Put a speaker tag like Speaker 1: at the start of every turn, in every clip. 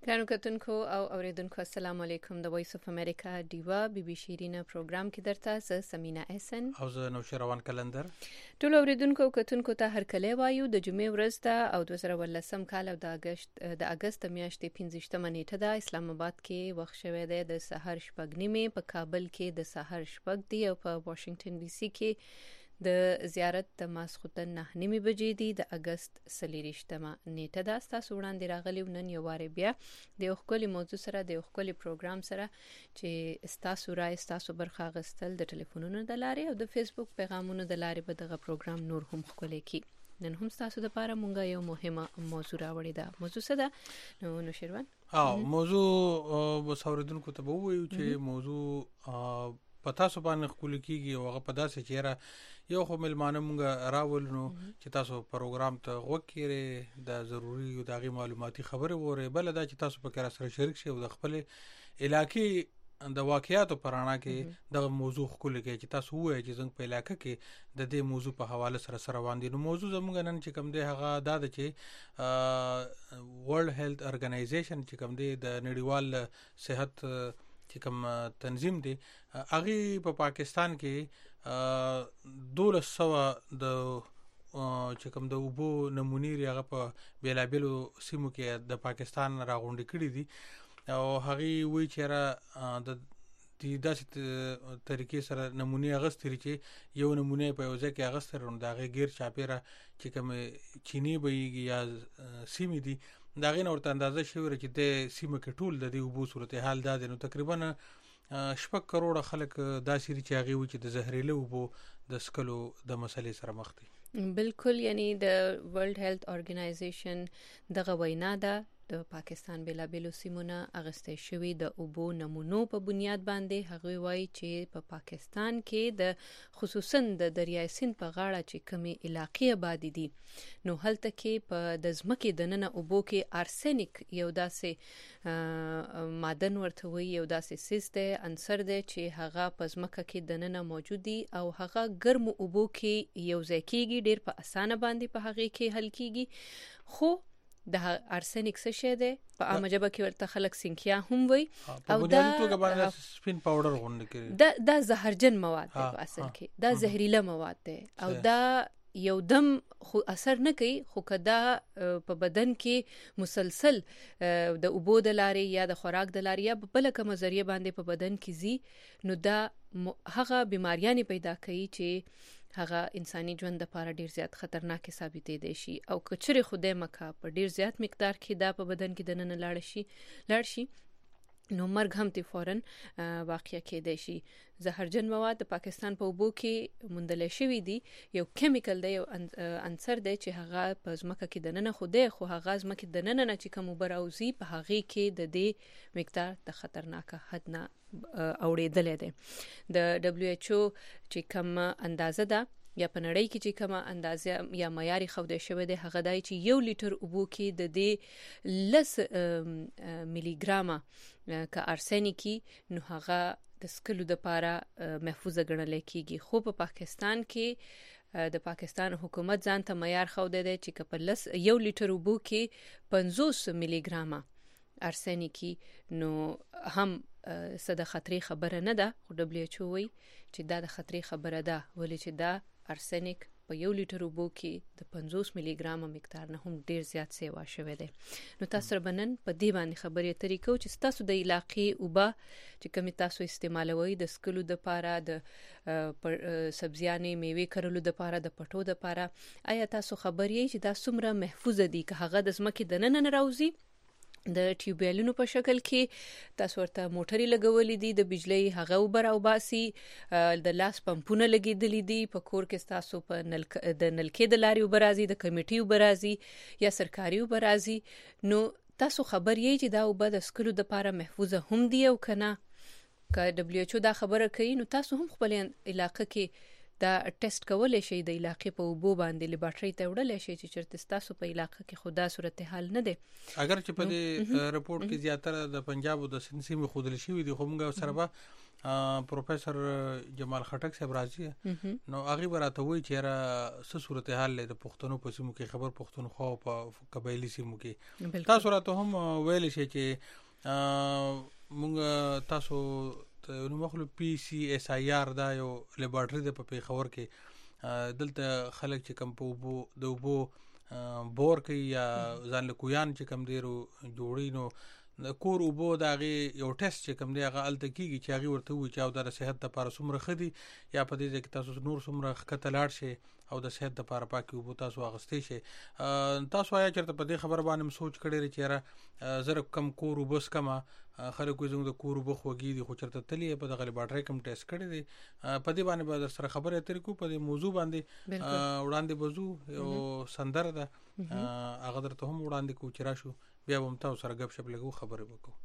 Speaker 1: ګرانو کتونکو او اوریدونکو السلام علیکم. د وایس اف امریکا دیوا بي بي شیرینه پروګرام کې درته زه سمینا احسن
Speaker 2: او زه نوشروان کلندر.
Speaker 1: ټول اوریدونکو کتونکو ته هر کله وایو د جمعې ورځ ده او 2018 کال او د اگست میاشتې 15 نیټه ده. اسلام آباد کې وخت شوه ده د سحر 8:30، په کابل کې د سحر 8 دی او په واشنگټن ډي سي کې د زیارت د ماسخوتن 9:30 بجې دي. د اگست 23 نیټه ده. تاسو وړاندې راغلی نن یو واره بیا د یو خپل موضوع سره د یو خپل پروګرام سره چې تاسو راي تاسو برخه غستل د ټلیفونونو د لارې او د فیسبوک پیغامونو د لارې به دغه پروګرام نور هم خپل کی. نن هم تاسو د لپاره مونږه یو مهمه موضوع راوړی ده. موضوع څه ده نو شیروان؟
Speaker 2: موضوع وسوریدونکو ته وایو چې موضوع پتا سو باندې خپل کیږي او هغه پدا سه چیرې یو خو ملمانه مونږه راول نو چې تاسو پروګرام ته وکړي د ضروری او دغه معلوماتي خبره وره بل دا چې تاسو په کار سره شریک شئ او د خپل علاقې د واقعیاتو پرانا کې د موضوع خپل کې چې تاسو وایي چې څنګه په علاقې کې د دې موضوع په حواله سره روان دي. نو موضوع زموږ نن چې کوم دی هغه دا د چې ورلد هیلث ارګنایزیشن چې کوم دی د نړیوال صحت چې کوم تنظیم دی هغه په پاکستان کې 1200 د چې کوم د وبو نمونې هغه په بیلابلو سیمو کې د پاکستان راغونډې کړې دي او هغه وی چې را د داسې طریقې سره نمونې اغستري چې یو نمونه په یو ځای کې اغستر نو دغه غیر چاپیره چې کوم چینی بېږي یا سیمې دي دغه نورته اندازه شوی چې د سیمه کې ټول د دې وبو صورتحال دا نو تقریبا 6 کروڑ خلک دا سری چې هغه و چې د زهريله وبو د سکلو د مسلې سره مخ دي.
Speaker 1: بالکل، یعنی د ورلد هیلث ارګنایزیشن دغه وینا ده د پاکستان بیلابلو سیمونه اغسته شوی د اوبو نمونو په بنیاد باندې. هغه وایي چې په پاکستان کې د خصوصا د دریای سیند په غاړه چې کمی علاقې آبادی دي نو هلته کې په د ځمکې د ننه اوبو کې ارسنیک یو داسې معدن ورته وي، یو داسې سیس دی عنصر دی چې هغه په ځمکه کې د ننه موجود دي او هغه ګرم اوبو کې یو ځای کېږي، ډیر په اسانه باندې په هغه کې حل کېږي. خو د ارسنیک څه شی دی په عامه ژبه کې ورته خلک سینکیا هم وایي
Speaker 2: او دا سپین پاوډر غونډه کړي
Speaker 1: دا زهرجن مواد دی په اصل کې دا زهريله مواد دی او دا یو دم خو اثر نه کوي، خو کدا په بدن کې مسلسل د اوبو د لارې یا د خوراک د لارې یا بل کوم ذریعہ باندې په بدن کې زی نو دا هغه بیماریاں پیدا کوي چې هغه انساني ژوند لپاره ډیر زیات خطرناک ثابتې دي شي او کچره خوده مکه په ډیر زیات مقدار کې دا په بدن کې دننه لاړ شي نو مرګ هم تی فورن واقع کېدای شي. زهرجن مواد د پاکستان په اوبو کې موندل شوی دي، یو کیمیکل دی، یو عنصر دی چې هغه په ځمکه کې دننه خوده خو هغه ځمکه دننه نه چې کوم براوزی په هغه کې د دې مقدار د خطرناک حد نه اوریدل دي. د دبليو ایچ او چې کوم اندازه ده یا په نړۍ کې چې کومه اندازه یا معیاري خوده شوی دی هغه دای چې 1 لیټر اوبو کې د دې لس ملي ګرام کا ارسنیکی نو هغه د سکلو د لپاره محفوظه ګڼل کېږي. خو په پاکستان کې د پاکستان حکومت ځان ته معیار خوده دی چې کپلس 1 لیټر اوبو کې 50 ملي ګرام ارسنیکی نو هم صد خطرې خبره نه ده. خو دبليو ایچ او وایي چې دا د خطرې خبره ده ولې چې دا ارسنیک په 1 لیټر اوبو کې د 50 ملي ګرام مقدار نه هم ډیر زیات سیوا شوی دی. نو تاسو بنن په دې باندې خبرې طریقو چې تاسو د علاقې اوبه چې کوم تاسو استعمالوي د سکلو د پاره د سبزیانې میوه کرلو د پاره د پټو د پاره، آیا تاسو خبرې چې دا څومره محفوظ دي که هغه د ځمکې د نن راوځي د ټیوبیلونو په شکل کې تاسو ورته موټرې لګولې دي د بجلی هغه وبر او باسي د لاس پمپونه لګېدلې دي په کور کې تاسو په د نلکې د لاري وبرازي د کمیټي وبرازي یا سرکاري وبرازي نو تاسو خبر یې چې دا وب د سکلو د لپاره محفوظه هم دی او کنه که دبليو ایچ او دا خبره کوي نو تاسو هم خپل علاقې کې دا ټیسټ کولای شي د علاقې په اوبو باندې لیبارټری ته وړل شي چې چرته تاسو په علاقې کې خدا صورتحال نه ده.
Speaker 2: اگر چې په دې رپورت کې زیاتره د پنجاب او د سند سیمې خودل شي دي خو موږ سره به پروفیسور جمال خټک صاحب راځي نو هغه براته وی چې را څه صورتحال لري د پښتنو په سیمو کې خبر پښتونخوا په قبایلی سیمو کې تاسو راته هم ویل شي چې مونږ تاسو نو مخلو پی سی اس آی آر دا یو لیبارټری د په پیښور کې دلته خلک چې کم په د وبو بور کوي یا ځان له کویان چې کم دیرو جوړی نو کور وبو داغه یو ټیسټ چې کم دی هغه الته کیږي چې هغه ورته وي چې او د صحت لپاره څومره خدي یا په دې کې تاسو نور څومره خطر لاړ شي او د صحت لپاره پاکي وبو تاسو واغستې شي تاسو آیا چرته په دې خبر باندې سوچ کړی چې را زره کم کور وبس کما خلکو زموږ د کور وبو خوږي دي خو چرته تلی په دغه لیبارټری کم ټیسټ کړی دی په دې باندې به سره خبره اترې کو په دې موضوع باندې وړاندې بزو یو سندر ده هغه درته هم وړاندې کو چې راشو بیا هم تاسو سره غب شپ لګو خبرې وکړو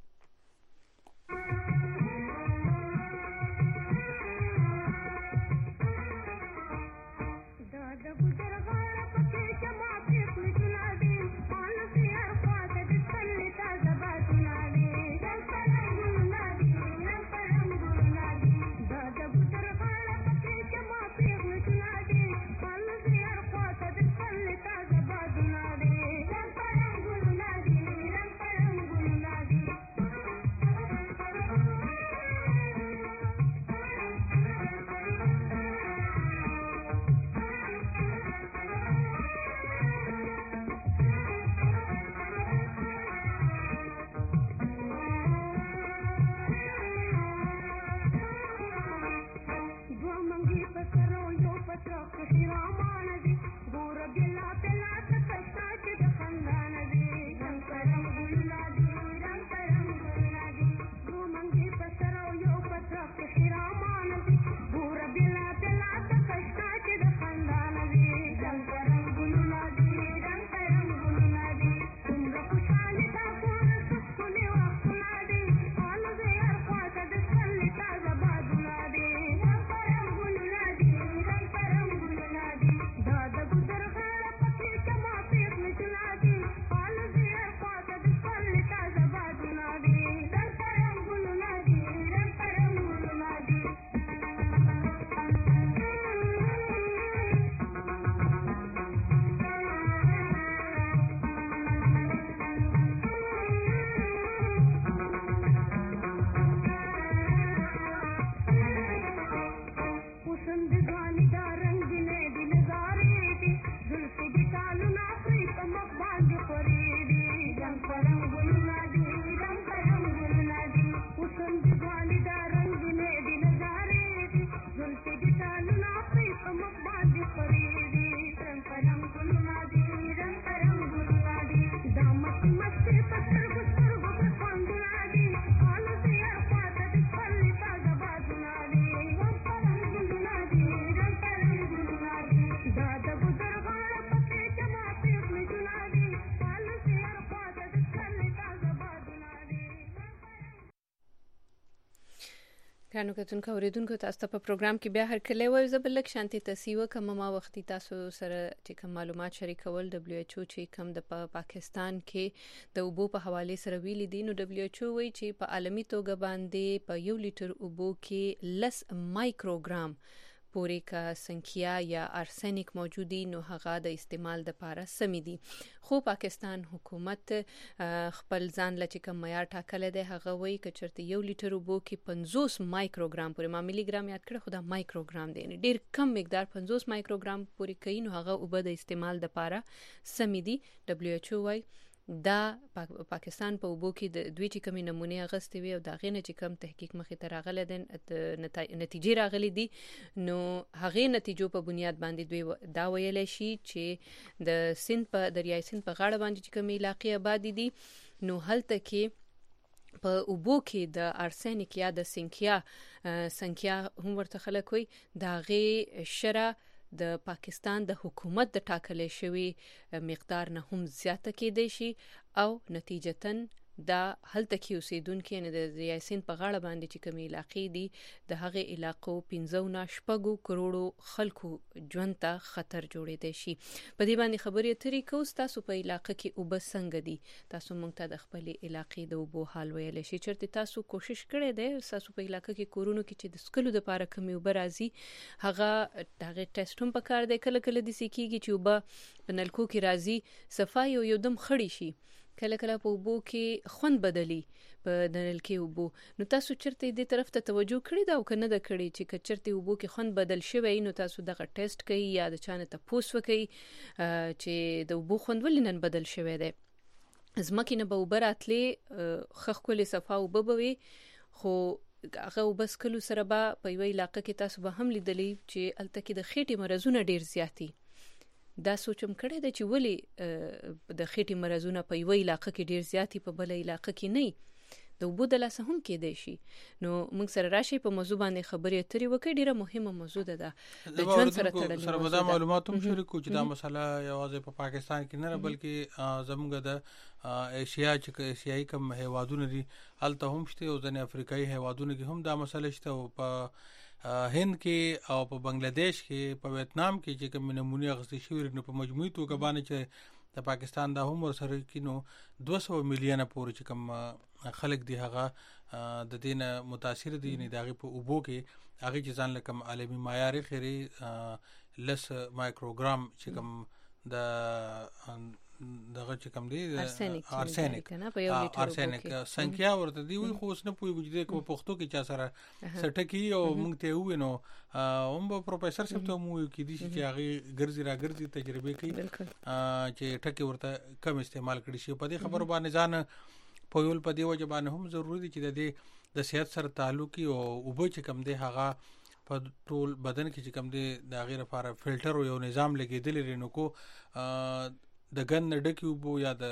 Speaker 1: ګرانو کتونکو اوریدونکو تاسو ته په پروګرام کې بیا هر کله وایو زبلک شانتي تسیو کوم ما وختي تاسو سره چې کوم معلومات شریکول دبليو ایچ او چې کوم د پاکستان کې د اوبو په حواله سره ویلي دي نو دبليو ایچ او وایي چې په عالمي توګه باندې په 1 لیټر اوبو کې لس مایکروګرام پورې کا سنکیا یا ارسنیک موجودي نو هغه د استعمال د لپاره سمې دي خو پاکستان حکومت خپل ځان لچ کم معیار ټاکل دی هغه وایي چې چرته 1 لیټر اوبو کې 50 مایکروګرام پورې ما ملي ګرام یاد کړ خو دا مایکروګرام دی ډیر کم مقدار 50 مایکروګرام پورې کوي نو هغه اوبه د استعمال د لپاره سمې دي دبليو ایچ او وایي دا پاکستان په اوبو کې د دوی چې کومې نمونه غستې وي او دا غینه چې کوم تحقیق مخې ته راغلی دي نتیجې راغلي دي نو هغه نتیجو په بنیاد باندې دوی دا ویل شي چې د سند په دریای سند په غاړه باندې چې کومې علاقې آباد دي نو هلته کې په اوبو کې د ارسنیک یا د سنکیا هم ورته خلک وي دا غي شره د پاکستان د حکومت د ټاکلې شوی مقدار نه هم زیاته کېدای شي او نتیجتاً دا هلته کې اوسیدونکو نه د یاسین په غاړه باندې چې کومې علاقې دي د هغه علاقو 15.8 کروڑو خلکو ژوند ته خطر جوړېدای شي. په دې باندې خبرې اترې کوو. تاسو په علاقې کې اوبه څنګه دي؟ تاسو موږ ته د خپل علاقې د اوبو حال ویلی شئ. چېرته تاسو کوشش کړی دی تاسو په علاقې کې کورونو کې چې د څښلو دپاره کومې اوبه راځي هغه ټیسټ هم پکار دی. کله کله داسې کېږي چې اوبه په نلکو کې راځي صفایي او یو دم خړې شي، کله کله په اوبو کې خوند بدلی په دنل کې اوبو. نو تاسو چرته دې طرف ته توجه کړی دا او کنه د کړی چې کچرته اوبو کې خوند بدل شوی نو تاسو دغه ټیسټ کوي یا د چانه ته پوس وکي چې د اوبو خوند ولنن بدل شوی دی؟ زمکه نه به اوبه راتلې خخ کولې صفا اوبه بوي، خو هغه وبس کلو سره به په یو علاقې کې تاسو به هم لیدلی چې الته کې د خېټې مرزونه ډیر زیاتی. دا سوچم کړی دی چې ولی د خېټې مرزونه په یو علاقې کې ډیر زیاتی په بل علاقې کې نه د اوبو د لاسه هم کېدای شي. نو موږ سره راشي په موضوع باندې خبرې اترې وکړي. ډیره مهمه موضوع ده د ژوند سره تړلې
Speaker 2: سره به دا معلومات هم شریکو چې دا مسله یوازې په پاکستان کې نه بلکې زموږ د ایشیایي کوم هیوادونه دي هلته هم شته او ځینې افریقایي هیوادونه کې هم دا مسله شته او په هند کې او په بنگلاديش کې په ویتنام کې چې کوم نمونه غوښتي شوی نو په مجموعي توګه باندې چې د پاکستان د هم ورسره کینو 200 میلیونه پورې چې کوم خلک دی هغه د دینه متاثر دي نه دغه په اوبو کې هغه چې ځان لکم عالمي معیار خيري لس مایکروګرام چې کوم دغه چې کوم دی ارسنیک سنکیا ورته دی وي خو اوس نه پوي وجود کو پښتو کې چا سره سټکی او مونږ ته وینو هم پروفیسور صاحب ته مو کې دي چې هغه ګرځي تجربه کوي چې ټکی ورته کم استعمال کړي شي. په دې خبرو باندې ځان په یول په دی وجه باندې هم ضروری دي چې د صحت سره تعلق او اوبو چې کم دی هغه په ټول بدن کې چې کم دی د غیر لپاره فلټر او یو نظام لګیدل رینو کو د ګن ډکی وبو یا د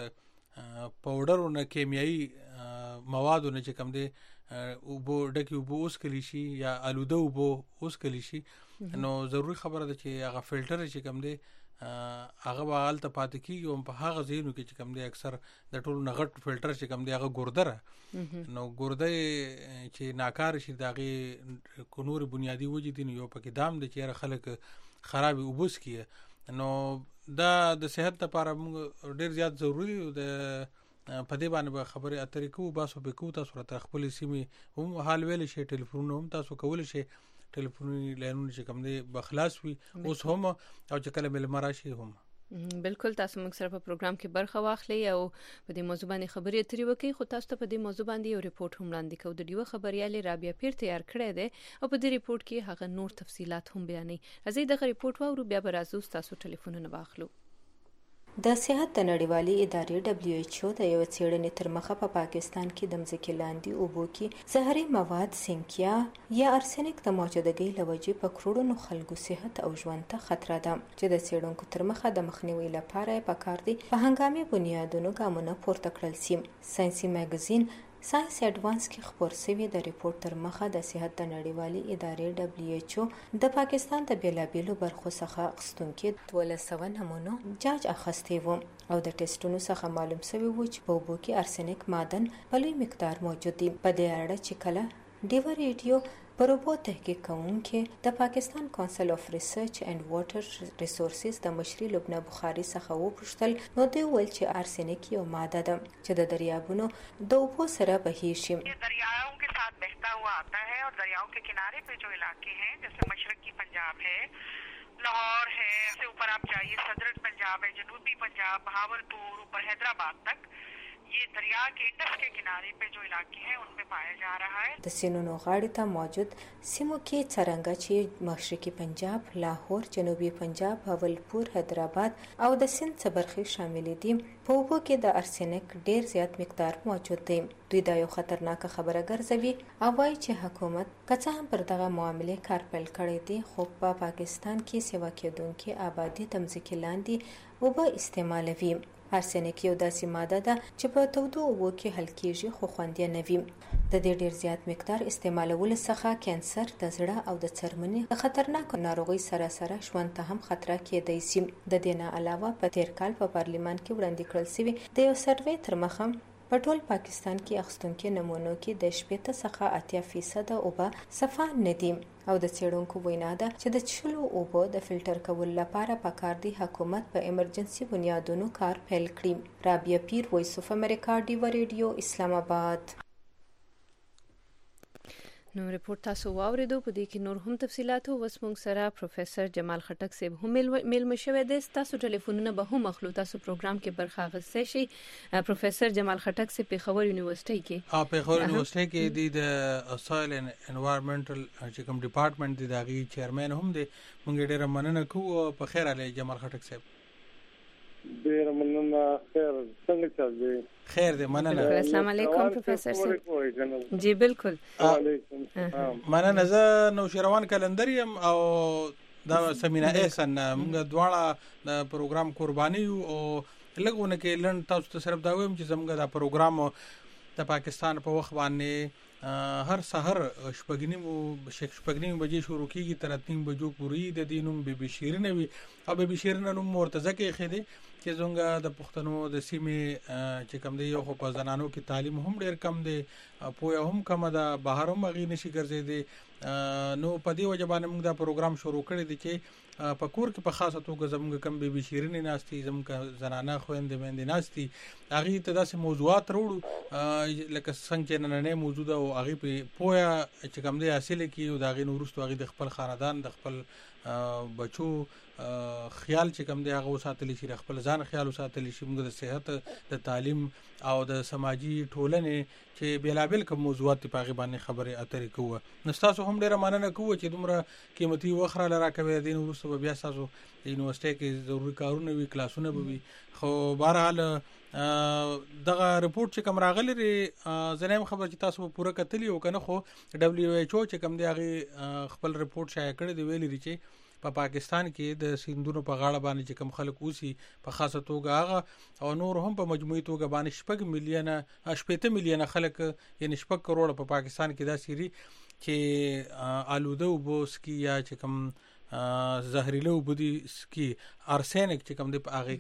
Speaker 2: پاوډر او کیمیاوي موادو نه چې کم دي وبو ډکی وبو اوس کلی شي یا الوده وبو اوس کلی شي. نو ضروری خبره ده چې هغه فلټر چې کم دي هغه بغال ته پات کیږي او په هغه زینو کې چې کم دي اکثر د ټولو نغټ فلټر چې کم دي هغه ګردره نو ګرده چې ناکار شي دغه کونور بنیادی وجود نه یو پکې دام د چیرې خلک خراب وبوس کیه. نو دا د صحت لپاره ډیر زیات ضروری دی. په دې باندې خبره اترې کوو باسو به کوو تاسو راته خپل سیمه هم حال ویل شي ټلیفون هم تاسو کول شي ټلیفوني لینونه چې کوم دی بخلاص وي اوس هم او چې کله بل مراشي هم
Speaker 1: بالکل تاسو موږ سره په پروګرام کې برخه واخلئ او په دې موضوع باندې خبرې اترې وکړئ. خو تاسو ته په دې موضوع باندې یو ریپورت هم وړاندې کوو. د ډیو خبريالې رابعه پیر تیار کړی دی او په دې ریپورت کې هغه نور تفصيلات هم بیانوي. ازي دغه ریپورت واورو بیا به راځو تاسو ټلیفونونه واخلو.
Speaker 3: د صحت د نړیوالې ادارې WHO د یو څېړنې تر مخه په پاکستان کې د مځکې لاندې اوبو کې زهري مواد سنکیا یا ارسنیک د موجودګۍ لوجې په کروڑونو خلکو صحت او ژوند ته خطر ده چې د څېړونکو تر مخه د مخنیوي لپاره پکار دي په هنګامي بنیادونو ګامونه پورته کړل شي. ساينسي میګزین ساينس اډوانس کې خبر شوی د ریپورت تر مخه د صحت د نړیوالې ادارې WHO د پاکستان د بیلابیلو برخو څخه غوښتونکو 1200 نمونو جاج اخیستي وو او د ټیسټونو څخه معلوم شوی و چې په اوبو کې ارسنیک معدن په لوی مقدار موجود دی. په دې اړه چې کله ډیو ریډیو پر اوبو تحقیق کوونکي د پاکستان کونسل اف ریسرچ اینڈ واټر ریسورسز د مشري لبنه بخاري څخه وپوښتل نو دوی ویل چې ارسنیک یو ماده ده چې د دریابونو د اوبو سره بهیر شي.
Speaker 4: दरियाओं के साथ बहता हुआ आता है और दरियाओं के किनारे पे जो इलाके हैं जैसे मशरकी पंजाब है, लाहौर है, से ऊपर आप जाइए सदरन पंजाब है, जनूबी पंजाब, बहावलपुर, ऊपर हैदराबाद तक ये दरिया के इंडस के किनारे पे जो इलाके हैं उनमें पाया जा रहा है.
Speaker 3: د سینونو غاړې ته موجود سیمو کې څرنګه چې مشرقي پنجاب، لاهور، جنوبي پنجاب، بهاولپور، حیدرآباد او د سند څخه برخې شامل دي په اوبو کې د ارسنیک ډیر زیات مقدار موجود دی. دوی دا یو خطرناک خبره ګرځوي او وایي چې حکومت که هم پر دغه معاملې کار پیل کړی دی خو په پاکستان کې سیوا کېدونکې آبادی د مځکې لاندې اوبه استعمالوي. ارسنیک یو داسې ماده ده چې په تودو اوبو کې حل کېږي خو خوندي نه وي. د دې ډیر زیات مقدار استعمالولو څخه کانسر، د زړه او د څرمنې د خطرناکو ناروغۍ سره ژوند ته هم خطر کېدای شي. د دې نه علاوه په تیر کال په پارلیمان کې وړاندې کړل شوی د یو سروې تر مخه په ټول پاکستان کې اخیستونکو نمونو کې د 80 څخه 80% اوبه صفا نه دي او د څېړونکو وینا ده چې د څښلو اوبو د فلټر کولو لپاره پکار دی حکومت په ایمرجنسي بنیادونو کار پیل کړي. رابعه پیر، وایس اف امریکا، ډیو ریډیو، اسلام آباد. نو ریپورت تاسو واوریدو، په دې کې نور هم تفصيلات او وسمونږ سره پروفیسور جمال خټک صاحب هم میل مشوي دي. تاسو ټلیفونونه به هم اخلو، تاسو پروګرام کې برخه اخیستئ شئ. پروفیسور جمال خټک صاحب په خبر یونیورسيټي کې
Speaker 2: په یونیورسيټي کې د سویل اینڈ انوایرنمنټل چې کوم ډپارټمنټ دی داغي چیرمن هم دی. مونږ ډیره مننه کوو. په خیر علي جمال خټک صاحب.
Speaker 5: ډیر مننه. خیر څنګه چل دی؟
Speaker 2: خیر دی، مننه.
Speaker 1: السلام علیکم پروفیسور صاحب. جی بالکل.
Speaker 5: وعلیکم السلام.
Speaker 2: مننه. زه نو شیروان کلندر یم او دا سمینا احسن موږ دواړه د پروګرام قرباني او لګونه کې لن تاسو ته صرف دا وایم چې زموږ دا پروګرام د پاکستان په وخت باندې هر سحر شپږنیم بجې شروع کیږي تر 3 بجو پورې. د دینوم بي شیرین وي او بي شیرین نوم مرتضی کې خېدي چې زونګه د پښتنو د سیمې چې کم دی یو خو په زنانو کې تعلیم هم ډیر کم دی، پوهه هم کم ده، بهر هم غي نشي ګرځېدي. نو په دې وجه باندې موږ دا پروګرام شروع کړی دی چې په کور کې په خاصه توګه زموږ کم بي شیرین ناشتي، زموږ زنانه خويندې مېندې ناشتي، هغه ته داسې موضوعات وروړو لکه څنګه چې نن موجوده او هغه په پوهه چې کم دی حاصل کی او دا غي نورستو هغه د خپل خاندان د خپل بچو خیال چې کم دی هغه وساتلی شي، خپل ځان خیال وساتلی شي، موږ د صحت، د تعلیم او د سماجی ټولنې چې بیلابل کوم موضوعات په هغه باندې خبره اترې کوو. نستاسو هم ډیره مننه کوو چې دومره قیمتي وخت را لراکوي. د نورستو بیا تاسو د یونیورسيټي کې ضروري کارونه وی، کلاسونه به وي. خو بهرحال دغه رپورت چې کوم راغلی زنیم خبر چې تاسو پوره کتلی او کنه، خو دبليو ایچ او چې کوم دی هغه خپل رپورت شایع کړی دی، ویلي چې په پاکستان کې د سیندونو په غاړه باندې چې کوم خلک اوسي په خاصه توګه هغه او نور هم په مجموعي توګه باندې 8 مليونه خلک یعنی 8 کروڑ په پاکستان کې دا سيري چې آلوده وبوس کی یا چې کوم زهريله وبدي کی ارسنک چې کوم دی په هغه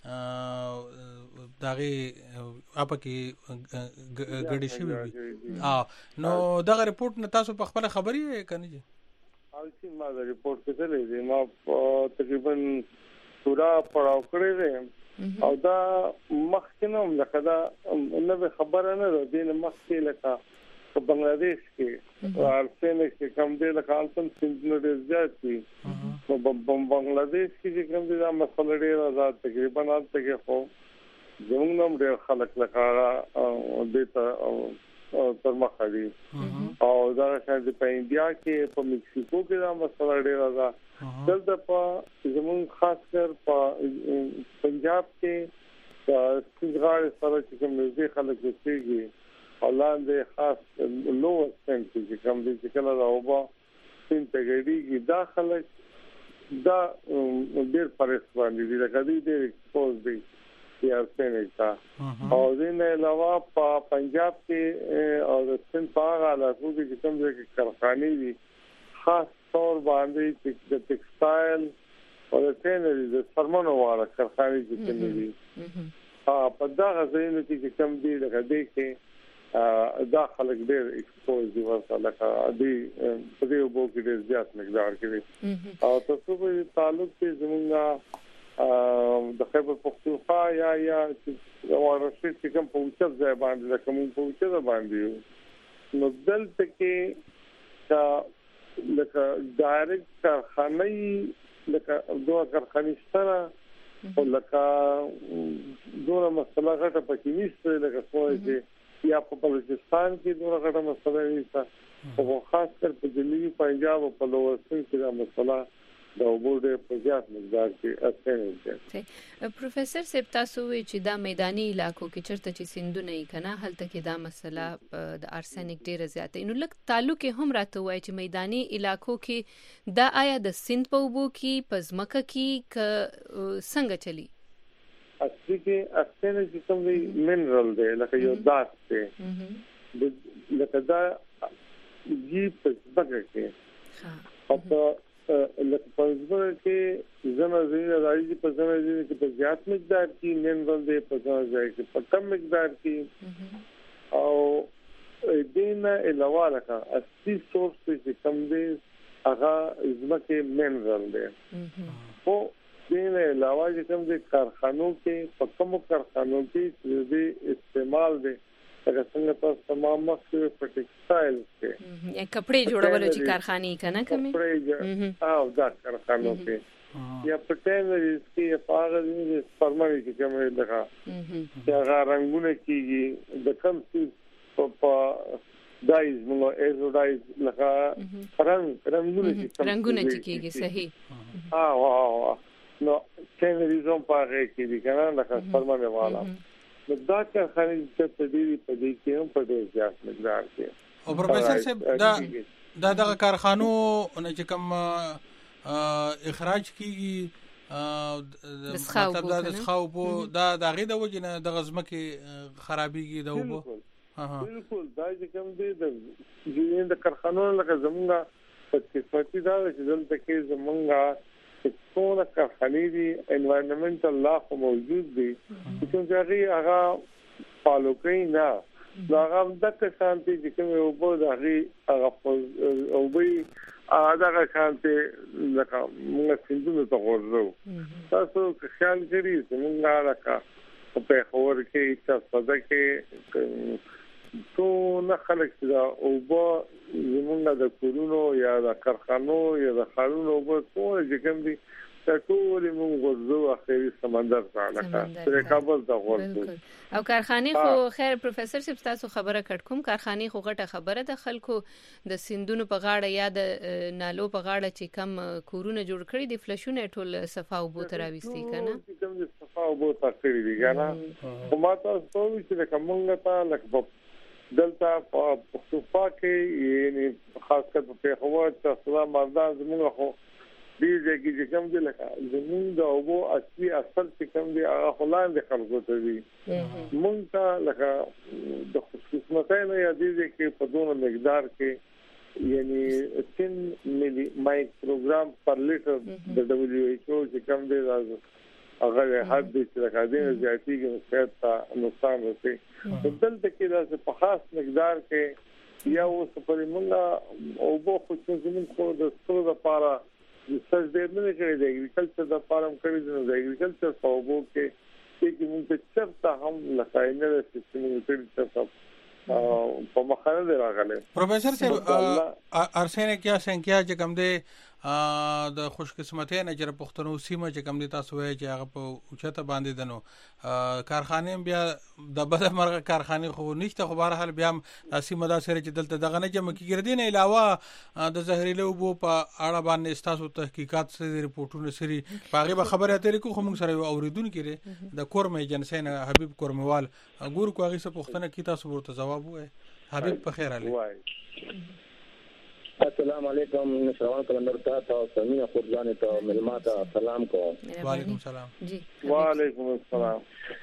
Speaker 2: کې داغه اپ کې ګډي شوی. نو دغه رپورت نه تاسو په خپل خبري کنه
Speaker 5: چې ما دا ریپورت کړی دی، ما تقریبا پورا پړاو کړی دی او دا مخکنه لکه دا نو خبره نه ده. د مخکې لکه په بنگلاديش کې ارسنک کې کم دی، لکه الفن سندنو ډیر زیات دي. په بنگلاديش کې کوم دي دا مسله ډیر آزاد تقریبا حالت کې خو زموږ نوم ډیر خلک لکه دیتا تر مخه دي او دا شاید په انډیا کې په مکسیکو کې دا مسله ډیره ده. دلته په زمون خاص کر په پنجاب کې د سیګار سره چې کوم دي خلک وسیږي هلاندې خاص لو سنت چې کوم دي چې کله دا وبا سنتګړي کې داخله دا ډیر پرېس باندې دي، لکه دې ډیر ایکسپوز دي یا سنتا او دین علاوه په پنجاب کې او د سند په هغه علاقو کې کوم ځای کې کارخانې دي خاص طور باندې چې د ټیکسټایل او د ټینري د فرمانو والا کارخانې چې دي په دغه ځایونو کې کوم دي لکه دې کې داخله ډېر ایکسپوز دي ورته لکه دې په دې وبو کې ډېر زیات مقدار کې او تاسو په تعلق کې زمونږه د خیبر پختونخوا یا چې ورشي چې کوم په اوچت ځای باندې د کوم په اوچت باندې نو دلته کې دا لکه ډایرکټ کارخانه لکه دوه کارخانې سره او لکه دوه مسله غټه پکې نشته لکه څنګه یا په بلوچستان کې دوه غټه مسله نشته او خاص کر په دلی پنجاب او په لوستون کې دا مسله دا وګړي په زیات مقدار کې اثر کوي.
Speaker 1: پروفیسور صاحب تاسو وی چې دا میداني علاقو کې چرته چې سیندونه یې کنه هلته کې دا مسله د ارسنک ډیره زیاته نو لکه تعلق هم راته وای چې میداني علاقو کې دا آیا د سیند په وبو کې پزمکه کې څنګه چلی؟
Speaker 5: اصلي کې ارسنک چې کوم دی منرال دی لکه یو داس دی لکه دا جی پزمکه کې او لکه پنځمه کې زموږ زمينه راځي په زموږ زمينه کې په زیات مقدار کې منرال دی په ځای کې په کم مقدار کې او دینه علاوه لکه اصلي سورس چې کوم دی هغه زمکه منرال دی او دینه علاوه چې کوم دی کارخانو کې په کوم کارخانو کې چې استعمال دی هغه څنګه تاسو تمام مخکې په ټیکسټایل کې
Speaker 1: یا کپڑے جوړولو چې کارخانه کنه کومه
Speaker 5: او دا کارخانو کې یا پټنری کې پاغه دي فرمایي چې کومه لګه یا رنگونه کېږي د کم څه په دایز نو ایزودایز لکه رنگونه
Speaker 1: چې کېږي صحیح
Speaker 5: نو څنګه زوم پاره کې دي کنه لکه فرمانه والا دا کارخانه چې په دې کې هم په دې ځای مقدار کې
Speaker 2: او پروفیسور صاحب دا کارخانو چې کوم اخراج کیږي مطلب د ښاوبو دا دغه د وجنه د غزمکه خرابېږي دا وبو
Speaker 5: بالکل دا چې کوم دي د کارخانو لکه زمونږه په صفاتي دا چې دلته کې زمونږه څونه کارخانې دي انوایرنمنټل لا موجود دي چې هغه فالو کوي نه دا هغه د کسانتي چې کوم یو په دغه هغه او به هغه شانتي لکه موږ څنګه ته ورځو تاسو خیال کړئ چې موږ لکه په خور کې چې صدا کې تو نه خلک دا او به زمونږ د کورونو یا د کارخانو یا د خارونو په ټول ځکه دي ټول موږ ورځو اخري سمندر ته لکه تر کابل ته ورځو
Speaker 1: او کارخانه خو خیر پروفیسور صاحب تاسو خبره کړ کوم کارخانه خو غټه خبره د خلکو د سیندونو په غاړه یا د نالو په غاړه چې کم کورونه جوړ کړي دي فلشونه ټول صفا او بو تراويستي کنه
Speaker 5: کوم صفا او بو تکړی دي کنه کومه تاسو چې کومه ته لکه دلته په پښتوفا کې یعنی خاص کر په هوا تاسو مردان زموږ خو دې چې کوم دي لکه زموږ د اوبو اصلي اثر چې کوم دي هغه خلان دي خلکو ته دي مونږ ته لکه د خصوصیتونه یا دې کې په دونه مقدار کې یعنی 10 ملي مایکروګرام پر لیټر د WHO چې کوم دي هغه حد چې لکه دې زیاتېږي نو صحت ته نقصان رسي دلته کې د په خاص مقدار کې یا اوس په موږ او بو خو چې زموږ خو د څو لپاره د سجدې نه کړی دی اګریکلچر د فارم کړی دی د اګریکلچر په وبو کې چې موږ ته چرته هم لکاینه د سیستم ته په مخاله راغله
Speaker 2: پروفیسور صاحب ارسنه کیا سنکیا چې کوم دی د خوش قسمتۍ نه چې پښتنو سیمه چې کوم دي تاسو وایي چې هغه په اوچته باندې دنو کارخانه بیا د بل مرغه کارخانه خو نشته خو بهر حال بیا سیمه دا سره چې دلته دغه نه جمع کیږي دین علاوه د زهريلو بو په اړه باندې تاسو تحقیقات سره ریپورتونه سری باغې به خبره اترې کو موږ سره اوریدون کړي د کورمه ایجنسی نه حبیب کورموال ګور کو هغه څه پښتنه کی تاسو ورته جواب وای حبیب په خیر علي
Speaker 6: السلام علیکم شروان کلندر ته سمینه خورجان ته ملمات سلام کو
Speaker 2: وعلیکم السلام
Speaker 1: جی
Speaker 5: وعلیکم السلام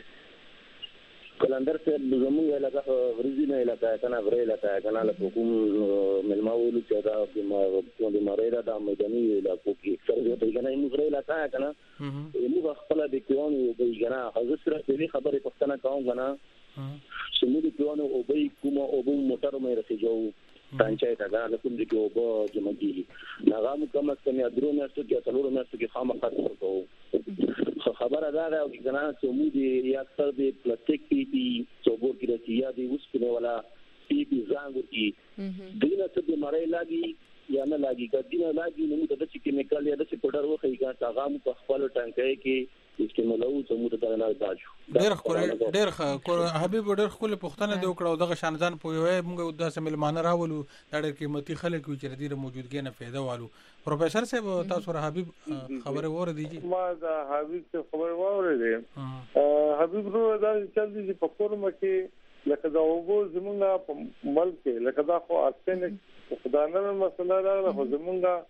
Speaker 6: کلندر سے زمون علاقہ ورزی نه علاقہ کنه ورې علاقہ کنه له کوم ملماولو چې دا د مریدا د میداني علاقو کې سره ته کنه موږ ورې علاقہ کنه موږ خپل د کیونو به کنه حضرت سره دې خبره پښتنه کوم کنه چې موږ کیونو او به کوم او به موټر مې رسېجو پنځه تا دا کوم دي کې او جمع دي نغام کوم څه نه درو نه څه کې څلور نه څه کې خامخا کوو خبره دا ده چې کنه چې موږ یې اکثر د پلاستیک پی څوبو کې راځي یا د وسپنه ولا پی زنګ کی دینه څه د مړې لاګي یا نه لاګي کدینه لاګي نو د څه کیمیکل یا د څه پډر وخی کا هغه په خپل ټانکې کې استعمالو ته موږ ته نه راځو
Speaker 2: ډېر حبیب ډېر خپل پښتنه د وکړو دغه شانزان په یوه موږ د سیملمانه راولو د ډېر قیمتي خلک چې د موجودګۍ نه فائدہ والو پروفیسور صاحب تاسو را حبیب خبره وره دیږي
Speaker 5: ما دا حبیب څه خبره وره دي حبیب رو دا چل دي په فورم کې لکه دا وګو زمونږه په ملک لکه دا خو ارسنک خدانه مسله راغله خو زمونږه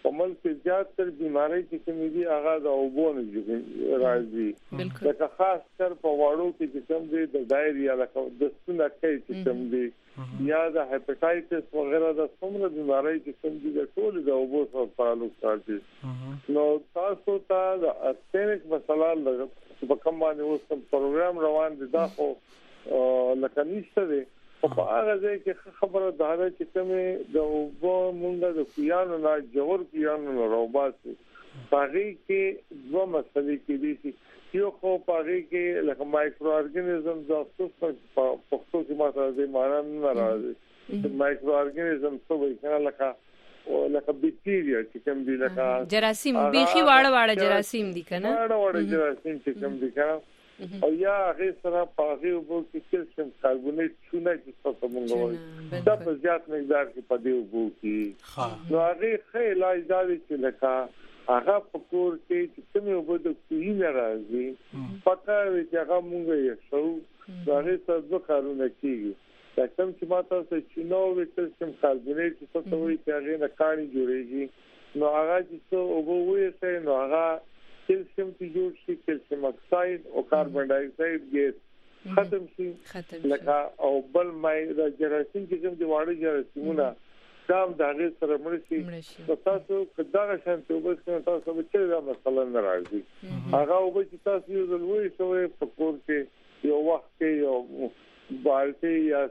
Speaker 5: عمل کې زیات تر بیماری چې کومې دي هغه د اوبو راځي لکه خاص کر په واړو کې چې کوم دي د ډایریا لکه د ستوني کې چې کوم دي یا د هپاتایټس وغیرہ د څومره بیماری چې کوم دي د ټول د اوبو سره تعلق ساتي. نو تاسو ته د ارسنیک مسله په کوم باندې اوس پروګرام روان دي دا خو لکه نشته دي په هغه ځای کې خبره ده چې کومه د اوبو مونږ د کیانو نه جوړ کیانو نه روباسي پاره کې دوه مسلې کې دي چې یو خو پاره کې لکه مایکرو ارګانیزم د خصوص په پښتو کې ماته د معنا نه راځي مایکرو ارګانیزم څه وایي کنه لکه بکټیریا چې کوم دي لکه
Speaker 1: جراثیم بيخي واړه جراثیم دي کنه
Speaker 5: واړه جراثیم چې کوم دي کنه او یا هغه سره پاغي وبو کې کلسیم کاربونیټ شونه چې څه مونږ وایي دا په زیات مقدار کې پدې وبو کې نو هغه خې علاج دی چې لکه هغه پکور کې چې کومه وبو د کوینه راځي پکا چې هغه مونږ یې شو دا هغه څه کارونه کوي دا کوم چې ماته چې نو کلسیم کاربونیټ څه وایي چې هغه نه کانی جوړيږي نو هغه چې وبو وایي نو هغه کیلشیم کی جوړ شي کیلشیم اکساید او کاربن ډای اکساید ګیس ختم شي لکه او بل مې د جراثیم چې کوم دی واړه جراثیمونه کام دغه سره مرشي تاسو کدا شانته وبس تاسو به چې دا مثلا ناراضي هغه وب چې تاسو یو ځلوي شوی فکر کې یو وخت کې یو بالټي یا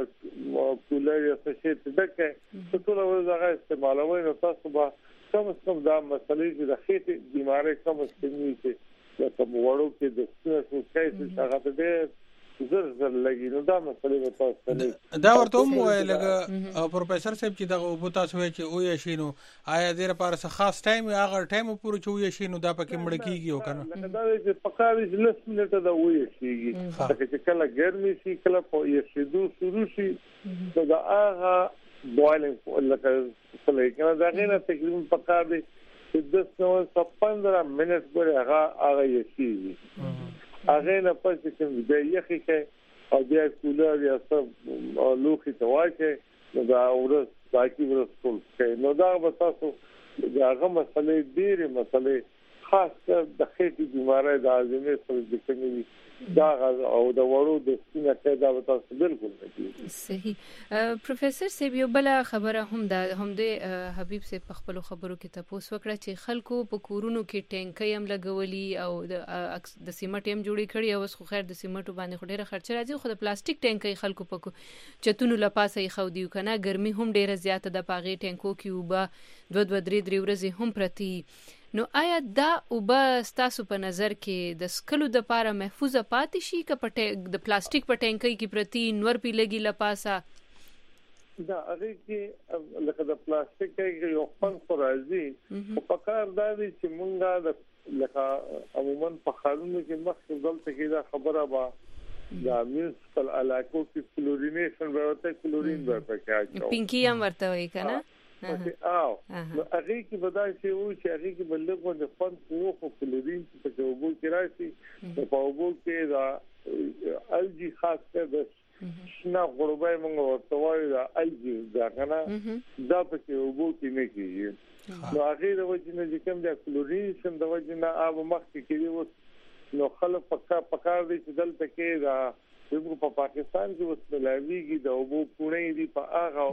Speaker 5: کولر یا څه چې دغه ټول ورځ استعمالوي نو تاسو به کوم دا مسلې چې د خېټې بیماری کوم ستنی چې لکه وړو کې د ستاسو کیسه هغه دې زر لګي نو دا مسلې وتاوسته
Speaker 2: دا ورته مو لګه پروفیسور صاحب چې دا وبو تاسو چې او یې شینو آیا دې لپاره څه خاص ټایم هغه ټایم پورې چې یې شینو دا پکې مړ کیږي او کنه
Speaker 5: دا چې پکاري لس منټه دا وې شيږي چې کله ګرمي شي کله په یې شیدو شروع شي دا هغه بوائلنگ لکه څه کنه دا غیر تقریبا پکار دي چې 10-15 منټ پورې هغه یې شي هغه نه پاتې کوم دی یخي کې او بیا کولر یا څه لوخي تواچه نو دا ورځ باقي ورځ ټول کې نو دا به تاسو هغه مسلې ډېرې مسلې خاص کر د خېټې بیماری د هاضمې سره د کومې دا او د وړو د سینې کې دا تاسو بالکل نه
Speaker 1: صحیح پروفیسور سیب یو بل خبره هم د حبیب سے په خپل خبرو کې تاسو وکړه چې خلکو په کورونو کې ټینکې هم لګولي او د سیمټ هم جوړې کړي او خو خیر د سیمټو باندې خډيره خرچ راځي خو د پلاستیک ټینکې خلکو په چتونو لپاسه یې خو دیو کنه ګرمي هم ډیره زیاته د پاغي ټینکو کې وبا 2-3 ورځې هم پرتی نو آیا دا وبا ستاسو په نظر کې د سکلو د لپاره محفوظه پاتې شي که د پلاستیک په ټینکۍ کې پرتی نور پی لګي لپاسه
Speaker 5: دا هغه کې لکه د پلاستیک کې یو فن راځي او په کار دا دي چې مونږه د لکه عموما په خارونو کې مخکې دلته کې دا خبره با دا میونسپل علاقو کې کلورینیشن ورته کلورین ورته کوي
Speaker 1: پینکی هم ورته وي کنه
Speaker 5: او نو هغه کې بدای شي او چې هغه کې بلغه د فن خو کلورین په وبو کې راشي په وبو کې دا الجی خاص کر د شنه غړوبای موږ ورته وایو دا الجی دا کنه دا په وبو کې نه کیږي نو هغه د وجه نه کوم د کلورین د وجه نه آب مخ کې کېږي نو خلک پکار دي چې دلته کې دا دغه په پاکستان کې اوس ملاویږي د اوبو پونه دي په هغه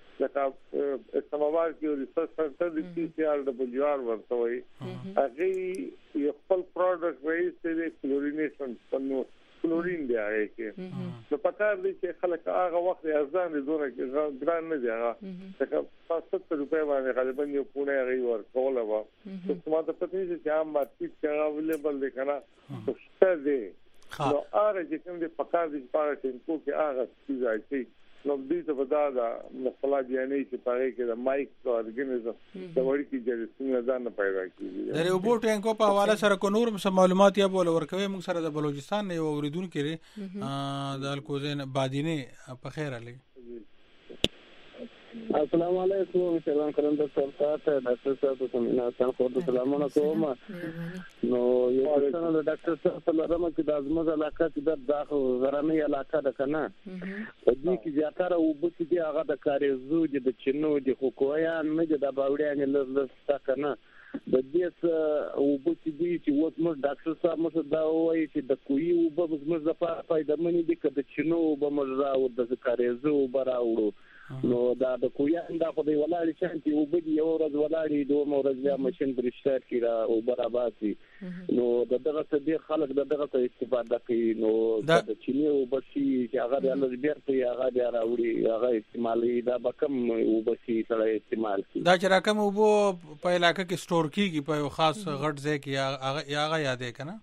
Speaker 5: لکه اسلامآباد کې ریسرچ سنټر د PCRWR ورته وي هغه یو خپل پروډکټ وایي چې کلورینیشن پنو کلورین دی هغه کې نو پکار دي چې خلک هغه وخت ارزان دي زونه کې ګران نه دی هغه څنګه 70 روپے باندې غالبا یو پونه هغه ورکول و نو ما ته پته نشي چې عام مارکیټ کې اویلیبل دی کنه څه دی نو هغه چې کوم دي پکار دي چې ټینکو کې هغه څه ځای نو دې ته ودا دا مسله بیانې چې پاره کې د مایکرو ارګانیزم د وړي کې جریسونه ځان پیدا کیږي
Speaker 2: د روبو ټینکو په حواله سره کو نور معلومات یا بول ورکوي موږ سره د بلوچستان نه اوریدون کړي د الکوزین بادینه په خیر علي
Speaker 6: السلام علیکم سلام کوم د سلطات ډاکټر صاحب ته مناسب خو د سلامونه کوم نو یو څه د ډاکټر صاحب په لاره کې د ازمز علاقه کې د غرامي علاقه ده کنه په دې کې زیاتره وبو چې هغه د کاریزو د چینو د حکومت نه د باوړیان لږ کنه د دې وبو چې وڅ مو ډاکټر صاحب مو دا وایي چې د کوی وبو موږ د فائدمنې دي کده چینو وبو مرزا او د کاریزو براوړو نو دا د کویان دا خو دی ولاړی چې وبدي یو ورځ ولاړی دوه ورځ بیا ماشين برشتار کیرا او برابرسي نو دغه څه خلک دغه څه استفاده کوي نو د چینه وبسي چې هغه د الله بیرته هغه بیا راوړي هغه استعمالي دا بکم وبسي سره استعمال کوي
Speaker 2: دا چې راکم وبو په علاقې کې سٹور کیږي په خاص غټ ځای کې هغه یادې کنه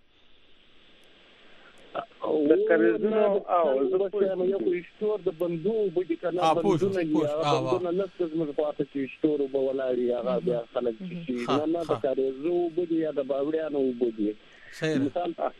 Speaker 5: د کاریزونو او
Speaker 6: زه په یو شتور د بندو وبدي کنه بندونه نه لږ زموږ په اته چې شتور وبولاړي هغه بیا خلک چې نه د کاریزو وبدي یا د باوړیانو وبدي
Speaker 2: صحیح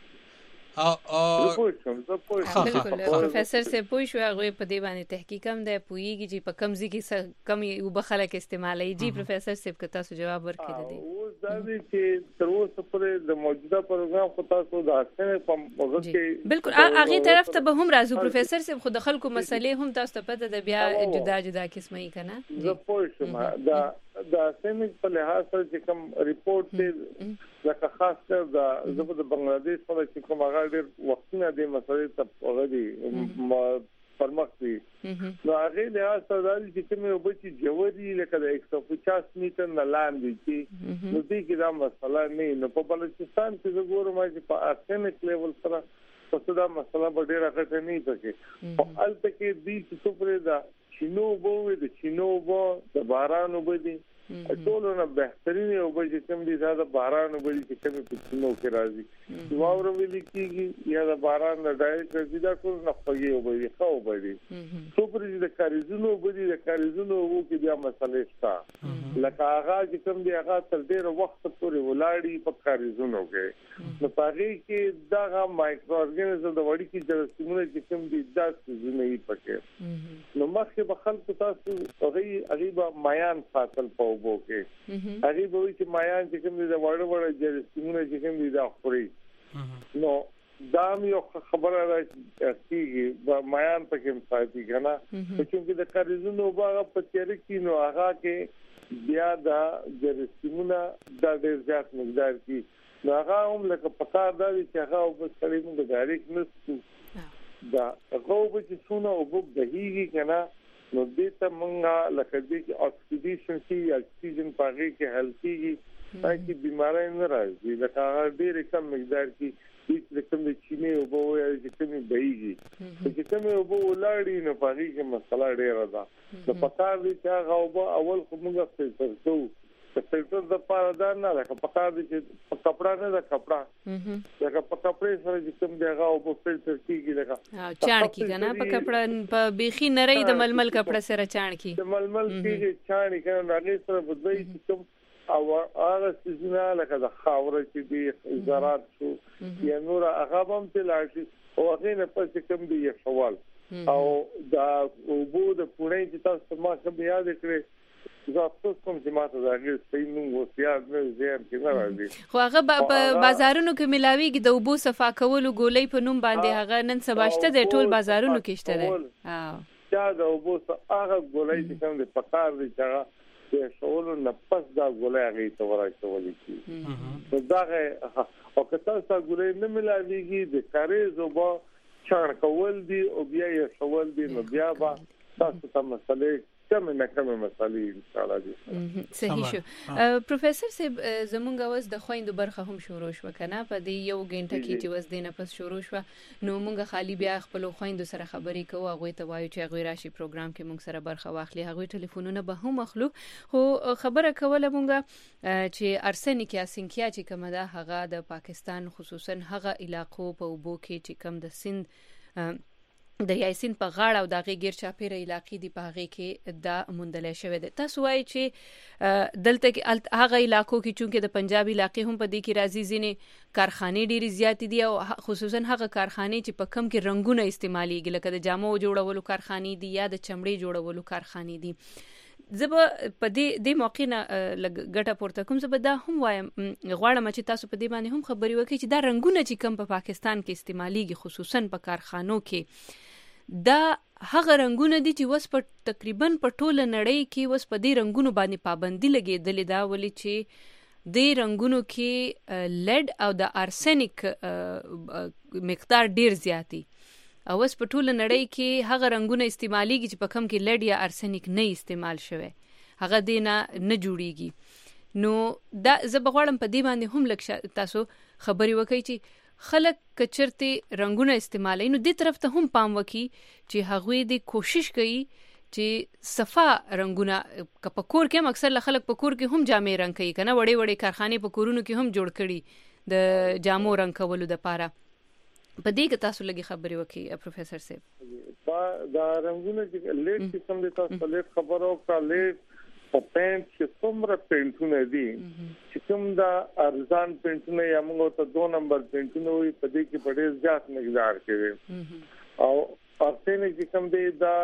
Speaker 1: بالکل پروفیسور سے پوښ هغه په دې باندې تحقیق هم دی پویږي چې په کمزې کې کم یو بخله کې استعمالي جی پروفیسور صاحب که تاسو جواب ورکړئ دي
Speaker 5: اوس دا دي چې تر اوسه پورې د موجوده پروګرام خو تاسو د احسن په وخت کې
Speaker 1: بالکل هغه طرف ته به هم راځو پروفیسور صاحب خو د خلکو مسلې هم تاسو ته پته ده بیا جدا قسمه یې کنه
Speaker 5: زه پوه شم دا سیمټ په لحاظ سره چې کوم ریپورت دی لکه خاص کر د زبر د بنگلاديش په چې کوم هغه ډېر وختونه د مسلې ته غوډي پرمخ دي نو هغه لحاظ سره چې کوم یو بچي جوړي لکه د 150 میټر نه لاندې چې نو دې کې دا مسله نه نو په بلوچستان کې وګورم چې په اکیډمیک لیول سره څه دا مسله ډېره غټه نه پکې په الته کې دې چې څومره دا چینو وو د چینو وو د باران وو دي ټول نه بهترین او به کوم دي دا باران وو چې کوم په چینو کې راځي واور ویل کیږي یا د باران نه ډایرکټ راځي دا ټول نه خوږي او به خو به دي څومره د کاریزونو وو دي د کاریزونو وو کې بیا مسلې شته لکه هغه چې کوم دي هغه تر ډېر وخت پورې ولاړی په کاریزونو کې نو پاره کې دا مایکرو اورګانیزم د وړي کې جرثیمونه چې کوم دي دا څه نه پکې نو مخکې به خلکو تاسو هغه به مایان فاصل په وبو کې هغه به چې مایان چې کوم دي د وړ جرثیمونه چې کوم دي دا خوري نو دا یو خبره راځي چې مایان پکې مفاتي کنه چې د کاریزونو باغ په تیر کې نو هغه کې بیا دا جرثیمونه د ډېر زیات مقدار کې نو هغه هم لکه پکار دا چې هغه په سړی موږ ډایرکټ نس دا هغه به چې څونه او په بهيږي کنه نو دې ته مونږه لکه دې کې اکسیډیشن کې اکسیجن پاږي کې هلکيږي تاکي بیماری نه راځي لکه هغه ډېر کم مقدار کې چې کوم د چینه او بویا چې کوم بهيږي چې کوم او بو لاړی نه پاږي کې مسله ډېره ده نو پکار دې چې هغه اول خو موږ فلټر کوو فلټر د پاره دا نه لکه پکار دې چې کپڑا نه دا کپڑا لکه په کپڑے سره چې کوم دیغه او په فلټر کېږي لکه
Speaker 1: چاڼ کی کنه په کپڑا په بيخي نری د ململ کپڑا سره چاڼ کی
Speaker 5: د ململ کېږي چاڼ کنه هغه سره بدوي چې کوم او هغه سيزونه لکه د خاور چې دي زراعت شو یا نور هغه هم تلاشي او هغه نه پس کوم دی سوال او دا وبو د پونه چې تاسو ما کوم یاد کړئ زه تاسو کوم چې ماته دا غیر سپینو سیاست نه زیات کې نه راځي
Speaker 1: خو هغه په بازارونو کې ملاويږي د وبو صفا کولو ګولې په نوم باندې هغه نن سباشته د ټول بازارونو کې شته ده
Speaker 5: دا د وبو هغه ګولې چې کوم د پکار دي چې د شولو نه پس دا ګولې هغه ته ورایته کی نو دا او که تاسو ګولې نه ملاويږي د کاریزو با چاڼ کول دي او بیا یې شول دي نو بیا با تاسو ته مسلې کومه مسالې ان شاء الله دي
Speaker 1: صحیح شو پروفیسور صاحب زمونږ اوس د خويندو برخه هم شروع شو کنه په دې یو غنټه کې چې وس دینه پس شروع شو نو مونږ خالی بیا خپل خويندو سره خبرې کوو هغه ته وایو چې هغه راشي پروګرام کې مونږ سره برخه واخلي هغه ټلیفونونه به هم اخلو خو خبره کوله مونږ چې ارسنیک اسینکیا چې کومه ده هغه د پاکستان خصوصا هغه علاقو په وبو کې چې کم د سند دریای سیند په غاړه او د غیر چاپیره علاقې دی په هغه کې دا موندل شوی دی. تاسو وایي چې دلته کې هغه علاقو کې چونکه د پنجاب علاقې هم په دې کې راځي ځینې کارخانې ډېری زیات دي او خصوصا هغه کارخانې چې په کم کې رنگونه استعماليږي لکه د جامو جوړولو کارخانې دي یا د چمړې جوړولو کارخانې دي. زب په دې موقع نه ګټه پورته کوم زب دا هم وایم غواړم چې تاسو په دې باندې هم خبري وکړئ چې دا رنگونه چې کم په پاکستان کې استعماليږي خصوصا په کارخانو کې دا هغه رنگونه دي چې وس په تقریبا په ټوله نړۍ کې وس په دې رنگونو باندې پابندي لګېدلې دا ولې چې د رنگونو کې لیډ او د ارسنیک مقدار ډیر زیاتی او وس په ټوله نړۍ کې هغه رنگونه استعماليږي چې په کم کې لیډ یا ارسنیک نه استعمال شوی هغه دینه نه جوړیږي. نو دا زبغړم په دې باندې هم لکه تاسو خبري وکړئ چې خلک کچرته رنگونه استعمالي نو دې طرف ته هم پام وکي چې هغه دې کوشش کوي چې صفا رنگونه کپکور کې اکثر خلک په کور کې هم جامې رنگ کوي کنه وړې وړې کارخانه په کورونو کې هم جوړ کړي د جامو رنگ کولو د پاره. په دې کې تاسو لګي خبري وکي پروفیسور صاحب
Speaker 5: دا رنگونه چې لیټ قسم د تاسو لیټ خبرو کا لیټ په پینټ چې څومره پینټونه دي چې کوم دا ارزان پینټونه یا موږ ته 2 نمبر پینټونه وي په دې کې په ډېر زیات مقدار کې او ارسنه چې کوم دی دا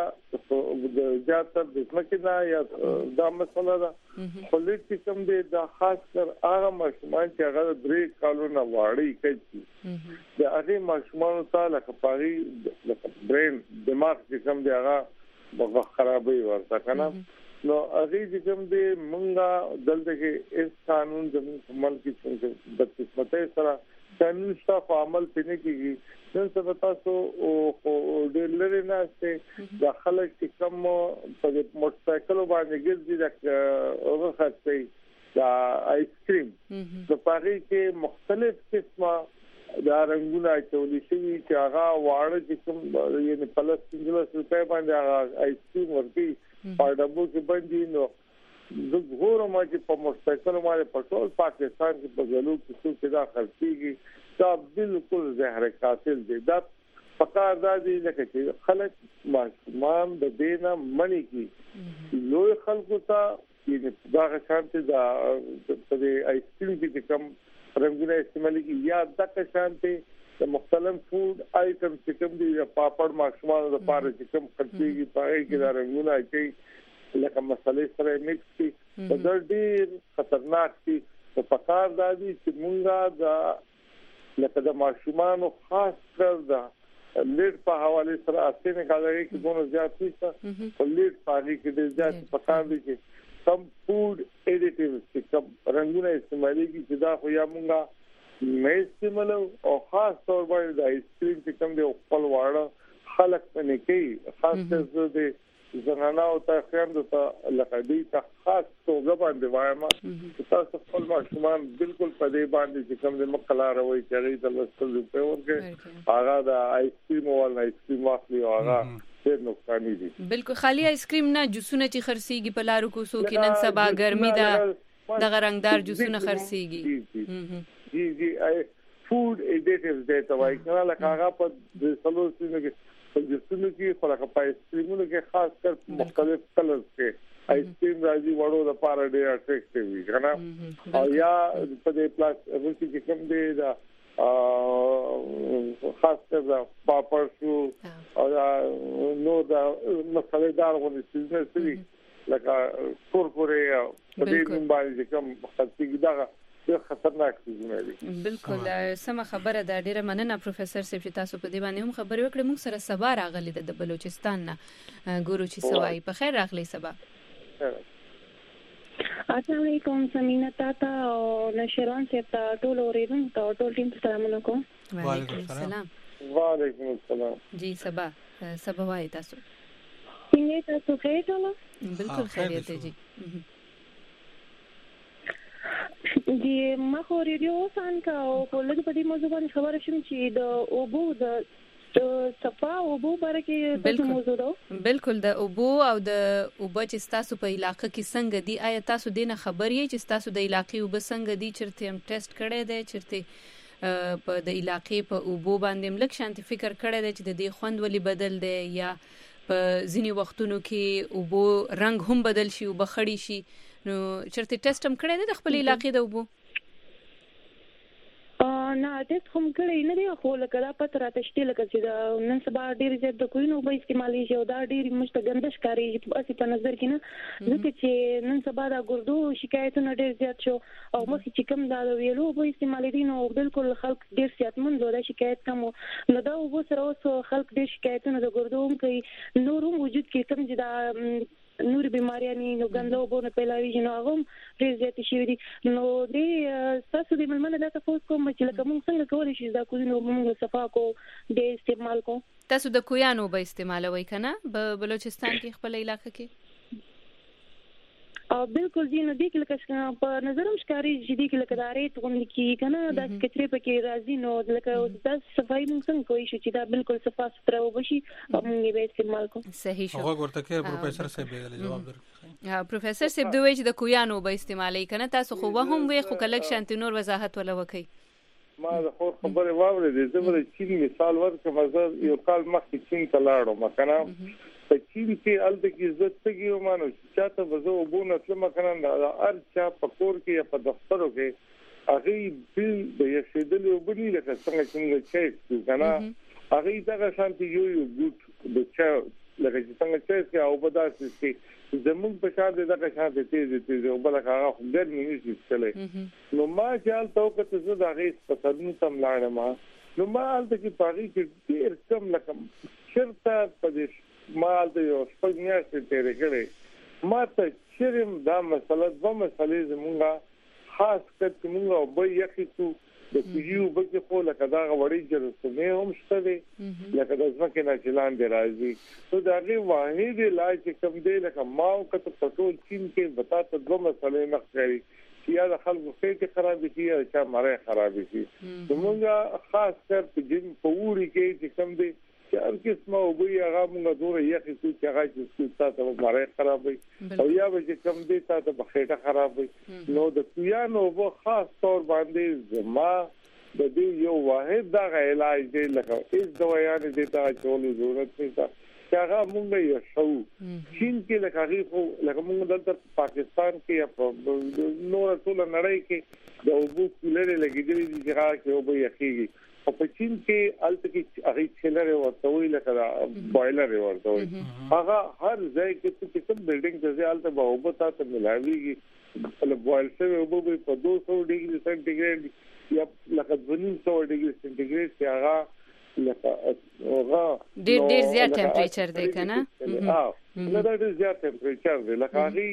Speaker 5: زیات تر د ځمکې دا یا دا مسله ده خو لیټ چې کوم دی دا خاص کر هغه ماشومان چې هغه 3 کالونه واړی کوي دا هغه ماشومان ته لکه پاري لکه برین دماغ چې کوم دی هغه خرابوي ورته کنه. نو هغه چې کوم دی مونږه دلته کې اس قانون زموږ ملک کې د قسمته سره قانون صاف عمل پنه کیږي نن څه تاسو او د لری نه چې د خلک چې کوم په موټر سایکل باندې ګرځي د هغه خاصه د آیس کریم د پاره کې مختلف قسمه دا رنگونه چولې شي چې هغه واړه چې کوم یعنی پلس 15 روپے باندې هغه آیس کریم ورته پاډبو کې باندې نو د ګورم چې په مستقل باندې په ټول پاکستان کې په غلو کې څه دا خرڅيږي دا بالکل زهر قاتل دی. دا پکار دا دی چې خلک ماشومان د دینه منی کی لوی خلکو ته چې دا شانتي دا په آیس کریم کې کم رنگونه استعمالي کی یا د شانتي د مختلف فود آیټم چې کوم دي پاپړ ماشومان د پاره چې کوم خرڅيږي پای کې دا رنگونه اچي لکه مسلې سره مکس کی په ډېر خطرناک دي. په پکار دا دي چې مونږه دا لکه د ماشومان خاص کر دا لیډ په حواله سره اسنه کاږي چې دونو زیات نشته په لیډ پاږي کې د زیات پکار دي چې سم فود ایډیټیوز چې کوم رنگونه استعمالي کی چې دا خو یا مونږه نه استعمالو او خاص طور باندې د آیس کریم چې کوم دی خپل واړه خلک پنه کوي خاص کر د زنانه او تخیند ته لقبي ته خاص توګه باندې وایم تاسو خپل ماشومان بالکل په دې باندې چې کوم د مقلا روي چې د لسل په ورګه هغه د آیس کریم او آیس کریم واخلي او هغه ډېر نقصان دي. بالکل
Speaker 1: خالي آیس کریم نه جوسونه چې خرسيږي په لارو کو سو کې نن سبا ګرمي ده د رنگدار جوسونه خرسيږي
Speaker 5: جی فود ایډیټیوز دي ته وایي کنه لکه هغه په سلوسینو کې جسمه کې خلک په آیس کریمونو کې خاص کر مختلف کلرز کې آیس کریم راځي وړو د پاره ډېر اټریکټیو وي کنه او یا په دې پلاس ورته کې کوم دی دا خاص کر دا پاپړ شو او نو دا مسالې دار غوړي چې سړي لکه کورپورې په دې باندې کوم خاصي دا خطرناک دي.
Speaker 1: بالکل سم خبره ده. ډیره مننه پروفیسور صاحب چې تاسو په دې باندې هم خبرې وکړې. موږ سره سبا راغلي د بلوچستان نه ګورو چې سوای په خیر راغلي سبا.
Speaker 7: السلام علیکم سمینا تاتا او نشران صاحب ته ټول اوریدونکو ته ټول ټیم ته سلامونه کوم.
Speaker 1: وعلیکم السلام.
Speaker 5: وعلیکم السلام.
Speaker 1: جی سبا وای تاسو
Speaker 7: څنګه تاسو خیر ټول؟
Speaker 1: بالکل خیریت دی جی.
Speaker 7: جی ما خو ریډیو سان کا او لږ په دې موضوع باندې خبره شوم چې د اوبو د صفا اوبو برکه تاسو موضوع ده.
Speaker 1: بالکل د اوبو او د اوبو چې تاسو په علاقې کې څنګه دي آیا تاسو دینه خبر یې چې تاسو د علاقې اوبو څنګه دي چرته هم ټیسټ کړی دی چرته په د علاقې په اوبو باندې ملک شانتي فکر کړی دی چې د دې خوند ولې بدل دی یا په ځینی وختونو کې اوبو رنگ هم بدل شي او بخړی شي نو چرته ټیسټ هم کړی دی د خپل علاقې د اوبو
Speaker 7: نه ټیسټ هم کړی نه دی خو لکه دا پته راته شته لکه چې نن سبا ډیر زیات د کوینو به استعمالي شي او دا ډیر مستګندش کاری اسی په نظر کې نه ځکه چې نن سبا دا ګردو شکایتونه ډیر زیات شو او مخکې چې کوم دا ویلو به استعمالي دي نو بالکل خلک ډیر صحتمند ولا شکایت کم نو دا وبو سره اوس خلک ډیر شکایتونه د ګردو هم کوي نور هم وجود کې کوم چې دا نور بیماریاں نو ګندو بونه پیلاوي نو هغه ډیر زیات شي دي نو دې تاسو دې ملمنه دا تاسو کوم چې لکه موږ څنګه کولای شو دا کوینو موږ صفا کو د استعمال کو
Speaker 1: تاسو د کویانو به استعمالوي کنه په بلوچستان کې خپل علاقې کې
Speaker 7: او بالکل دي نو دې کې لکه په نظرم ښکاری چې دې کې لکه دارې ته کوم کې کنه دا کترې پکې راځي نو لکه د صفای موږ څنګه کوی شو چې دا بالکل صفا ستره وبشي موږ به استعمال کو
Speaker 1: صحیح شو
Speaker 2: هغه ورته کې پروفیسور صاحب یې جواب درکړي
Speaker 1: پروفیسور صاحب دوی چې د کویانو به استعمالي کنه تاسو خو هم وي خو کلک شانتي نور وضاحت ولا وکي
Speaker 5: ما د خو خبره واورېدې زه به چین مثال ورکړم زه یو کال مخکې چین ته لاړم مکنه په چین کې الته کې عزت تګیو مانو چې چاته وزو وبونه تل مکنه ارچا پکور کې یا په دفترو کې هغه بل د یشدل وبني لکه څنګه چې کنه هغه دا شانتي یو ګوت د چا لکه څنګه چې او بداسي چې زمون په شان دغه شان دي او بل هغه ګرمي نشي چلے نو ما چال توکته زه دا غي پسندن تم لاړم نو ما الته کې پاري کې ډیر کم لکم شرطه پدې مال د یو خپل میاشتې تیرې کړې ما ته چیرم دا مسله د مسلې زمونږه خاص کړ موږ او به یقینو د پیو به په لکه دا غوړی جرسمه هم شته دي لکه د ځمکې نه چلان دی راځي نو دا غي واحد علاج کوم دی لکه ما او کته پټول چین کې بتا ته دوه مسلې نه کوي یا د خلکو پیټ خراب دي یا چې مړې خراب دي موږ خاص کر په جن پوری کې چې کوم دی چې هر قسمه وبوي هغه موږ دوره یخي چې هغه چې تاسو مړې خراب وي او یا به کوم دی تاسو په خېټه خراب وي نو د پیانو وو خاص تور باندې زما د دې یو واحد دا علاج دی لکه هیڅ دوايان دي ته چولې ضرورت نشته چې هغه موږ یې شو چین کې لکه موږ دلته پاکستان کې یا نور ټول نړۍ کې د اوبو کولر لګیدلې دي چې هغه کې اوبو یخيږي په چین کې الته کې هغه چلره ورته وی لکه بوائلر ورته وی هغه هر ځای کې چې کوم بلډینګ ته ځالته به اوبو تاسو ملاويږي له بوائل سره اوبو په 200 ډیګري سنټیګریډ یا لکه 200 ډیګري سنټیګریډ چې هغه لکه هغه
Speaker 1: ډیر زیات ټمپریچر دی کنه
Speaker 5: نه دا ډیر زیات ټمپریچر دی لکه هغه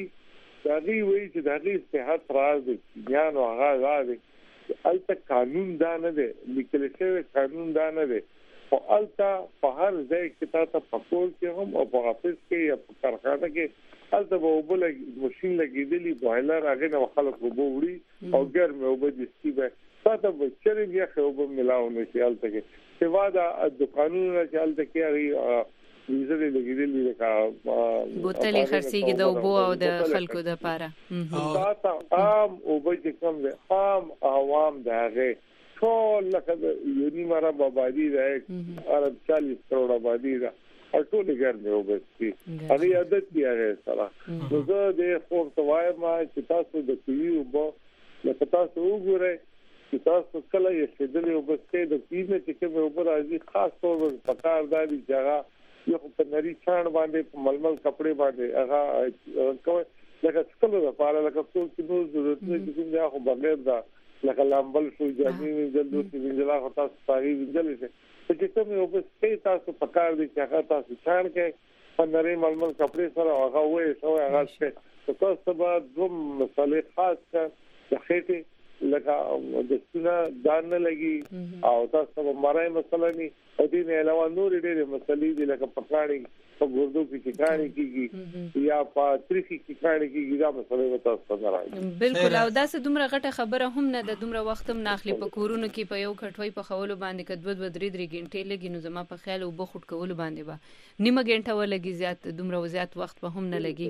Speaker 5: وی چې د هغه صحت راز دی یا نو هغه راځي الته قانون دا نه دی لیکل شوی قانون دا نه دی او الته په هر ځای کې تاسو پکول کې هم او په افیس کې یا په کارخانه کې الته به وبل ماشين لګیدلی بوائلر هغه نه خلکو وبوري او ګرم وب دي سیبه تاسو به چرې یا خو به ملاو نه شي الته کې چې وادا د قانون نه چلته کې هغه ویزه لګیدلی لکه
Speaker 1: بوتلې خرڅيږي د اوبو او د خلکو د پاره
Speaker 5: تاسو عام او به کوم دی عام عوام دغه ټول لکه یونی مارا آبادی ده عرب 40 کروڑ آبادی ده ټول ګرځي او بس هغه عادت دی هغه سره نو زه د خورتوای ما چې تاسو د پیو بو لکه تاسو وګورئ چې تاسو کله یې شیدلې او بس کې د پینه چې کوم اوپر راځي خاص طور په کار دادي ځای یو په نری چاڼ باندې ململ کپڑے باندې هغه کوي لکه څکلو لپاره لکه څو چې نو ضرورت نه چې دا خو بغیر دا لکه لامبل شو جامې وینځل دوی وینځل خو تاسو پاري وینځل شي چې کوم یو په سپې تاسو پکار دي چې هغه تاسو چاڼ کې په نری ململ کپڑے سره هغه وې شو هغه څه تاسو به دوم مسالې خاص کړ د خېټه لکه د سینه دان نه لګي او تاسو به مړای مسله ني او دې نه علاوه نور ډېرې مسلې دي لکه پکاړي په ګردو کې کاڼي کیږي یا په تریخي کې کاڼي کیږي دا مسله به تاسو نه راځي
Speaker 1: بالکل او دا څه دومره غټه خبره هم نه د دومره وخت هم ناخلي په کورونو کې په یو کټوي په خولو باندې کډ 2-3 غنټې لګي نو زما په خیال او بخټ کول باندې با نیمه غنټه ولګي زیات دومره زیات وخت په هم نه لګي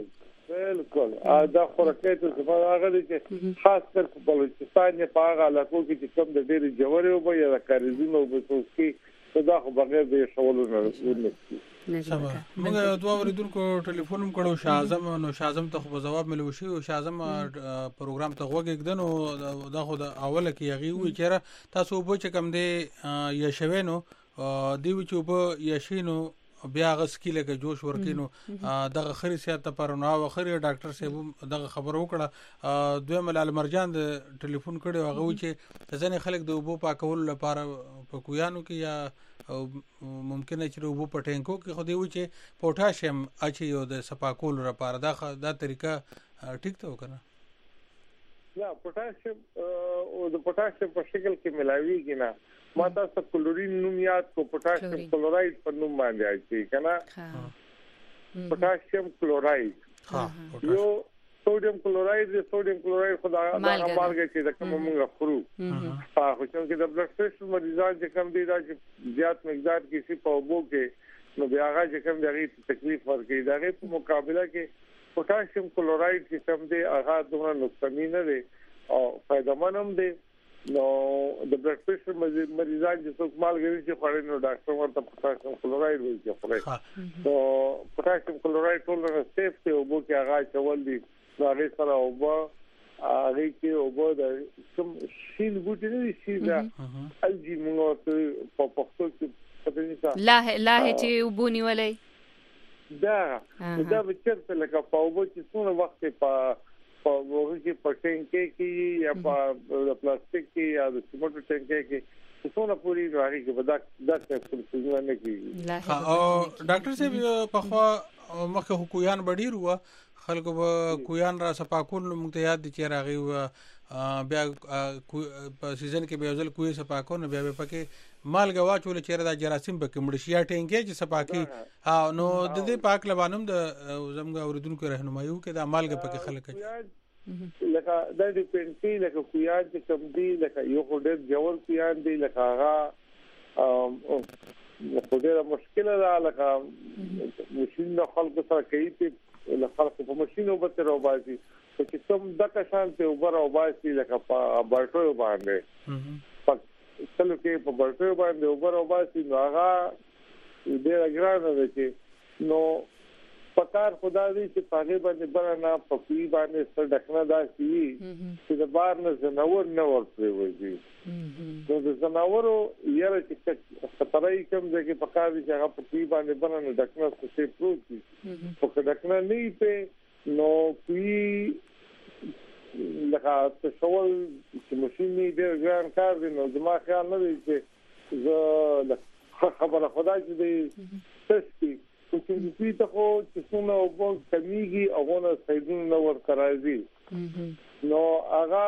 Speaker 5: بالکل دا خوراکي ته څه هغه دي چې خاص کر په بلوچستان په هغه علاقو کې چې کوم د ډېری جوړې او یا د کاریزونو په توګه دا خو بغیر د شولو نه
Speaker 2: سبا موږ دوه ورېدونکو ټلیفون کړو شاعظم نو شاعظم ته خو جواب ملو شي او شاعظم پروګرام ته وګیږدن او دا خو د اوله کې یغي وی چیرې تاسو به چې کم دی یا شوینو دی چې به یشینو بیا غسکیله کې جوش ورکینو دغه خري سیاست پر نو او خري ډاکټر صاحب دغه خبر وکړه دوی ملال مرجان د ټلیفون کړي هغه چې ځنې خلک د وبو پاکول لپاره په کویانو کې یا ممکن چې وبو په ټینکو کې خو دی چې پوتاشیم اچي یو د سپاکول لپاره دا طریقه ټیک ته وکنه
Speaker 5: یا پوتاشیم او د پوتاشیم په شکل کې ملاويږي نه ماته څه کلورین نوم یاد کو پوتاشیم کلورایډ په نوم باندې اچي کنه پوتاشیم کلورایډ یو سوډیم کلورایډ خدای هغه مارګه چې د کوم موږ خورو خو چې د بلډ پريشر مریضان چې کم دي دا چې زیات مقدار کې سی په وبو کې نو بیا هغه چې کم دغه تکلیف ورکړي دغه په مقابله کې پوتاشیم کلورایډ چې کم دي هغه دوه نقصان نه دي او فائدمن هم دي نو د بلډ پريشر مریضان چې څوک مالګري چې خوري نو ډاکټر ورته پوتاشیم کلورایډ وایي چې خوري نو پوتاشیم کلورایډ ټول نه سیف دی او بو کې هغه چول دي هغه سره او بو هغه کې او بو د کوم شین بوټي نه شي دا الجی موږ په پښتو کې پته نه
Speaker 1: لا چې وبونی ولې
Speaker 5: دا به چرته لکه په وبو چې څونه وخت په وګورئ چې په ټینکې کې یا په پلاستیک کې یا د سیمنټ ټینکې کې څونه پوری راغی چې بدا څه څه نه کیږي
Speaker 2: او ډاکټر صاحب په خوا مخه حکومت بډیر و خلکو به کویان را سپاکول موږ ته یاد دي چې راغی و بیا په سیزن کې بیا ځل کوی سپاکو نه بیا پکې مالګه واچول چې دا جراثیم به کمړشیا ټینګه چې سپاکی نو د دې پاک لبانم د زمګه اوریدونکو رهنمایي کې دا مالګه پکې خلک
Speaker 5: لکه د دې پنځه لکه کویان چې کم دي لکه یو هډر جوړ کویان دي لکه هغه خو ډیره مشکله ده لکه ماشين خلک سره کوي له خلکو په ماشينو به تر وباسي چې کوم د کشانته وبره وباسي لکه په برټو باندې څلو کې په برټو باندې وبره وباسي نو هغه ډیره ګرانه ده چې نو پکار خدا دې چې پاګې باندې برانه په پی باندې سر ډکنه داسي چې د بار نه زناور نه ورته وځي نو د زناورو یاره چې خطرای کوم ځکه پکار دې چې هغه په پی باندې برانه ډکنه څه پروت دي په ډکنه نه پی نو پی لکه څول چې ماشيني ډېر ګران کار دی نو زما خیال نه دی چې زه خبره خدای دې تستی چې دې ته خو چې څونه او په کمیږي او نه سیدون نو ور راځي نو هغه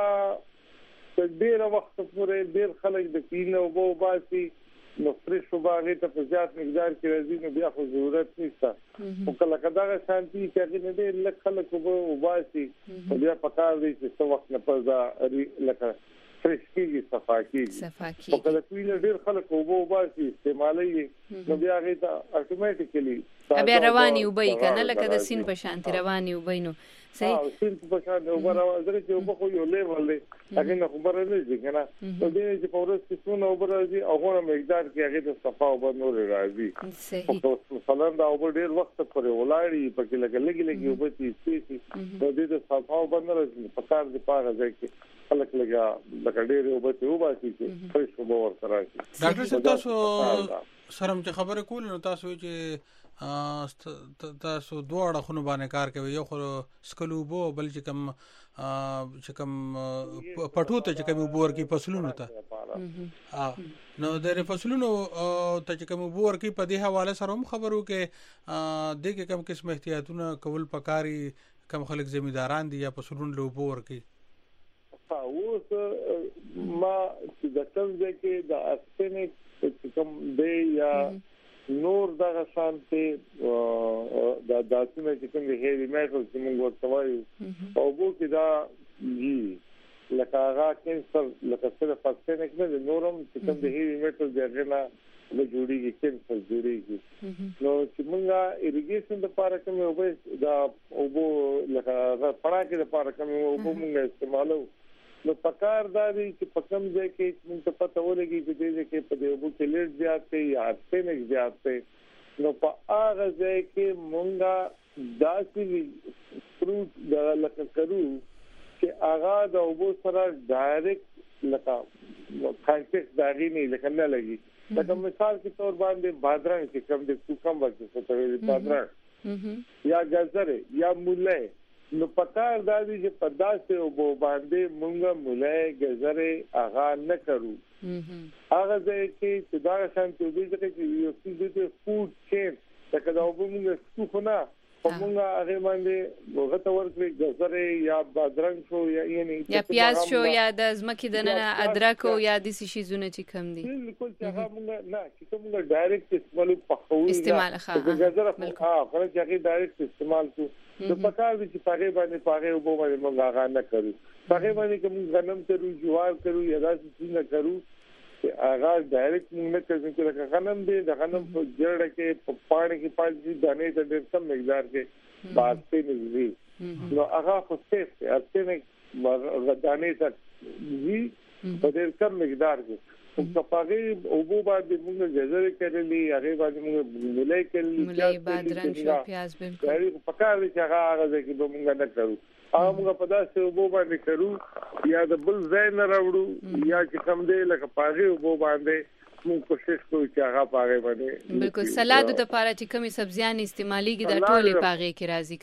Speaker 5: ډېر وخت پورې ډېر خلک د پینې او بو باسي نو فرش وباغه ته په زیات مقدار کې راځي نو بیا خو ضرورت نشته او کله کدا شانتي چې نه دې لکه خلک وبو باسي بیا پکار دي چې څو وخت نه پزا لکه فرش کیږي صفاکي او کله چې ډېر خلک وبو باسي استعمالي نو بیا هغه ته اتوماتیکلی
Speaker 1: بیا رواني وبای کنه لکه د سین په شانتي رواني وبای نو
Speaker 5: صحیح سین په شانتي وبره زره چې وبخو یو لیول دی هغه نه خبره نه دي کنه نو دې چې پورس کې څونه وبره دي او هغه مقدار کې هغه د صفا او نور راځي صحیح مثلا دا وبر ډېر وخت پورې ولاړی پکې لګي وبتي سي نو دې د صفا او نور پکار دي پاره ځکه خلک لګا ډېر وبتي وباسي چې فرش وبو ور سره
Speaker 2: ډاکټر صاحب تاسو سره چې خبره کول نو تاسو چې تاسو دوه خونو باندې کار کوي یو خو سکلوبو بل چې کوم پټو ته چې کوم بور کې فصلونو ته نو د فصلونو ته چې کوم بور کې په دې حواله سره هم خبرو کې د کوم قسم احتیاطونه کول پکاري کوم خلک ذمہداران دي یا فصلونو له بور کې
Speaker 5: اوس ما چې د څنګه کې د اسپینک کوم دی یا نور دغه شانته د داسونه چې کوم هیوی میټل چې موږ ورته وایو او بو کې دا جی لکه هغه کینسر لکه څه فاسټنک نه نورم چې کوم هیوی میټل دغه نه جوړیږي کینسر جوړیږي نو چې موږ اریګیشن لپاره کوم یو دا او بو پړا کې د پاره کوم او موږ استعمالو نو پکار داري چې پکم ځای کې موږ ته پته ولګي چې دې کې په دې وبو کې لیټ زیات دی یا ارسنک زیات دی نو په هغه ځای کې موږ داسې فروټ د لکه کرو چې هغه د وبو سره ډایرکټ لکه کانټیکټ داغي نه لکه نه لګي لکه مثال کې تور باندې بادرنګ چې کوم د کوکمبر څه ته ویل بادرنګ یا گازر یا مولای نو پکار دادی چې پداسه وبو باندې مونږه مولای گازر هغه نه کرو هغه ځکه چې دا شانتي دي چې یو څه د فود چین دا دا وبو موږ څه نه کومه هغه باندې وغته ورکړي گازر یا بادرنګ شو یا
Speaker 1: پیاز شو یا د زمکې د نه ادرک او یا د شي زونه چې کم دي
Speaker 5: بالکل چې هغه موږ نه چې موږ ډایرکټ
Speaker 1: استعمال
Speaker 5: ښه گازر خو خلک هغه ډایرکټ استعمال کو د پکار دي چې پاره باندې وبو باندې موږ هغه نه کوي پاره باندې کوم غنم کرو جوار کرو یا داسې نه کرو هغه ډایرکټ موږ نه کوي چې غنم دې د غنم په جړه کې په پانی کې پاتې دانې ته ډېر کم مقدار کې باسي نږدې نو هغه خو څه ارسنک غدانې ته وی په ډېر کم مقدار کې په پاغي وبو باندې موږ جزر کړلې هغه باندې موږ مولای کړلې
Speaker 1: مولای بادرنګ شو پیاز
Speaker 5: بالکل په کار دي چې هغه ځکه موږ نه کوو هغه په داسې وبو باندې کرو یا د بل ځای نه راوړو یا چې کم دی لکه پاغي وبو باندې موږ کوشش کوو چې هغه پاغي باندې
Speaker 1: بالکل سلاد د پاره چې کومي سبزيان استعماليږي د ټوله پاغي کې راځي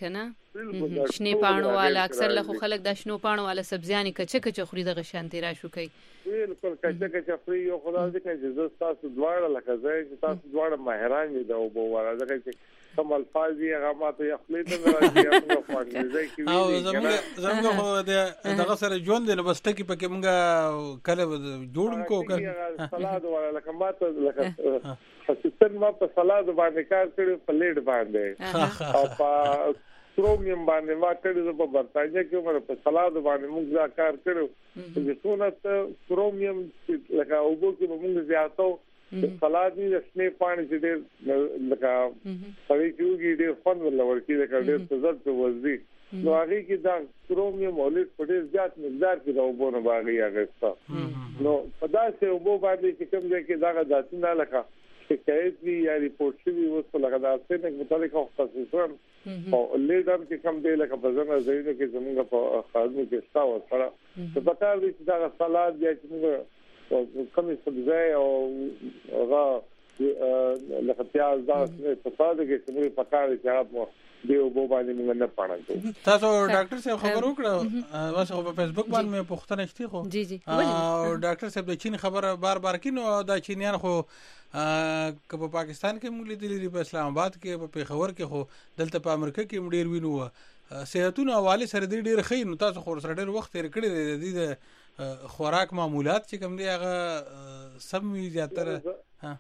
Speaker 1: کنه شنه پانو والا اکثر له خلک د شنو پانو والا سبزيان کچه خوري د غشانتي را شو کوي
Speaker 5: بالکل کچه خوري یو خدای دې کوي چې تاسو دواړه لکه ځای چې تاسو دواړه ماهران دي د وبو والا ځکه چې کوم الفاظ یې هغه ماته یخلې ته راځي هغه په انګلیسي کې
Speaker 2: او زموږ خو دغه سره ژوند نه بس ټکی پکې مونږه کله جوړم کو
Speaker 5: سلاد والا لکه ماته لکه خاصتن ما په سلاد باندې کار کړی په لیډ باندې او په کرومیم باندې ما کړی په برتانیا کې مر په سلاد باندې موږ دا کار کړو چې څونه کرومیم لکه اوبو کې موږ زیاتو سلاد دې شنه پانی چې دې لکه پوي کېږي دې فن ولور کې دا ډېر تزر ته وځي نو هغه کې دا کرومیم اولید په ډېر زیات مقدار کې دا وبونه باغی هغه نو په داسې وبو باندې چې کوم ځای کې دا ذاتونه لکه شکایت وی یا ریپورت شوی وسو لکه دا څنګه متعلق خصوصا او لیډر چې کوم دی لکه په ځنه ځایونه کې زموږ په خاصو کې ستاو سره په پکار دي چې دا سلاد یا چې کومې سبزی او هغه لکه پیاز دا په ساده کې چې موږ پکار دي چې هغه دی وبو باندې موږ نه پاڼو
Speaker 2: تاسو ډاکټر صاحب خبر وکړه واسه په فیسبوک باندې مې پوښتنه شتي خو
Speaker 1: جی
Speaker 2: او ډاکټر صاحب د چین خبره بار کینو دا چینیان خو که په پاکستان کې موږ لیدلې په اسلام آباد کې په پیښور کې خو دلته په امریکا کې ډېر وینو صحتونو حواله سره ډېر خې نو تاسو خو سره ډېر وخت تیر کړی دی د خوراک معمولات چې کوم دی هغه سم وی زیاتره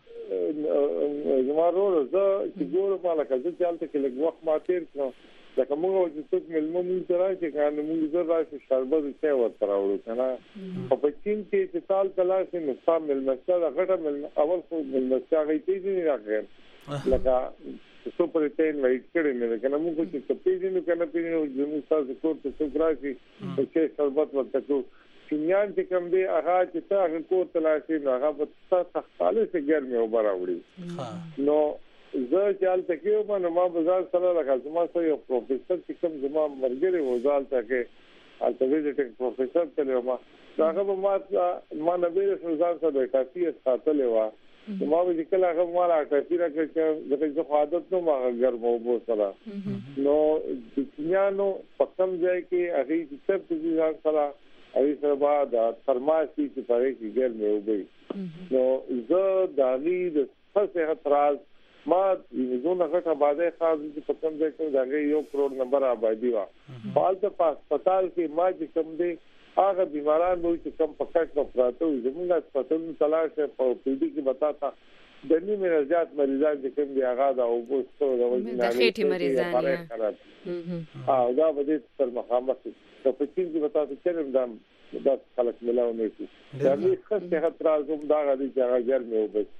Speaker 5: زمارو زه چې ګورم مالکه چې چالتې کې لږ وخت ما تیر کړو لکه موږ چې څوک ملمو موږ سره چې کانه موږ زه راشي شربت چې ورته راوړو کنه په چین کې چې تال کلا چې نصاب ملمسته دا غټه مل اول خو ملمسته غي تیزی نه راغی لکه سوپرټین وایټ کړي نه کنه موږ چې تیزی نه کنه پیژنو زموږ تاسو کو ته سوپراشي چې شربت ورته کو چینیان چې کوم دی هغه چې تاسو کو تلاشي نو هغه په تخاله سره ګرمي او براوړي نو زه چال تکیو باندې ما بازار سره راځم ما سره یو پروفیسور چې کوم زما مرګري وزال تکه الته ویزټینګ پروفیسور ته ما هغه ما نبی رسول الله صلی الله علیه وسلم ساتلې و ما به کله هغه ما راځي راکړ چې د عادت نو ما ګرمو بو سره نو د چینانو په کوم ځای کې هغه چې څه ځای سره ای سره بعد فرماسي چې پاره کې ګرمي وبي نو زه د امید صحت راز ما زونه غټه آبادی خاص چې په کوم ځای کې دا 1 کروڑ نمبر آبادی وا فالته په هسپتال کې ما چې کوم دی هغه بیماران وو چې کوم پکښ نو پراته زموږ هسپتال تلاش په پیډي کې بتاتا د نیمه زیات مریضان چې کوم دی هغه دا او بوستو د
Speaker 1: وزن خېټي مریضان
Speaker 5: دا به تر مخامخ په چین کې بتاته چې دا خلک ملاو نه شي دا هیڅ څه خطر راځم دا غوډي چې هغه ګرمه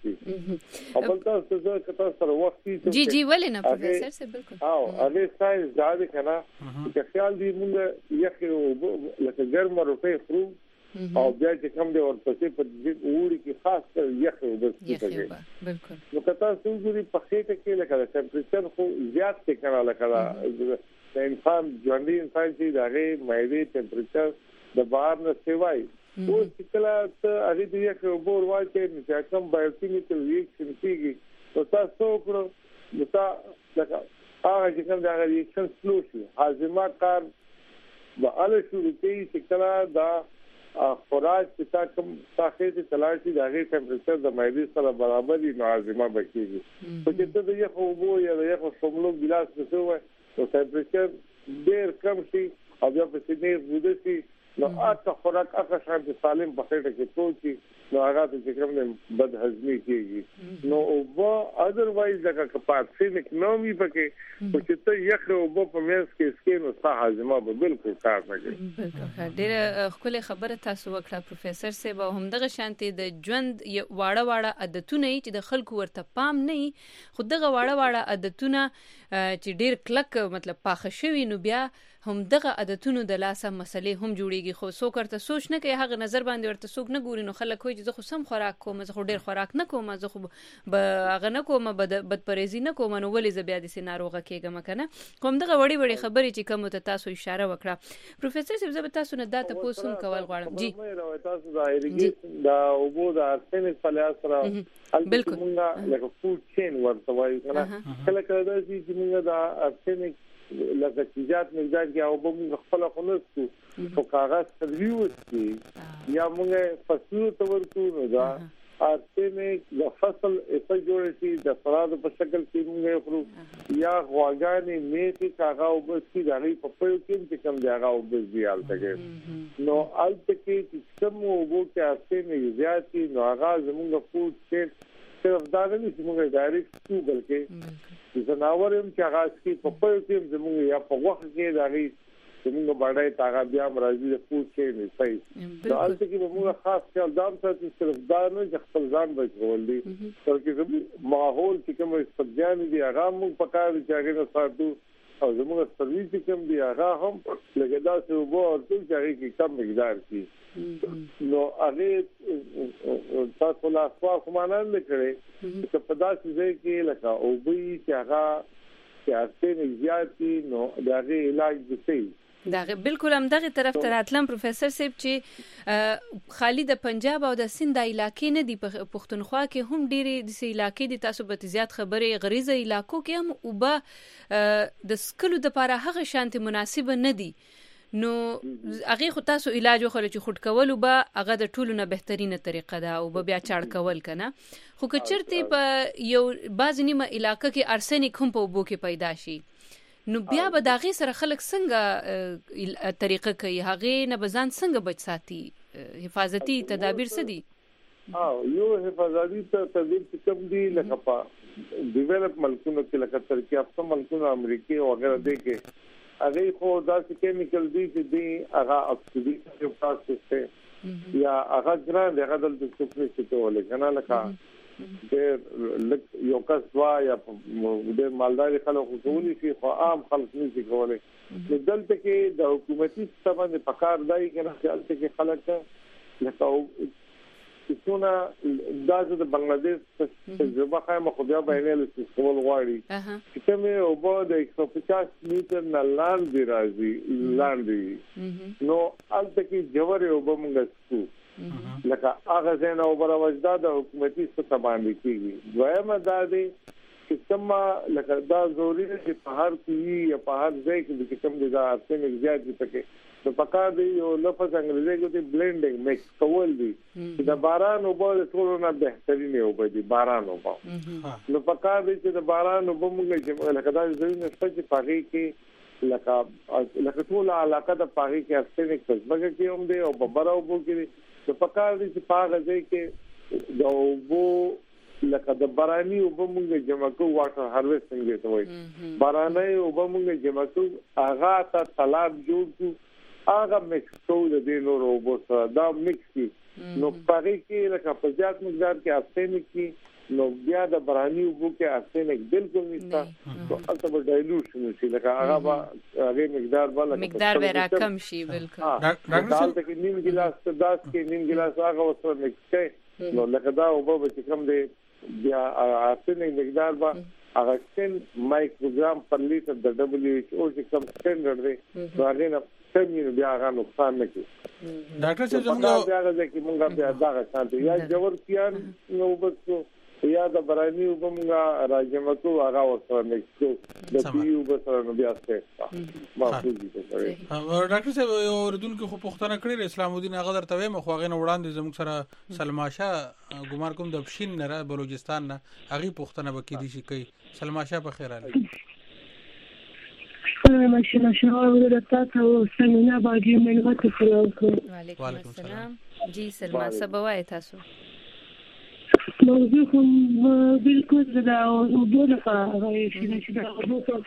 Speaker 5: وبسي او بل تاسو څه کته سره وخت
Speaker 1: جی ولې نه پروفیسور سے بالکل
Speaker 5: هغه ساينس دا دی کنه چې خیال دی موږ یخ لکه ګرمه روټي خرو او بیا چې کوم دی ورپسې په وړي کې خاص کر یخ وبسي
Speaker 1: بالکل
Speaker 5: نو کته سوزري په خېټه کې لکه ټمپریچر خو زیات څه کنه لکه د انسان ژوندۍ انسان چې دغه مایده ټمپریچر د بهر نه سیوای او چې کله ته هغه دی چې بور واچې چې کوم بایوکیمیکل ریاکشن کیږي او تاسو کړو نو تاسو لکه هغه چې کوم دغه ریاکشن سلو شي هاضمه کار به ال شروع کوي چې کله دا خوراک چې کوم تاخیر تلاشي دغه ټمپریچر د مایده سره برابر دي نو هاضمه بکیږي په چې ته د یو بو یا د یو شملو ګلاس څه وای نو ټمپریچر ډیر کم شي او بیا په سینې وځي شي نو اته خوراک هغه شان سالم بخیټه کې پروتي نو هغه چې کوم نه بد هضمي کیږي نو او اذروایز دا کپاسټي نومي پکې او چې ته یخ او په مېز کې سکین او صحه هضمه به بالکل کار نه کوي
Speaker 1: بالکل ډېر خپل خبره تاسو وکړه پروفیسور صاحب هم دغه شانتي د ژوند واړه عادتونه چې د خلکو ورته پام نه خو دغه واړه عادتونه چې ډېر کلک مطلب پاخه شوی نو بیا هم دغه عادتونو د لاسه مسلې هم جوړيږي خو څوک ورته سوچ نه کوي هغه نظر باندې ورته څوک نه ګوري نو خلک کوي چې زه خو سم خوراک کوم زه خو ډیر خوراک نه کوم زه خو هغه نه کوم بدپرهیزي نه کوم نو ولې زه بیا د سي ناروغه کېږم کنه کوم دغه وړي خبرې چې کوم ته تاسو اشاره وکړه پروفیسور صاحب زه تاسو نه دا تاسو کول غواړم جی
Speaker 5: تاسو دا ایریګیشن دا وګو دا ارسنیک په لاس سره
Speaker 1: بالکل
Speaker 5: موږ لکه فود چین ورته وایو کنه کله کله چې موږ دا ارسنیک لکه تجارت مقدار کې او موږ خپل خلصو په کاغذ سرویو کې یا موږ فصلو تور کو نو دا ارسنیک د فصل په جوړ شي د فراد په شکل کې موږ خورو یا غواګانې میټي کاغذ او بس کې دغه په پيو کې کوم ځای او بس دی الته نو الته کې چې کوم وګو کې ارسنیک زیات نو هغه زموږ فود چین صرف دا نه چې موږ ډایرکټ کو بلکې زناورم چې هغه کې په پيو کې زموږ یا په وخت کې دغه زموږ باندې تاغه بیا مرضی د پوښ کې نه صحیح دا الته کې موږ خاص خیال دام ساتي صرف دا نه چې خپل ځان بچول دي بلکې زموږ ماحول چې کوم استفادان دي هغه موږ په کار چې هغه نه ساتو او زموږ سرویس چې کوم دي هغه هم لکه دا څه وو او چې هغه کې کم مقدار کې نو هغه تاسو لا خو مانان لیکلې چې په داسې ځای کې لکه او به چې هغه چې ارسنیک زیات نو دغه علاج دي
Speaker 1: دغه بالکل هم دغه طرف ته راتلم پروفیسور صاحب چې خالی د پنجاب او د سند علاقې نه دی پښتونخوا کې هم ډېری د علاقې د تاسو به زیات خبرې غریزه علاقو کې هم او به د سکلو د لپاره هغه شانتي مناسبه نه دي نو هغه خو تاسو علاج خو چې خود کول او به هغه د ټولو نه بهترینه طریقه ده او بیا چاړ کول کنه خو کچرته په یو باز نیمه علاقې کې ارسنیک هم په وبو کې پیدا شي نو بیا به داغه سره خلک څنګه طریقه کوي هغه نه بزان څنګه بچ ساتي حفاظتي تدابیر څه دي
Speaker 5: یو حفاظتي تدابیر کوم دي لکه په ډیولپ ملکونو کې لکه ترکیه په ملکونو امریکا او وغیرہ دي کې هغه خو داسې کیمیکل دي چې دي هغه اکسیډیټیو پروسس یا هغه ګران هغه د سپلیټ ولې کنه لکه د یو کس وا یا د مالداري خلکو کولی شي خو عام خلک نشي کولای دلته کې د حکومتي سیستم د پکار دای کنه چې دلته کې خلک لکه څونه د بنگلاديش تجربه خامه خو بیا باندې لسکول غواړي چې کومه او د 150 میټر نه لاندې راځي لاندې نو الته کې جوړ او بمګسکو لکه هغه زنه او بر وجداد حکومتي څخه باندې کیږي دویمه دا دی چې کوم لکه دا ضروري چې په هر کوي یا په هر ځای کې چې کوم دي دا ارسنیک زیات دي پکې نو پکار دی یو لفظ انګریزي کې دی بلندینګ میکس کول دي چې د باران او بل ټولو نه بهترین او به دي باران او نو پکار دی چې د باران او موږ چې لکه دا ځینې څه پاږي کې لکه ټول علاقه د پاږي کې ارسنیک څه بګه کې هم دی او په براو بو کې د پکار دي چې پاغه ځای کې د وبو لکه د باراني وبو موږ جمع کوو واټر هارویسټینګ دی ته وایي باراني وبو موږ جمع کوو هغه ته تالاب جوړ کو هغه مکس کول د نورو وبو دا مکس نو پاره کې لکه په زیات مقدار کې ارسنیک کې نو بیا د برانی وبو کې ارسنیک بالکل نشته نو البته به ډایلوشن شي لکه هغه هغه مقدار به
Speaker 1: راکم شي بالکل
Speaker 5: ډاکټر کې نیم ګلاس داس کې نیم ګلاس هغه وسره مکس کړي نو لکه دا وبو چې کوم دی بیا ارسنیک مقدار به هغه 10 مایکروګرام پر لیټر د WHO چې کوم سټانډرډ دی هغه نه څنګه بیا هغه نقصان نه کوي
Speaker 2: ډاکټر صاحب زموږ
Speaker 5: بیا هغه کې مونږ بیا دا غواړو یا جوړ کیان نو بس یا د برانی وبمغه راجمتو هغه وسره نکسو د پیو بسره بیا څه مافوز دي
Speaker 2: ډاکټر صاحب اوردونکو خو پښتنه کړی اسلام الدین هغه درته وایم خو هغه نه وړاندې زموږ سره سلماشا ګمار کوم د بشین نه بلوچستان نه هغه پښتنه وکړي دي شي کوي سلماشا په خیر علي
Speaker 7: ماشاءالله شاو د تاسو سمینه باندې ملګرو سلام
Speaker 1: وعلیکم السلام جی سلما سبوای تاسو
Speaker 7: موضوع کوم بالکل دا وګوره چې دا وګوره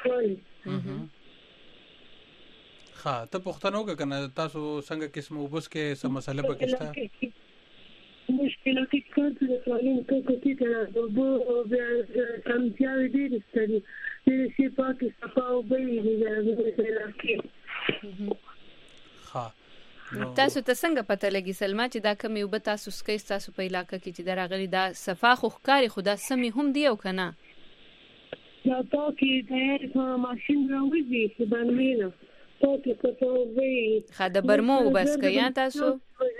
Speaker 2: ها ته پښتنو کنه تاسو څنګه قسم وبس کې سم مسله پکښتا
Speaker 7: مشکل کې کار د سوالین کوي چې دا کم ځای دی ستړي چې پاکستان په وبې دی
Speaker 2: ها
Speaker 1: تاسو ته څنګه پته لګی سلما چې دا کمی وب تاسو سکه تاسو په علاقې کې چې دراغلي دا صفا خو ښکاری خدا سمي هم دی او کنه
Speaker 7: دا پاکي تیار کوم ماشين راوځي چې باندې پاکي کوته وي
Speaker 1: خاله برمو بس کیا تاسو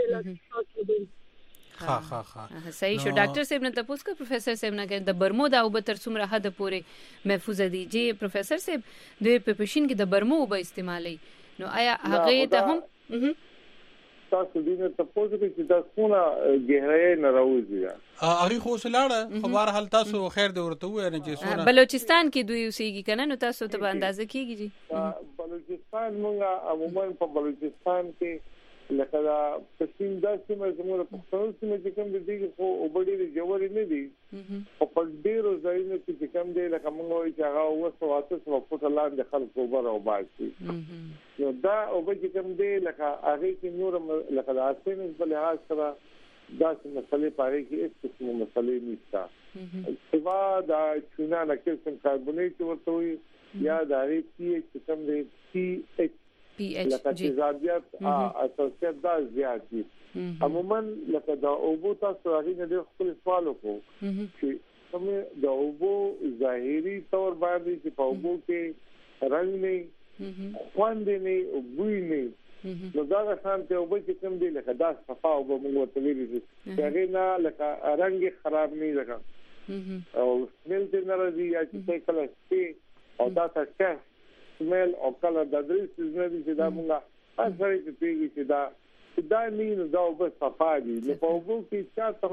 Speaker 2: ها
Speaker 1: صحیح شو ډاکټر صاحب نه تاسو کا پروفیسور صاحب نه د برمو دا او به تر څومره حد پورې محفوظ دي جی پروفیسور صاحب دوی په پښین کې د برمو به استعمالي نو آیا هغه ته هم
Speaker 5: تاسو دې ته پوښتنه کوي چې دا څونه گہرائی نه راوځي
Speaker 2: هغه خو سلاړه خو بهر حال تاسو خیر دی ورته وای نه چې څونه
Speaker 1: بلوچستان کې دوی اوسېږي کنه نو تاسو ته اندازه کیږي
Speaker 5: جی بلوچستان موږ عموما په بلوچستان کې لکه دا پښین داسې مزموره پښتون چې کوم دي خو وبډي جوړې نه دي او په ډیرو ځایونو کې کوم دي لکه موږ وایي چې هغه وسواسه په فوټ لاندې خلکو وبره او باسي نو دا او به کوم دي لکه هغه کې نور لکه د اسنس په لحاظ سره دا څه مسلې پاره کې هیڅ څه مسلې نشته سوا دا چونه نه کلسیم کاربونیټ ورته وي یا دا ری پی ایچ کوم دي پی ایچ لکه تیزابیت اساسیت دا زیات دي عموما لکه دا اوبو تاسو هغه نه خپل سوال وکړو چې کوم دا اوبو ظاهري تور باندې چې په اوبو کې رنگ نه خوند نه او بوی نه نو دا څنګه اوبو چې کوم دي لکه دا صفا اوبو موږ ته ویل دي هغه نه لکه رنگ خراب نه لګا او سمیل څنګه راځي یا چې کله چې او دا څه سمیل او کله د درې سیزن دي چې دا موږ اصلي چې پیږي چې دا نه دا وب صفا دي نو په وبو کې چې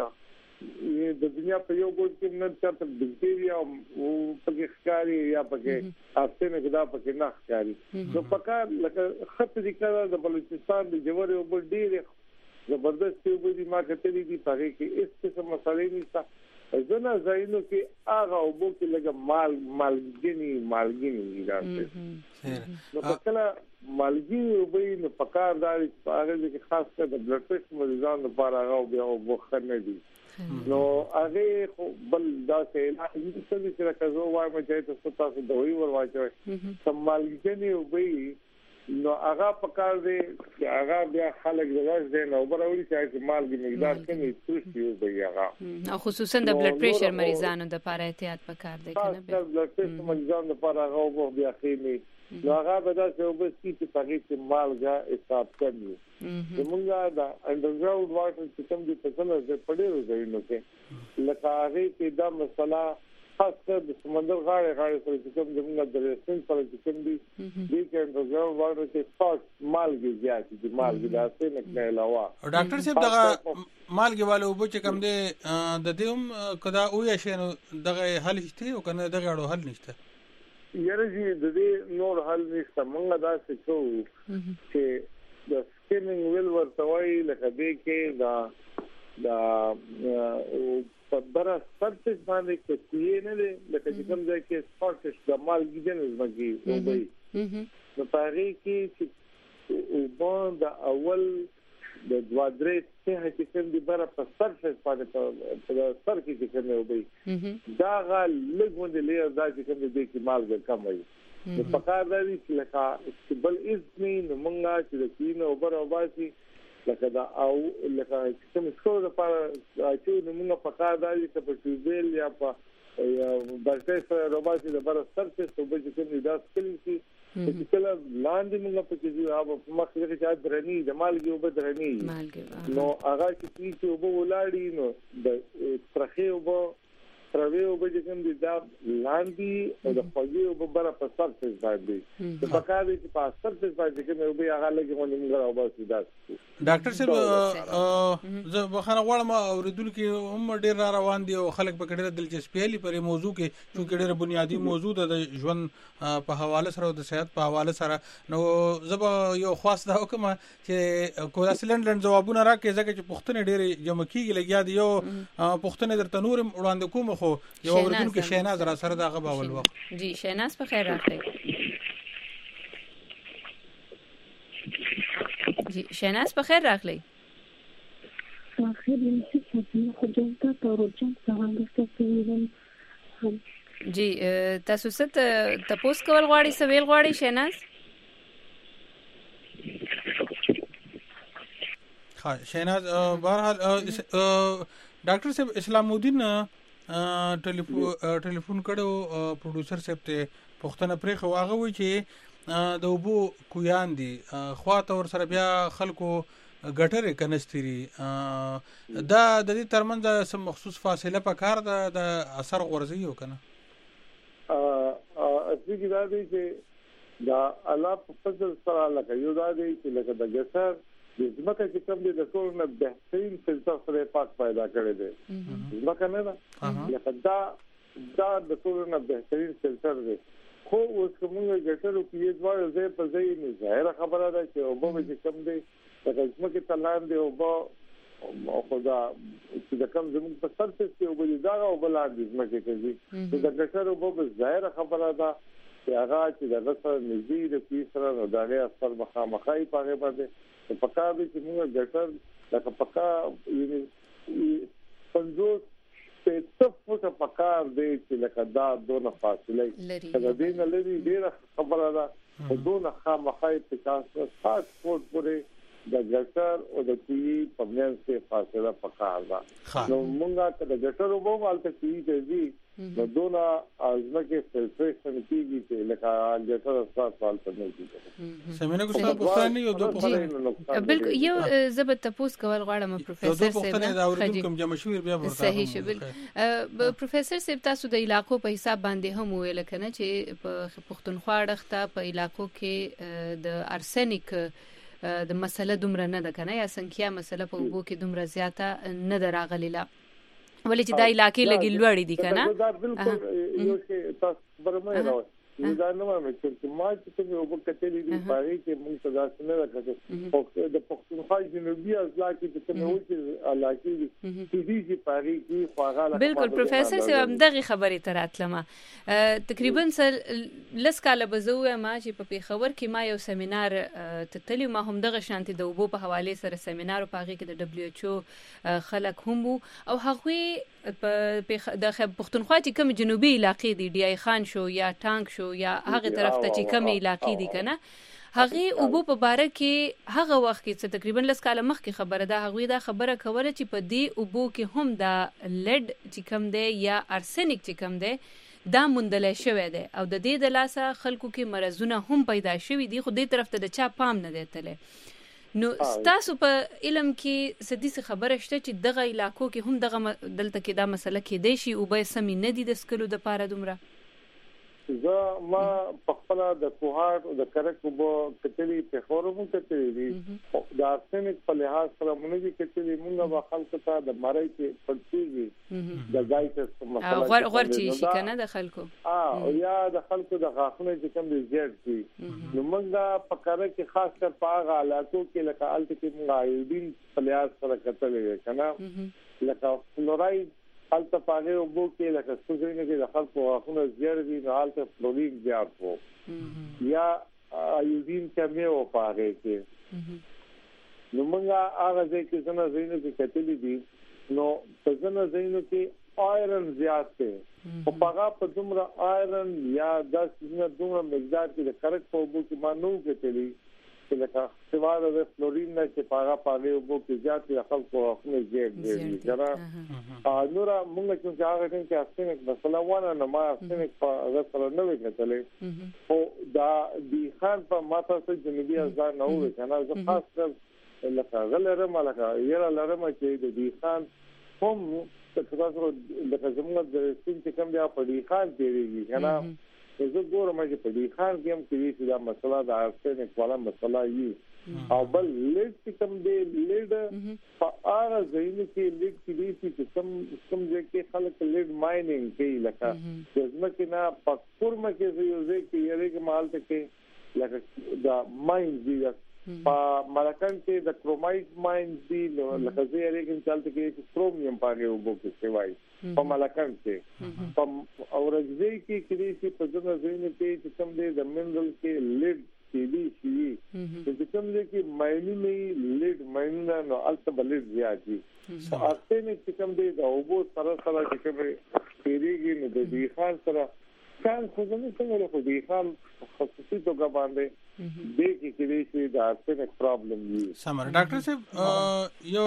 Speaker 5: هم د دنیا په یو ګوت کې نه چاته بکټیریا او پکې ښکاری یا پکې اپسنه کې دا پکې نه ښکاری نو پکار لکه خط دي کړه د بلوچستان د جوړې وب ډېر زبردست وب دي ما کتلې دي پاره کې اس څه مسالې نشته زنه زاینو کې هغه وبو کې لګه مالګینی راځي نو پکله مالګینی وبې نو پکار داري هغه کې خاص کر د بلډ پریشر مریضانو لپاره هغه بیا وبخنه دي نو هغه بل دا څه علاج دي چې راځو وایم چې تاسو دوی ورواچوي سمالګینی وبې نو هغه پکار دی چې هغه بیا خلک دغه دي نو برابرۍ چې مالګي مقدار کمی ترشي وي هغه
Speaker 1: او خصوصا د بلډ پریشر مریضانو د لپاره احتیاط پکار دی کنه
Speaker 5: د بلډ پریشر مریضانو لپاره هغه بیا خېمي نو هغه به دا چې چې په کې مالګه حساب کوي زمونږ دا انډرګراوند واټر سیستم د څنګه د پډېرو ځایونو کې لکه هغه کې دا مسله خاص کر د سمندر غاړه سره چې کوم زموږ د ریسن پر چې کوم دي د کنټرول وایره چې فاس مالګي زیات دي مالګي داسې نه علاوه
Speaker 2: ډاکټر صاحب دغه مالګي والو وبو چې کوم دي د دې هم کدا او یا شنو دغه حل شته او کنه دغه اړو حل نشته
Speaker 5: یاره چې د دې نور حل نشته موږ دا څه کوو چې د سکینینګ ویل ورتوي لکه دې کې دا په بره سرچ باندې کې نه لکه چې کوم ځای کې سپارټش د مالګي جنز باندې وبې نو پاره کې چې وبون د اول د دوادرې څخه چې کوم دي بره په سرفیس باندې په سر کې کوم وي دا غل لګوند لري دا چې کوم دي کې مالګه کم وي په کار دی چې لکه بل اذنی موږ چې د کینو اوبر او باسي لکه دا او لکه کوم څه لپاره چې موږ په کار دی چې په ټیوبل یا په برټه سره روباسي د بر سرفیس او به چې کوم دا سکلی شي چې کله لاندې موږ په کې دی او په مخ کې چې درنی د مالګي او بدرنی نو هغه چې وبو ولاړی نو د ترخه وبو تروي او به کوم دي دا لاندې او د خوږي او بره په سرفیس باندې د پکاره چې په سرفیس باندې کوم او به هغه لګي مونږ او باسي دا
Speaker 2: ډاکټر صاحب زه بخنه غواړم اوریدونکو هم ډیر را روان دي او خلک په ډیره دلچسپي لري پر موضوع کې چې ډیره بنیادی موضوع ده د ژوند په حواله سره او د صحت په حواله سره نو زه یو خاص دا وکم چې کولا سلندن جوابونه راکې ځکه چې پښتنه ډیره جمع کیږي لګیا دی یو پښتنه درته نور وړاندې کوم خو یو اوریدونکو شیناز را سره دا غو اول وخت
Speaker 1: جی شیناز په خیر راغلی جی شیناز په خیر راغلی
Speaker 7: خیر
Speaker 1: جی تاسو ست تاسو کول غواړي سویل غواړي شیناز
Speaker 2: ها شیناز بهرحال ډاکټر صاحب اسلام الدین ټلیفون کړو پروډوسر صاحب ته پښتنه پرې خو هغه وی چې د وبو کویان دي خواته ور سره بیا خلکو ګټره کنستري دا د دې ترمنځ سم مخصوص فاصله په کار د اثر غورځي یو کنه
Speaker 5: اصلي دا دی چې دا الله په فضل سره لکه یو دا دی چې لکه د جسر د ځمکه چې کوم دي د ټول نه بهترین فلټر سره پاک پیدا کړی دی ځمکه نه لکه دا د ټول نه بهترین فلټر دی خو اوس کومه ګټلو کې یو ځای ځای په ځای نه ظاهر خبره ده چې او به چې کوم دی د ځمکه تلان دی او به خدا چې د کوم زموږ په سرفیس کې او به دا او بل د ځمکه کې د ګټلو به ظاهر خبره ده چې هغه چې د غسر نږدې د پیسره نو دغه اثر مخامخای پاره باندې په کار دي چې موږ ګټل لکه پکا یعنی 50 فوټه پکار دی چې لکه دا دونه فاصله دا دین لري ډیره خبره ده په دونه خامخای 50 فوټ پورې د ګټر او د پی په منځ کې فاصله پکار ده نو موږ ته د ګټر وبو مالته کیږي دي نو دونه ازمکه فلټریشن کیږي چې لکه ګټر اثر فالته نه کیږي
Speaker 2: سمینه کو صاحب پښتني یو دوه
Speaker 1: بالکل یو زبر تاسو کول غواړم پروفیسور صاحب
Speaker 2: دا اوریدونکو جمع شویر بیا ورته
Speaker 1: صحیح شبل پروفیسور صاحب تاسو د علاقو په حساب باندې هم ویل کنه چې په پښتونخوا اړخته په علاقو کې د ارسنیک د مسله دومره نه ده کنه یا سنکیا مسله په وبو کې دومره زیاته نه دراغلیلا ولې چې د علاقې لګي لوړې دي کنه
Speaker 5: دا بالکل یو څه تاسو برمه راوي دا نو مې چې ما چې په وبو کې تللی دی پاره کې موږ ته دا څنګه راکړو او د پښتونخوا جنوبي اضلاع کې چې کومه وځي علاقې دي چې پاره کې خواغاله
Speaker 1: بالکل پروفیسور صاحب دغه خبرې تراتلمه تقریبا لس کاله بزوه ما چې په پیښور کې ما یو سیمینار تتلی ما هم دغه شانتي د وبو په حواله سره سیمینار په هغه کې د دبليو ایچ او خلک هم او هغه د پښتونخوا چې کوم جنوبي علاقې دي ډی ای خان شو یا ټانک شو یا هغه طرف ته چې کوم علاقې دي کنه هغه وبو په باره کې هغه وخت کې تقریبا لس کاله مخکې خبره ده هغه دا خبره کوله چې په دې وبو کې هم دا لیډ چې کوم دی یا ارسنیک چې کوم دی دا مندل شوی دی او د دې د لاسه خلکو کې مرزونه هم پیدا شوي دي خو دې طرف ته د چا پام نه دی تله نو تاسو په علم کې سدي څه خبره شته چې دغه علاقو کې هم دغه دلته کې دا مسله کې دی شي او به سمې نه دي د سکلو د پاره دومره
Speaker 5: زه ما په خپل د کوهاټ او د کرک وبو کتلی په خورمو کتلی دي د ارسنیک په لحاظ سره مونږ کتلی مونږ به خلکو ته د مړی کې پړتيږي د ځای څه مسله
Speaker 1: غور چې شي کنه د خلکو
Speaker 5: او یا د خلکو د غاښونو چې کوم دي زیات دي نو مونږ په کرک کې خاص کر په هغه علاقو کې لکه الته کې مونږ ایودین په لحاظ سره کتلی کنه لکه فلوراید حالت پاغه وبو کې لکه څنګه کې د خلکو غاښونو زیات دي نو حالت فلورین زیات وو یا ایودین کمه او پاره کې نو موږ هغه ځکه څنګه زینو کې کتلې دي نو څنګه زینو کې آیرن زیات دی او هغه په دومره آیرن یا د دومره مقدار کې د کرک په وبو کې مانو کتلې چې لکه سواد د فلورین نه چې هغه په وبو کې زیات خلکو خپل زیات دي جنا نور موږ چې هغه څنګه چې اصلي مثلا ونه نه ما اصلي په هغه سره نه وکړلې او دا دی خان په ماته څه جنبي ځان نه وې کنه زه خاص کر لکه غلره ملکه یره لرم چې د دی خان هم تاسو د زموږ د سین چې کوم دی په دی خان دیږي کنه زه ګورم چې په دی خان کې هم چې دا مسله د ارسنه کوله مسله یي او بل لیډ چې کوم دی لیډ په هغه ځای کې لیډ چې کوم ځکه خلک لیډ ماینینګ کوي لکه ځکه نه په کورمه کې یو ځای کې یره کې مال ته کې لکه دا ماین دی په ملکان کې د کرومایټ ماین دی لکه زه یې کې چلته کې کرومیوم پاره وبو کې سیوای په ملکان کې په اورځي کې چې په ځنه ځینې کې کوم دی د منرل کې لیډ کې دی شي چې کوم دی کې ماینونه لیډ ماینونه نو البته بلډ زیات دي اته نه چې کوم دی د وبو سره چې کوم پیریږي نو د دې خان سره کان خو نه څنګه له دې خان خصوصي توګه باندې دې کې چې دا څه پرابلم دی
Speaker 2: سمره ډاکټر صاحب یو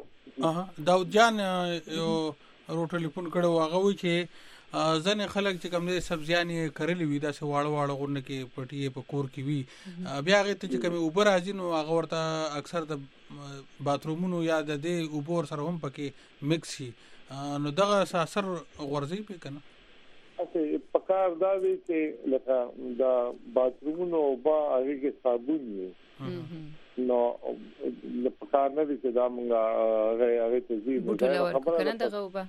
Speaker 2: داود جان یو روټلیفون کړو هغه وی چې ځنه خلک چې کوم دې سبزیانې کړلې وي دا سه واړه غورن کې پټي په کور کې وي بیا هغه ته چې کوم اوبر راځي نو هغه ورته اکثر د باترومونو یا د دې اوبر سره هم پکې مکس شي نو دغه اثر غورځي په کنه
Speaker 5: اته پکار دا دی چې لکه دا باترومونو با هغه کې صابون وي نو پکار نه دي چې دا موږ هغه ته زی
Speaker 1: خبره نه دغه وبا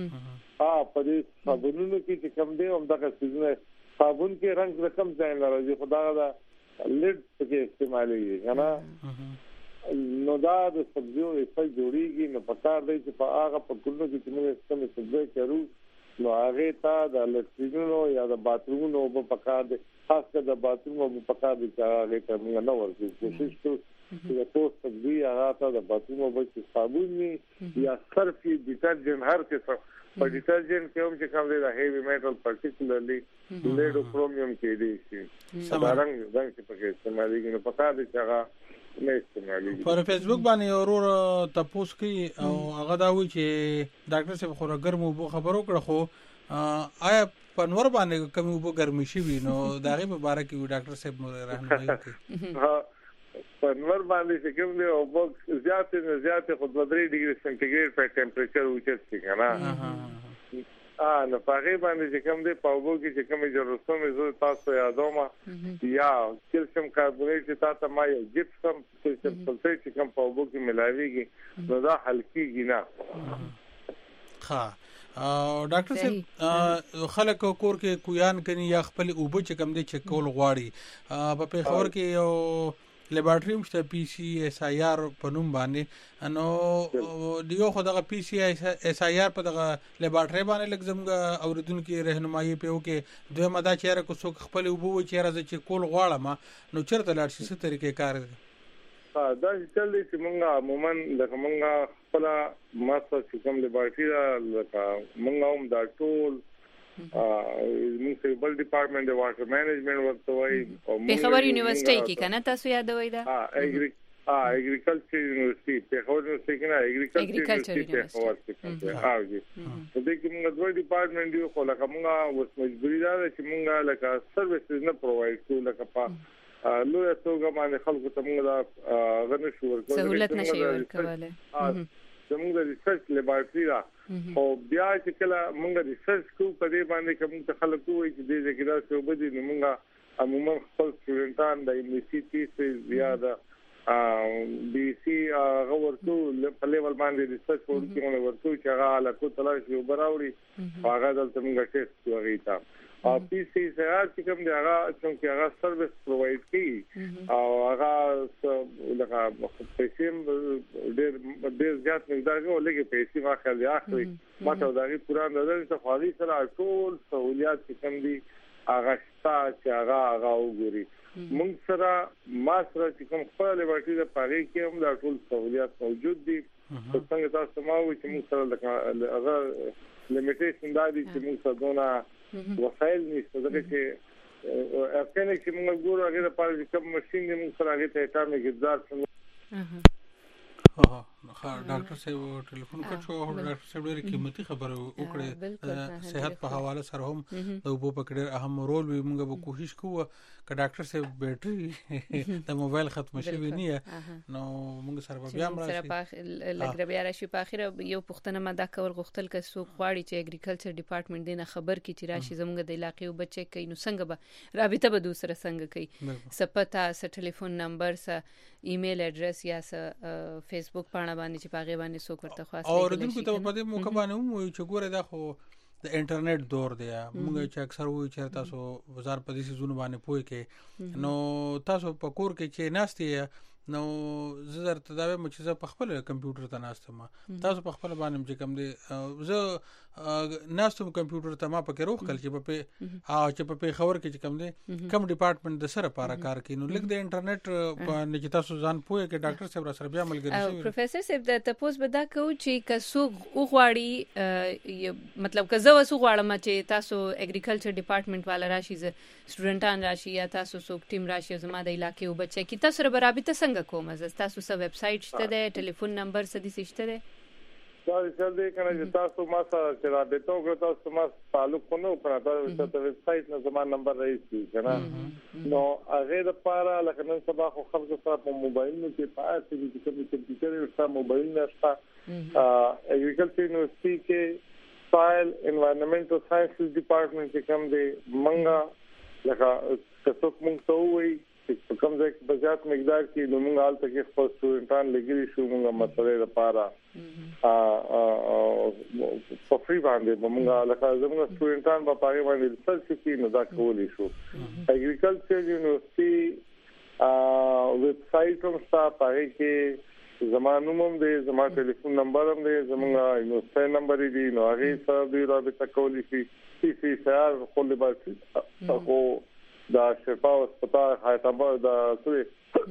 Speaker 5: په دې صابونونو کې چې کم دی هم دغه سيزونه صابون کې رنگ رقم ځای نه راځي خدا دا لیډ کې استعمالي کنه نو دا د سبزیو په جوړیږي نو پکار دی چې په هغه په کلو کې چې موږ استعمال سبزی کړو نو هغه ته د لټرینونو یا د باترومونو په پکار دی خاص کر د باترومو په پکار دی چې هغه ته موږ نه ورکو کوشش کوو چې د پوسټ سبزی هغه ته د باترومو په صابون یا صرف ډیټرجنټ هر څه په ډیټرجنټ کې هم چې کوم دی د هیوی میټل پارټیکولرلی لیډ او کرومیوم کې دی چې رنگ چې پکې استعمالي کې په پکار دی چې هغه
Speaker 2: پر فیسبوک باندې اورور تاسو کوي او هغه دا وی چې ډاکټر صاحب خو ګرمو بو خبرو کړ خو آیا پنور باندې کوم بو ګرمي شي نو داغه په اړه کې ډاکټر صاحب مو راهنمایي کوي
Speaker 5: پنور باندې چې کوم دی او بو زیات خو 3 ډیګري سنټیګریډ په ټمپریچر وچتي کنه نو پاره باندې چې کوم دی په وګو کې چې کوم ضرورتونه زو تاسو یادوم یا کلسیم کاربونیټ چې تاسو ما یو جپسم کلسیم سلفیټ چې کوم په وګو کې ملاويږي نو دا هلکیږي نه
Speaker 2: ها ډاکټر صاحب خلک کور کې کویان کني یا خپل اوبو چې کوم دی چې کول غواړي په پیښور کې یو لیبارټری مشته پی سی اس آی آر په نوم باندې نو دیو خو دغه پی سی اس آی آر په دغه لیبارټری باندې لګزمګه اوریدونکو رهنمایي په وکي دوی مدا چیرې کو څوک خپل وبو چیرې چې کول غواړم نو چیرته لاړ شي څه طریقې کار دی
Speaker 5: دا چې دې چې مونږه عموما لکه مونږه خپل ماسه چې کوم لیبارټری لکه مونږه هم دا ټول میونسپل ډپارټمنټ د واټر مینجمنت ورته وایي
Speaker 1: په خبر یونیورسيټي کې کنه تاسو یادوي دا
Speaker 5: اګریکلچر یونیورسيټي په خبر یونیورسيټي کې نه اګریکلچر یونیورسيټي په دې کې موږ دوه ډپارټمنټ یو خو لکه موږ اوس مجبوري ده چې موږ لکه سرویسز نه پرووایډ کوو لکه په لوی توګه باندې خلکو ته موږ دا غنښ ورکوو
Speaker 1: سہولت نشي ورکوله
Speaker 5: زموږ د ریسرچ لیبارټری دا او بیا چې کله موږ ریسرچ کوو په دې باندې کوم ته خلکو وایي چې دې کې دا څه وبدي نو موږ عموما خپل سټوډنټان د ام سی ټي سي زیاده بي سي غوړتو په لیول باندې ریسرچ ورکوي چې هغه له کو تلاشي وبراوړي هغه دلته موږ ټیسټ کوي تا او پی سی سره چې کوم دی هغه چې هغه سرویس پرووایډ کوي او هغه لکه پیسې ډېر زیات مقدار کې ولګي پیسې واخلي اخلي ماته دا غي پورا نظر ته خالي سره ټول سہولیات چې کوم دي هغه شته چې هغه وګوري موږ سره ما سره چې کوم خپل لیبرټي د پاره کې هم دا ټول سہولیات موجود دي څنګه تاسو ما وایي چې موږ سره هغه لیمیټیشن دا دي چې موږ سره دونه وسایل نشته ځکه چې افغانستان کې موږ ګورو هغه د پاره چې کوم ماشين موږ سره هغه ته ټامه ګذار څنګه
Speaker 2: ډاکټر صاحب ټلیفون کړو ډاکټر صاحب ډېر قیمتي خبره وکړه صحت په حواله سره هم د وبو پکړه اهم رول وي موږ به کوشش کوو ک ډاکټر صاحب بیټري د موبایل ختم شي نه نو موږ سره بیا مرسته
Speaker 1: لګره بیا راشي په اخر یو پښتنه ماده کول غوښتل ک سو غواړي چې اګریکلچر ډپارټمنټ دینه خبر کی چې راشي زموږ د علاقې او بچي کوي نو څنګه به رابطه به دوسره څنګه کوي سپتا س ټلیفون نمبر س ایمیل ایڈریس یا س فیسبوک باندې چې پاغه باندې سو کرته خاص
Speaker 2: او دغه ته په دې موقع باندې مو چې ګوره دا خو د انټرنیټ دور دی موږ چې اکثر وایو چې تاسو وزار په دې سيزونه باندې پوي کې نو تاسو په کور کې چې ناشتي نو زه درته دا وایم چې زه په خپل کمپیوټر ته ناستم تاسو په خپل باندې چې کوم دی زه ناستم کمپیوټر ته ما پکې روخ کل چې په خبر کې چې کوم دی کم ډپارټمنټ د سره لپاره کار کوي نو لیک د انټرنیټ باندې چې تاسو ځان پوهه کې ډاکټر صاحب را سره بیا ملګری شي
Speaker 1: پروفیسور صاحب د تاسو به دا کوم چې کسو غواړي مطلب که زه وسو غواړم چې تاسو اګریکلچر ډپارټمنټ والا راشي سټوډنټان راشي یا تاسو څوک ټیم راشي زما د علاقې او بچي کی تاسو سره برابر څنګه کوم تاسو سره ویب سټ شته ده ټلیفون نمبر څه دي شته ده
Speaker 5: دا چې کنه چې تاسو ما سره چې را به تو تاسو ما تعلق کو نو کړه تاسو ته ویب سټ نه زما نمبر راځي کنه نو هغه د پاره لکه نن سبا خو خلک سره په موبایل نو کې پاتې دي چې کمپیوټر او موبایل نشته اګریکلچر یونیورسيټي کې سوایل انوایرنمنټل ساينسز ډپارټمنټ کې کوم دی منګه لکه تاسو موږ ته وایي چې کوم ځای کې بزیات مقدار کې نو موږ حالت کې خپل سټوډنټان لګري شو موږ مسلې لپاره په فری باندې موږ لکه زموږ سټوډنټان په پاره باندې ریسرچ کوي نو دا کولای شو اګریکلچر یونیورسيټي ویب سټ هم پاره کې زمانوم هم دی زما ټلیفون نمبر هم دی زموږ یونیورسيټي نمبر دی نو هغه سره دی رابطه کولی شي سی سار خپل باندې او دا شفا هسپتال حیدرآباد دا سوي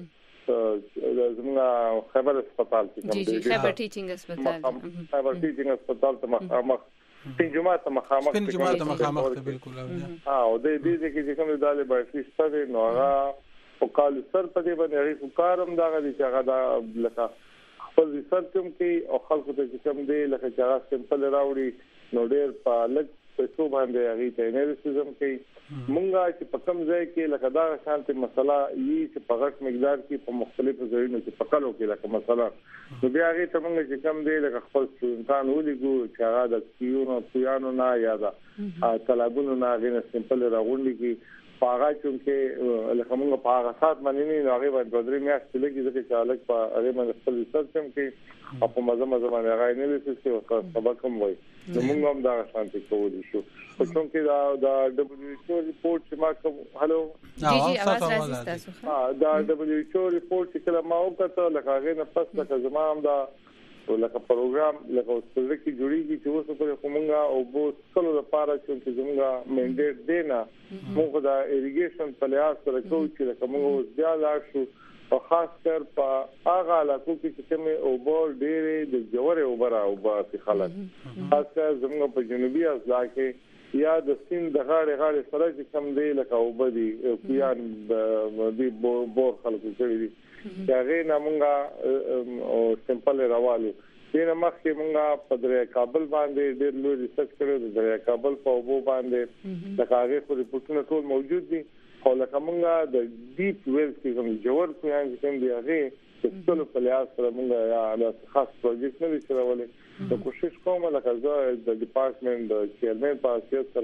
Speaker 5: زموږ خبر هسپتال کې
Speaker 1: جی خبر ټیچینګ هسپتال
Speaker 5: ته مخامخ جمعه ته مخامخ
Speaker 2: بالکل
Speaker 5: او د دې چې کوم داله باندې ستاسو نو هغه او کال سر په دې باندې هغه کارم دا غوډي چې هغه دا لکه خپل ریسرچ کوي او خلکو ته کوم دی لکه چې هغه سمپل راوړي نو ډېر په لږ پیسو باندې هغه ته انالیسز کوي مونږه چې په کوم ځای کې لکه دا شانتي مسله یي چې په غټ مقدار کې په مختلفو ځایونو کې په کلو کې لکه مثلا نو بیا هغه ته مونږ چې کوم دی لکه خپل سټوډنټان ولګو چې هغه د کیونو نه یا دا طلبونو نه غوښنه سمپل راغونډي کې پاغه چې لکه موږ په هغه سات باندې نه هغه باندې درې میاشتې لګي ځکه چې الګ په هغه باندې خپل ریسرچ هم کې په مزه باندې هغه انالیسس کې او سبق هم وایي نو موږ هم دا شانتي کولی شو په څوم کې دا WHO ریپورت چې ما کوم هالو
Speaker 1: جی आवाज راځي تاسو
Speaker 5: دا WHO ریپورت چې کله ما وکړه لکه هغه نه پس لکه زما هم دا لکه پروګرام لکه څه کې جوړیږي چې اوس په کومه او بو څلو لپاره چې زموږه منډیټ دی نه موږ دا اریګیشن په لحاظ سره کوو چې کومه زیاده شو او خاص کر په هغه علاقو کې چې کومه او بول ډېرې د جوړې او برا او باسي خلک خاص کر زموږ په جنوبي اضلاع کې یا د سین د غاړې سره چې کوم دی لکه او بدی پیان د بور خلکو کوي هغه نامنګا او سمپل راوالو دینه مخکې مونږه په دریا کابل باندې ډېر لوی ریسرچ کړو د دریا کابل په اوبو باندې د هغه خو ریپورتونه ټول موجود دي خو لکه مونږه د ډیپ ویل کې کوم جوړ کویان چې کوم دی هغه ټول په لحاظ سره مونږه یا خاص پروجیکټ نه چلولې د کوشش کوم لکه زه د ډپارټمنټ د چیرمن په اساس سره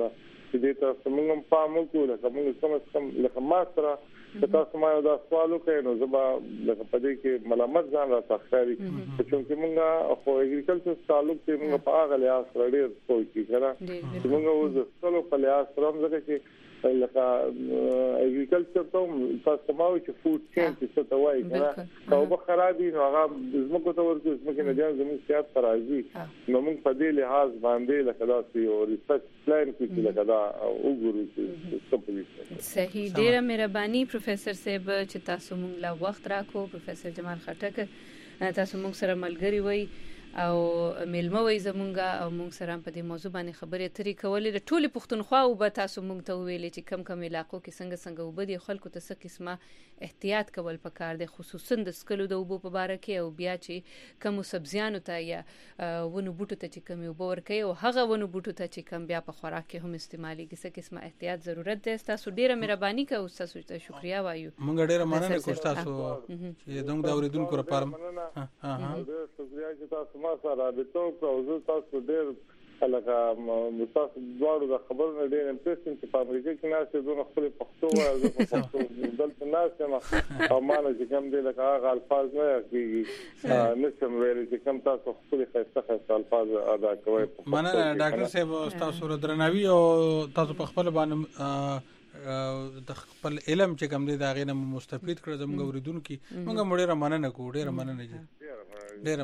Speaker 5: چې دې تاسو موږ په موږ لکه موږ کوم لکه ما سره تاسو ما دا سوال وکړ نو زما لکه په دې کې ملامت ځان را تخاري چې موږ خو اګریکلچر تعلق ته موږ په هغه لحاظ سره ډېر کوی کړه چې موږ اوس ټول په لحاظ سره موږ چې لکه اګریکلچر ته تاسو ما چې فود چین څه ته وایي کنه او به خرابې نو هغه زموږ ته ورته زموږ نه ځان زموږ سیاست راځي نو موږ په دې لحاظ باندې لکه دا یو ریسرچ پلان کې لکه دا وګورو چې
Speaker 1: صحیح. ډیره مهرباني پروفیسور صاحب چې تاسو موږ لا وخت راکو. پروفیسور جمال خټک تاسو موږ سره ملګری وای او ملمه وای زمونږه او موږ سره په دې موضوع باندې خبرې اترې کولې. د ټولي پښتونخوا او به تاسو موږ ته ویلې چې کم کم علاقو کې څنګه وبدي خلکو ته څه قسمه احتیاط کول پکار دي، خصوصا د سکلو د وبو په باره کې او بیا چې کوم سبزیانو ته یا ونو بوټو ته چې کوم وبو ورکي او هغه ونو بوټو ته چې کوم بیا په خوراک کې هم استعمالي څه قسمه احتیاط ضرورت ده. تاسو ډیره مهرباني کوئ، تاسو ته شکریا وایو.
Speaker 2: موږ ډیره مننه کوو تاسو چې دوی د اوریدونکو لپاره
Speaker 5: شکریا چې تاسو ما سره راځو او زه تاسو ډیر لکه تاسو دواړو د خبرونو ډېر امپریشن چې په امریکا کې ناست دونه خپل پښتو وایي زه په پښتو دلته ناست یم او مانه چې کوم دی لکه هغه الفاظ نه کېږي نشم ویلی چې کوم تاسو خپل ښایسته الفاظ ادا کوئ.
Speaker 2: مننه ډاکټر صاحب تاسو درناوي او تاسو په خپل باندې د خپل علم چې کوم دی دا غینه مستفید کړ زموږ اوریدونکو موږ ډېر مننه کوو. ډېر مننه ډېر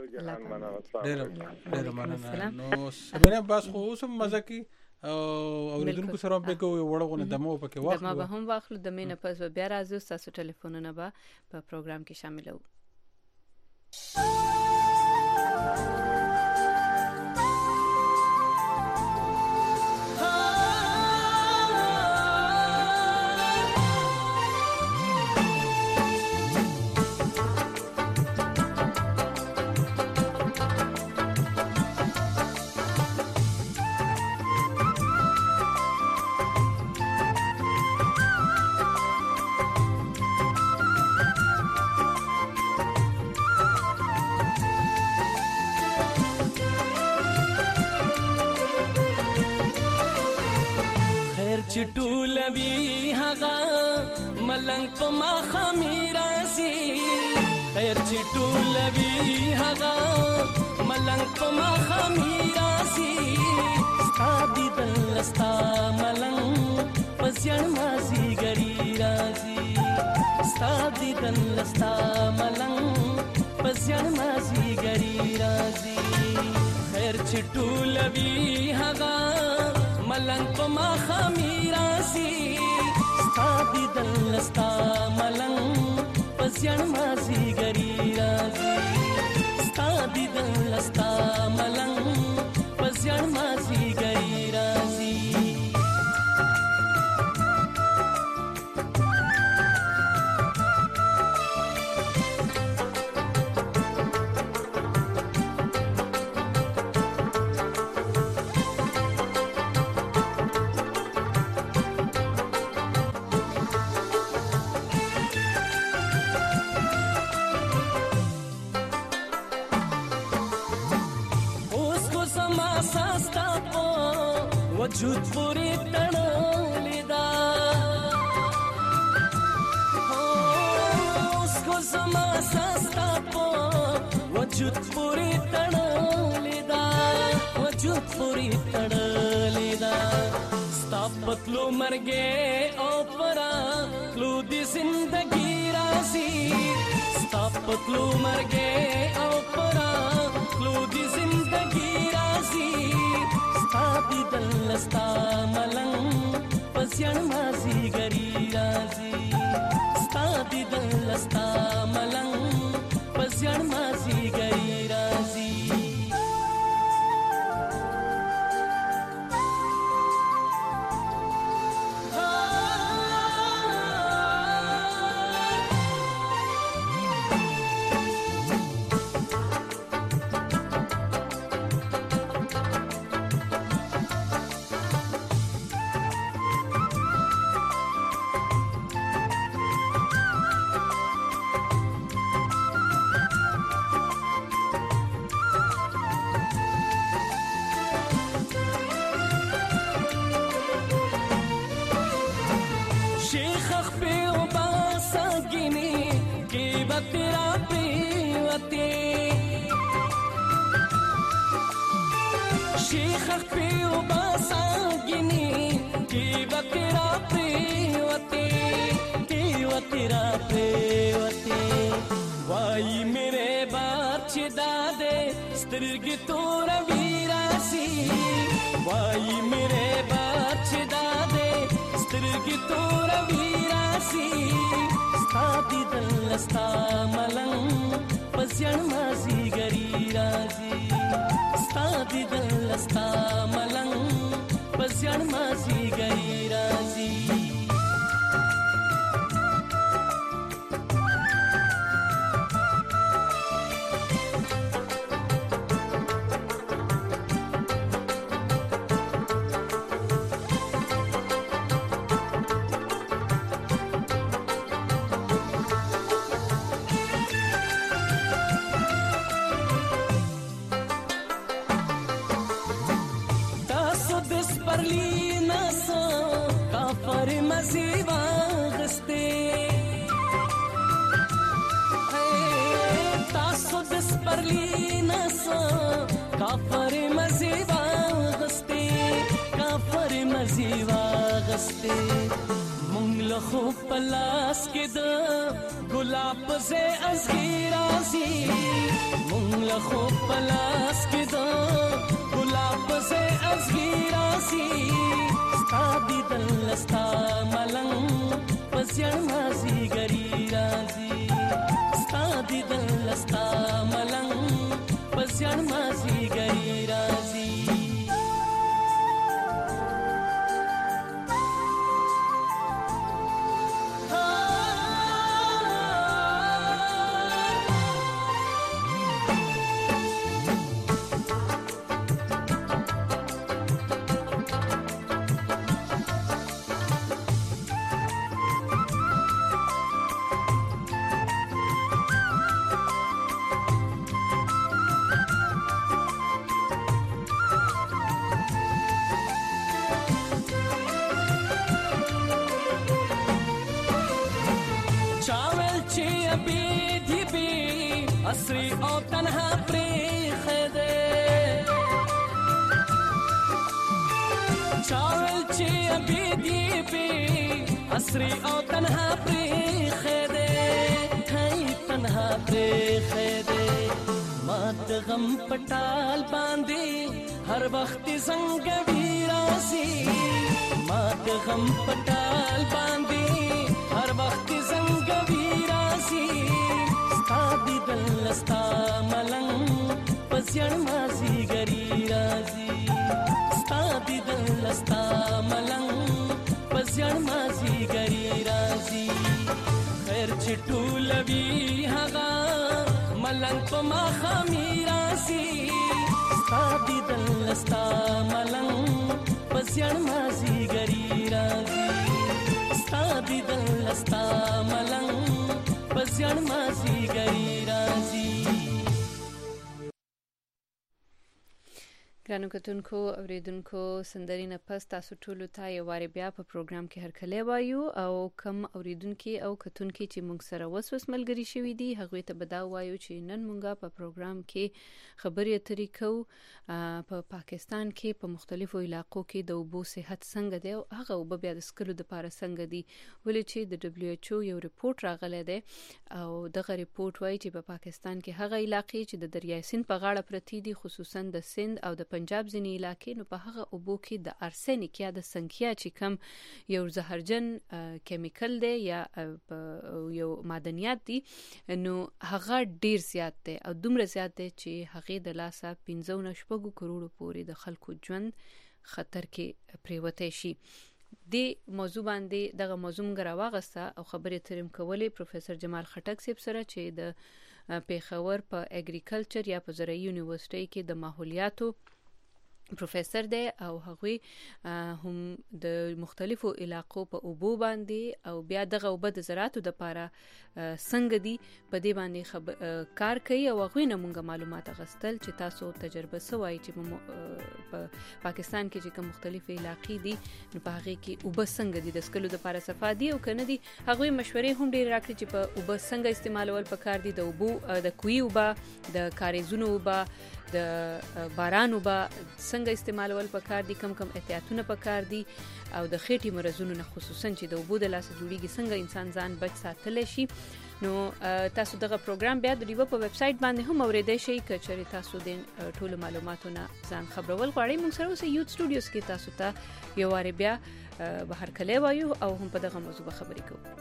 Speaker 2: مننه. نو سمره بس خو اوس مزه کی او اوریدونکو سره په کوو وړغونه دمو پکې وخت
Speaker 1: ما به هم واخلو د مینه پس بیا راځو تاسو ټلیفونونه به په پروګرام کې شاملو.
Speaker 8: چټولوي هغه ملنګ په ما خمیراسي، خیر چټولوي هغه ملنګ په ما خمیراسي، ستادي دلستا ملنګ پسيان مازي ګری راسي، ستادي دلستا ملنګ پسيان مازي ګری راسي، خیر چټولوي هغه ملنګ په ما خمیراسي، ستادي دلستا ملنګ پسيان مازي ګری راسي، ستادي دلستا ملنګ پسيان مازي ګری راسي. وجود پوری تړلې دا اوس کو زما سستا په وجود پوری تړلې دا وجود پوری تړلې دا ستا پتلو مرګه او پرا لو دي زندگی راسي، ستا پتلو مرګه او پرا لو دي زندگی راسي، ستادي دلستا ملنګ پسيان مازي ګری راسي، ستادي دلستا ملنګ پسيان مازي ګری راسي. तेरा प्रेवते शेख पे उबासागिनी केव तेरा प्रेवते वाई मेरे बाचे दादे स्त्रिर्गी तोरा वीरासी वाई मेरे बाचे दादे स्त्रिर्गी तोरा वीरासी स्तादी दल्लस्ता मलंग पस्यण माजी गरी राजी स्तादी दल्लस्ता मलंग पस्यण माजी गरी राजी मंगलखो पलास के द गुलाब से असगीरासी मंगलखो पलास के द गुलाब से असगीरासी स्तादी दल्लस्ता मलंग पस्यण माजी गरी राजी स्तादी दल्लस्ता मलंग पस्यण माजी गरी राजी असरी ओ तन्हा प्रेख दे चावल ची अभी दीपी असरी ओ तन्हा प्रेख दे तन्हा प्रेख दे मात गम पटाल बांधी हर वक्त संग वीरासी मात गम पटाल बांधी हर वक्त संग वीरासी स्तादी दल्लस्ता मलंग पस्यण माजी गरी राजी स्तादी दल्लस्ता मलंग पस्यण माजी गरी राजी खैर चिटूलवी हगा मलंग पमा खमीरासी स्तादी दल्लस्ता मलंग पस्यण माजी गरी राजी स्तादी दल्लस्ता मलंग पस्यण माजी गरी राजी
Speaker 1: ګرانو کتونکو اوریدونکو سندري نه پس تاسو ټولو ته یو واره بیا په پروګرام کې هرکلی وایو او کم اوریدونکو او کتونکو چې موږ سره وسوس ملګری شوي دي هغه ته بدا وایو چې نن موږ په پروګرام کې خبرې اترې کوو په پاکستان کې په مختلفو علاقو کې د اوبو صحت څنګه دی او هغه اوبه بیا د سکلو لپاره څنګه دي ولې چې د دبليو ایچ او یو ریپورت راغلی دی او دغه ریپورت وایي چې په پاکستان کې هغه علاقې چې د دریای سند په غاړه پرتې دي خصوصا د سند او د پنجاب ځینې علاقې نو په هغه اوبو کې د ارسنیک یا د سنکیا چې کم یو زهرجن کیمیکل دی یا یو معدنیات دي نو هغه ډیر زیات دی او دومره زیات دی چې هغه د لاسه 15 کروڑ پورې د خلکو ژوند خطر کې پریوته شي د موضوع باندې دغه موضوع موږ راوغسته او خبرې ترم کولې پروفیسور جمال خټک صاحب سره چې د پیښور په اګریکلچر یا په زراعي یونیورسيټي کې د ماحولیاتو پروفیسور دی او هغه هم د مختلفو علاقو په اوبو باندې او بیا دغه اوبه د زراعتو د لپاره څنګه دي په دې باندې کار کوي او هغه نه مونږه معلومات غستل چې تاسو تجربه سوای چې په پاکستان کې چې کوم مختلفې علاقې دي نو په هغه کې اوبه څنګه دي د سکلو د لپاره صفا دي او کنه دي هغه مشورې هم ډیر راکړي چې په اوبه څنګه استعمالول پکار دي د اوبو د کوی اوبه د کاریزونو اوبه د باران اوبه څنګه استعمالول پکار دي کم احتیاطونه پکار دي او د خېټې مرزونو نه خصوصا چې د اوبو د لاسه جوړیږي څنګه انسان ځان بچ ساتلی شي نو تاسو دغه پروګرام بیا د ریو په ویب سټ باندې هم اوریدئ شئ کچې تاسو د ټولو معلوماتونه ځان خبرول غواړئ موږ سره اوس یوټ سټوډیوز کې تاسو ته یو واره بیا بهر کلی وایو او هم په دغه موضوع خبرې کوو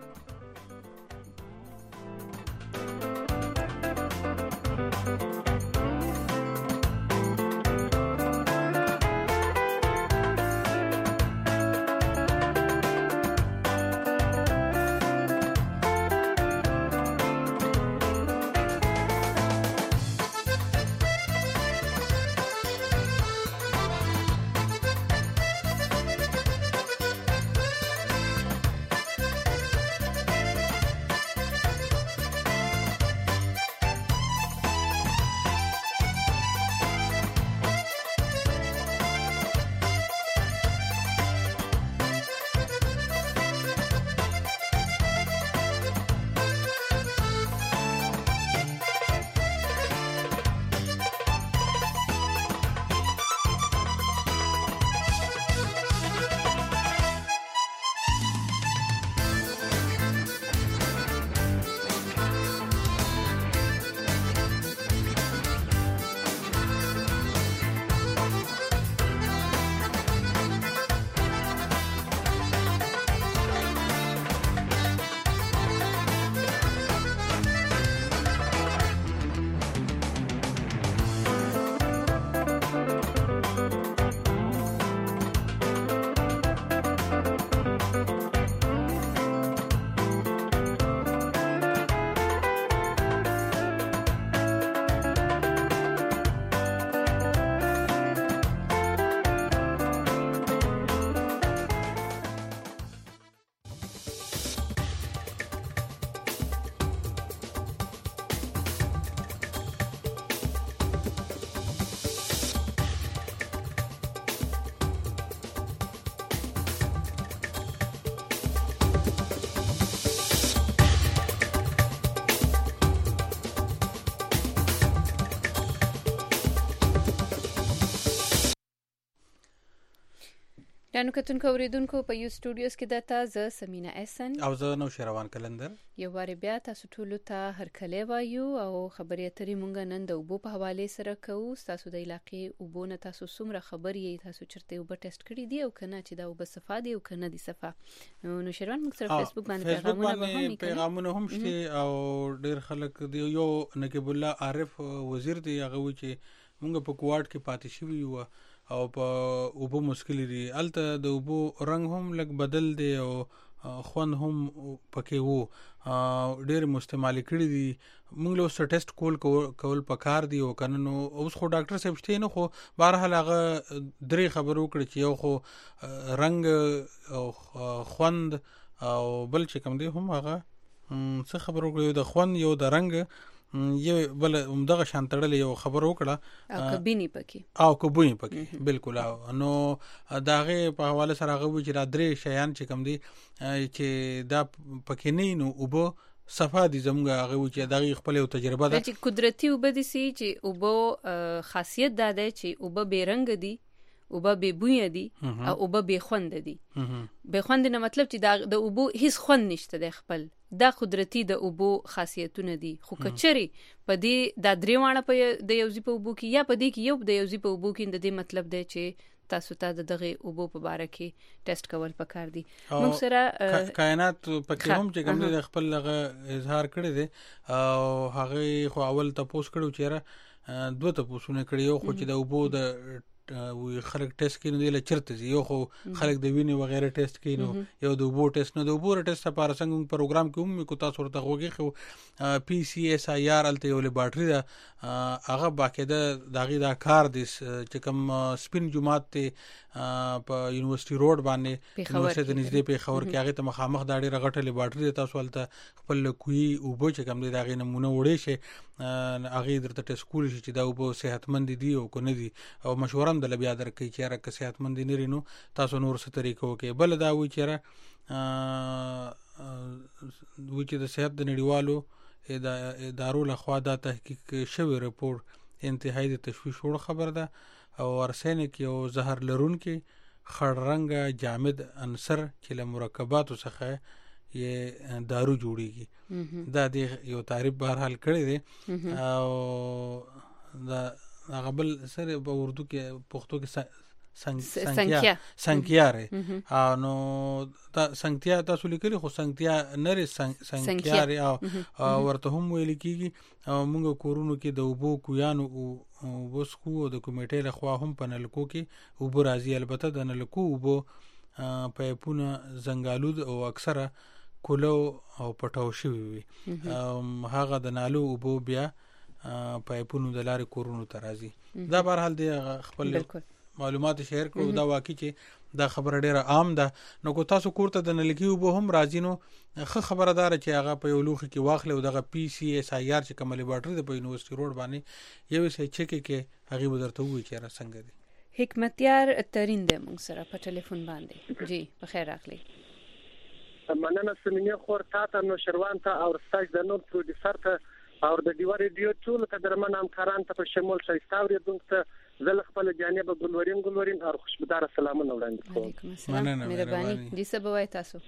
Speaker 1: یانو کتونکو اوریدونکو په یو سټوډیوز کې دتا ز سمینا احسن
Speaker 2: او زه نو شروان کلندر
Speaker 1: یو واره بیا تاسو ټول ته هرکلی وایو او خبرې اترې مونږ نن د اوبو په حواله سره کوو تاسو د علاقې اوبو نه تاسو څومره خبر یې تاسو چرته اوبه ټیسټ کړی دی او کنه چې دا اوبه صفا دی او کنه دی صفا نو شروان موږ سره فیسبوک باندې
Speaker 2: پیغامونه هم شته او ډیر خلک دی یو نقیب الله عارف وزیر دی هغه چې مونږ په کوارټ کې پاتې شوی یو او په اوبو مشکل دي الته د اوبو رنگ هم لګ بدل دی او خوان هم پکې وو ډېر مستعمل کړي دي موږ له ټیسټ کول پکار دی او کنه نو اوس خو ډاکټر صاحب شته نه خو بهرحال هغه درې خبرو کړي چې یو خو رنگ او خوند او بل چې کوم دی هم هغه څه خبرو کړي د خوند یو د رنگ یو بل دغه شانتړل یو خبر وکړه
Speaker 1: او کبینی
Speaker 2: پکې بالکل نو داغه په حواله سره هغه چې را درې شیان چې کم دي چې دا پکې نه نو اوبو صفا دي زموږ هغه چې دغه خپل یو تجربه ده
Speaker 1: چې قدرتي اوبه دي چې اوبو خاصیت دا ده چې اوبه بے رنگ دي اوبه بے بوی دي او اوبه بے خوند دي بے خوند نه مطلب چې د اوبو هیڅ خوند نشته د خپل دا قدرتي د اوبو خاصیتونه دي خو کچري په دې د دریوانه په د یوزي په اوبو کې یا په دې کې یو د یوزي په اوبو کې د دې مطلب دی چې تاسو ته دغه اوبو په باره کې ټیسټ کول پکار دي موږ سره
Speaker 2: کائنات پکې هم چې کوم د خپل لغه اظهار کړی دی او هغه خو اول تاسو کړو چې دوه تاسو نه کړیو خو چې د اوبو د وی خلک ټیسټ کینو دی لچرته یو خو خلک د وینې وغیرہ ټیسټ کینو یو د وبو ټیسټ نه د وبو ټیسټ لپاره څنګه پروګرام کې هم کو تاسو ورته غوږی خو پی سی اس آی آر الته یو لباټری دا هغه باقاعده داغي دا کار دي چې کوم سپین جمعات ته په یونیورسيټي روډ باندې یونیورسيټي د نږدې په خبر کې هغه ته مخامخ دا ډیره غټه لباټری تاسو ولته خپل کوی وبو چې کوم دی داغي نمونه وړي شي هغه درته ټیسټ کول شي چې دا وبو صحتمند دي او کو نه دي او مشوره هم د لبیا درکې چې را که صحتمند دي نه رینو تاسو نور څه طریقو کې بل دا وی چې را و چې د صحت د نړیوالو ادارو لخوا دا تحقیق شوی رپورت انتهایی د تشویش وړ خبر ده او ارسنیک یو زهر لرونکي خړ رنګ جامد عنصر چې له مرکباتو څخه یې دارو جوړیږي دا د یو تعریف بهر حال کړی دی او دا غبل سره په اردو کې پښتو کې سنکیا نو تا سنکیا تاسو لیکلي خو سنکیا نری سنکیا او ورته هم ویل کیږي او موږ کورونو کې د وبو کویانو او وسکو د کمیټې لخوا هم په نلکو کې وبو راځي البته د نلکو وبو پایپونه زنګالود او اکثره کولو او پټاو شوی وي هغه د نالو وبو بیا پایپونو د لارې کورونو ته راځي دا بهر حال دی خپل معلومات شیر کړو دا واقعي چې دا خبره ډیره عام ده نو کو تاسو کوړه د نلکی وبو هم راځي نو خبردار چې هغه په یو لوخي کې واخلې او دغه پی سی اس آی آر چې کومه لباټری د په یونیورسيټي روډ باندې یو څه چې کې هغه بدرته وی چې را څنګه دي
Speaker 1: حکمتیار ترین د موږ سره په ټلیفون باندې جی په خیر راغلی
Speaker 9: مننه سمینه خور تا نو شروان ته او ستاج د نور پروډوسر ته او د دیوار ریډیو ټول قدرمن همکاران ته په شمول شایستاوري دونکته زل خپل جانب ګلورین او خوشبودار سلامونه وړاندې کوم
Speaker 1: وعلیکم السلام مهرباني دې سبوای تاسو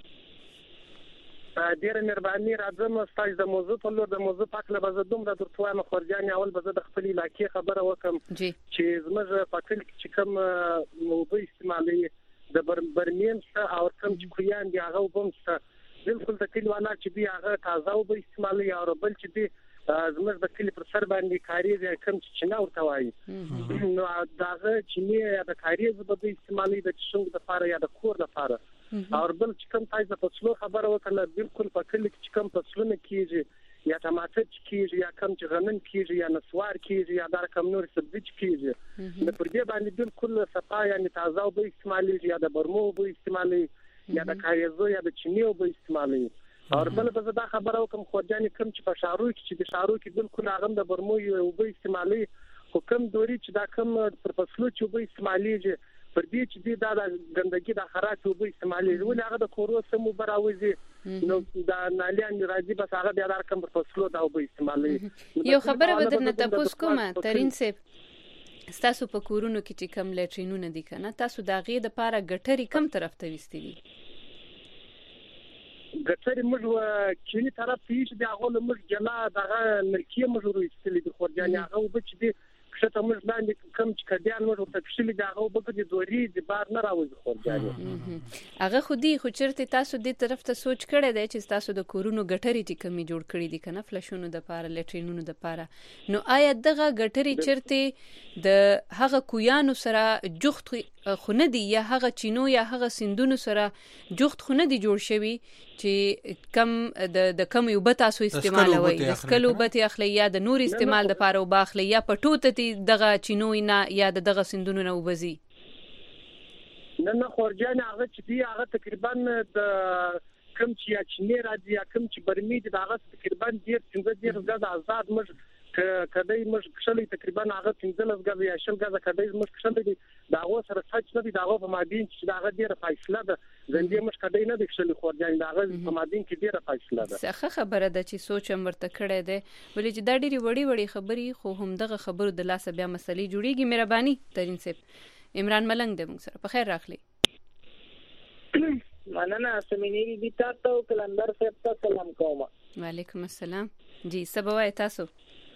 Speaker 9: ډیره مهرباني راځم ستاج د موضوع په لور د موضوع په اړه به زه دومره درته وایم خورجاني اول به زه د خپل علاقې خبره وکم چې زموږ په کل کې کوم موضوع استعمالي د برمین څخه او کوم چې کویان دی هغه وبم څخه بالکل د کلی والا چې دی هغه تازه وب استعمالي او بل چې دی زموږ د کلی پر سر باندې کاریز کوم چې نه ورته وایي نو داغه چې نه د کاریز په استعمالي د څنګه د لپاره یا د کور لپاره او بل چې کوم تاسو په څلور خبره وکړه بالکل په کلی کې کوم فصلونه کیږي یا ټماټر کیږي یا کوم چې غنم کیږي یا نسوار کیږي یا د کوم نور سبزی کیږي د پر دې باندې بالکل صفا یعنی تازه وب استعمالي یا د برمو وب استعمالي یا د کاریزو یا د چینی وب استعمالي او بل به دا خبره وکم خورجاني کوم چې په شارو کې چې د شارو کې بالکل هغه د برمو وب استعمالي حکم دوري چې دا کوم پر فصلو چې وب استعمالي پر دې چې دا د ګندګي د خراب وب استعمالي ولې هغه د کورو سمو براوځي نو دا نالیان راځي بس هغه د کوم پر فصلو دا وب استعمالي
Speaker 1: یو خبره بدرنه تاسو کومه ترين سیب تاسو په کورونو کې چې کم لټرینونه دي کنه تاسو دا غي د پاره ګټري کم طرف ته وستې دي
Speaker 9: ګټري موږ کینی طرف پیښ دی هغه موږ جلا دغه ملکیه موږ رويستلې د خورجاني هغه وب چې دی کښته موږ باندې کم چې کډیان موږ ورته کښلې دا هغه وب د دوري د بار نه راوځي خورجاني
Speaker 1: هغه خودي خو چرته تاسو دې طرف ته سوچ کړی دی چې تاسو د کورونو ګټري چې کمی جوړ کړی دي کنه فلشونو د پاره لټرینونو د پاره نو آیا دغه ګټري چرته د هغه کویانو سره جوخت خونه دي یا هغه چینو یا هغه سندونو سره جوخت خونه دي جوړ شوی چې کم د کم یو بت تاسو استعمالوي د سکلو بت اخلي یا د نور استعمال د پاره وباخلي یا پټوته دغه چینو نه یا دغه سندونو نه وبزي
Speaker 9: نه خورجان هغه چې دی هغه تقریبا د کم چې یا چینه راځي یا کم چې برمی دي هغه تقریبا ډیر غاز آزاد مش کدی مش کښلې تقریبا هغه 15 غاز یا 10 غاز کدی مش کښلې دي دا و سره سچ نه دي دا په مادین چې دا ډیره فیصله ده زندې مش کدی نه دي کښلې خورجان دا په مادین کې ډیره فیصله ده
Speaker 1: څه خبره ده چې سوچ امرته کړه ده ولې چې دا ډیره وړي خبري خو هم دغه خبرو د لاسه بیا مسلې جوړیږي مهرباني ترين سیب عمران ملنګ دې موږ سره په خیر راغلی
Speaker 10: مننه سمینری دي تاسو کلندر صاحب ته سلام کوم
Speaker 1: وعلیکم السلام جی سبوای تاسو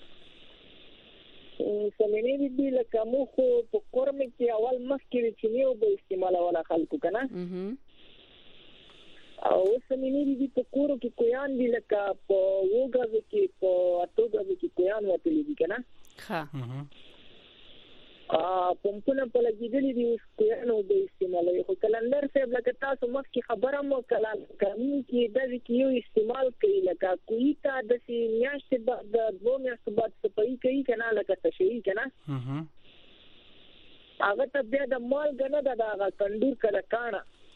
Speaker 10: سمینری دي لکه مو خو په کورم کې اول مخکې چې نیو به استعمال ولا خلکو کنه او سمینری دي په کورو کې کویان دي لکه په وګازو کې په اتوګازو کې کویان وتلی دي کنه
Speaker 1: ها
Speaker 10: پمپونه په لګیدلې دي اوس کویانو د استعمالوي خو کلندر صاحب لکه تاسو مخکې خبره مو کړه قانون کې د یو استعمال کوي لکه کوي ته د میاشتې بعد د 2 میاشتو بعد صفائی کوي کنه لکه تشریح کنه هغه ته بیا د مال غنه د هغه کندور کړه کانه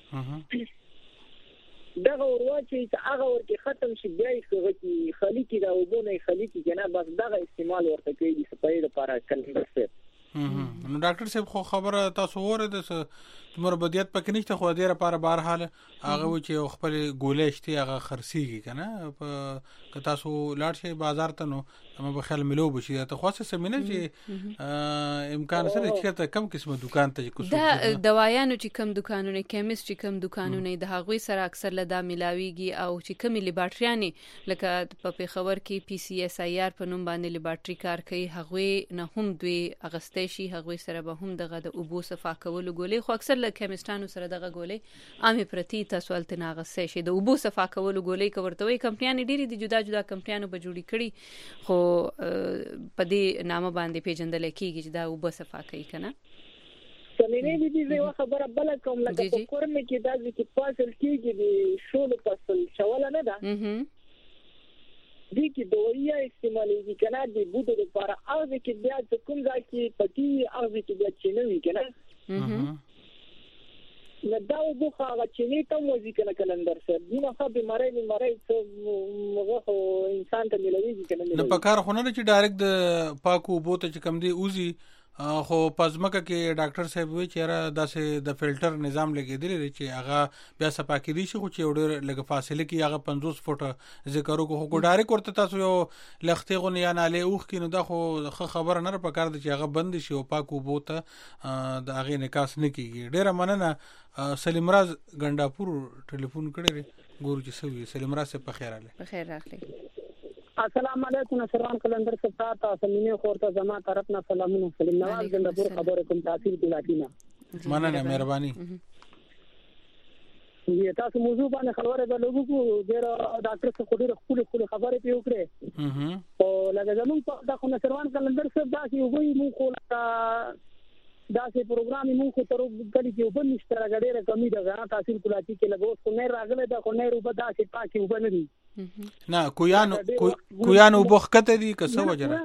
Speaker 10: دغه ورواچي ته هغه ورته ختم شي بیا یې خالي کی دا وبونه خالي کی کنه بس دغه استعمال ورته کوي د صفائی لپاره کلندر صاحب
Speaker 2: نو ډاکټر صاحب خو خبره تاسو وره د تمر بدیت پکې نشته خو ډیره لپاره بهر حال هغه و چې خپل ګولې شته هغه خرسيږي کنه که تاسو لاړ شئ بازار ته نو هم به خیال ملو بشي ته خاصه سمینه چې امکان سره چې کم قسمه دکان ته کوڅه
Speaker 1: دا دوايانو چې کم دکانونه کیمست چې کم دکانونه د هغوی سره اکثر لدا ملاويږي او چې کم لیبارټریانه لکه په پیښور کې PCSIR په نوم باندې لیبارټری کار کوي هغوی نه هم دوی اغستې شي هغوی سره به هم دغه د اوبو صفا کول ګولې خو اکثر له کیمستانو سره دغه ګولې عامه پرتی تاسو ولته ناغستې شي د اوبو صفا کول ګولې کورتوي کمپنیانې ډېری دي جدا جدا کمپنیانو به جوړی کړي خو په دې نامه باندې پیژندل کېږي چې دا اوبو صفا کوي کنه
Speaker 10: سمینه دي یو خبره بل کوم لکه په کورم کې دا چې فاصل کېږي د شولو فاصل شول نه ده دي کې دویا استعمالي کنه د بوده لپاره هغه کې بیا کوم ځای کې پتی هغه کې بیا چینوي کنه نه دا وبو هغه چینه ته موزي کنه کلندر سره دغه خو بیماری څه مغه انسان ته ملوي کنه
Speaker 2: نه پکار خو نه چې ډایرکټ د پاکو بوته چې کم دی اوزي خو پزماکه کې ډاکټر صاحب وی چې را داسې د فلټر نظام لګیدل چې هغه بیا صفا کړي شي خو چې وړ لګ فاصله کې هغه 50 فوټه ذکر کو ډایرکټ ورته تاسو یو لختې غو یا نه له اوخ کې نو دا خو خبر نه پکار دي چې هغه بند شي او پاکو بوته د هغه نکاس نه کیږي ډیره مننه سلیم راز ګنداپور ټلیفون کړی ګورو چې سوي سلیم راز په خیر راغلی
Speaker 11: السلام علیکم سلام کلندر صاحب تاسو مینه خورته زما طرف نه سلامونه سلیم نواز ګنداپور خبره کوم تاثیر دلاتینا
Speaker 2: مننه مهرباني
Speaker 11: یی تاسو موضوع باندې خبره به لوګو ډیر ډاکټر څخه خپل خبره پیو کړې او لکه زمون په دغه نشروان کلندر صاحب دا چې وګورئ مو خو دا سه پروګرام مو خو تر کلی کې وبن نشته راګړې کمی ده غا تحصیل کولاتی کې لګوس خو نه راغله دا خو نه روبه دا چې پاکي وبن دي
Speaker 2: نه کویانو بوخته دي که څه وجره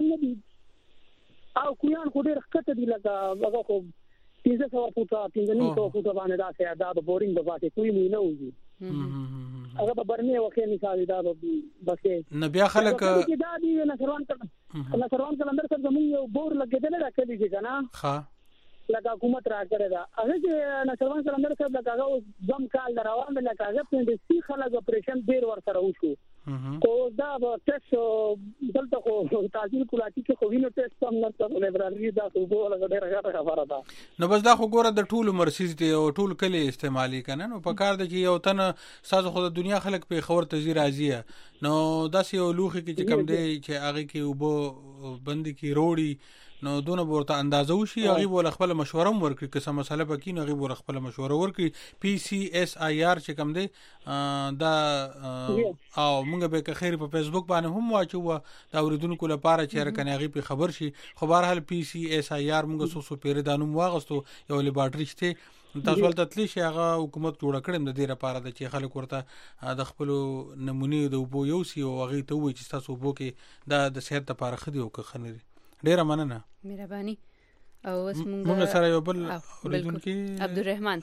Speaker 11: او کویان خو ډېر خطه دي لکه هغه خو 300 فوټه 300 فوټه باندې دا سه دا بورینګ د باندې کوی مو نه وږي هغه په برنه وکه مثال دا بسې
Speaker 2: نه بیا خلک
Speaker 11: دا دي نشروان کلندر سره زموږ یو بور لګیدل راکړي چې کنه
Speaker 2: ها
Speaker 11: لکه حکومت را کړی دا هغه چې نشروان کلندر صاحب لکه هغه ځم کال روان دی لکه هغه په دې خلک اپریشن ډیر ور سره وشو کو دا ټیسټ دلته خو تحصیل کولاتی کې خو وینو ټیسټ هم نه تاسو لیبراري دا خو ډیر غټه خبره ده
Speaker 2: نو بس دا خو ګوره د ټول مرسیز دی او ټول کلی استعمالي کنه نو په کار د چې یو تن ساز خو د دنیا خلک په خبر تزي راځي نو داس یو لوخي کې کم دی چې هغه کې وبو بندي کې روړي نو دونه ورته اندازو شي هغه ول خپل مشوره ورکړي که څه مسله پکې نو هغه ول خپل مشوره ورکړي PCSIR چې کوم دی دا او موږ به که خیر په فیسبوک باندې هم واچو دا اوریدونکو لپاره چې رکنه هغه په خبر شي خو بهر حال PCSIR موږ سو پیریدانو واغستو یو لیبارټری شته تاسو ولته تلی شي هغه حکومت جوړ کړم د دې لپاره د چې خلک ورته د خپل نمونه د وبو یو سی او هغه ته وایي چې تاسو وبو کې د صحت لپاره خدي او که خنري ډیره مننه
Speaker 1: مهرباني او اوس
Speaker 2: موږ سره یو بل اوریدونکو
Speaker 1: عبدالرحمن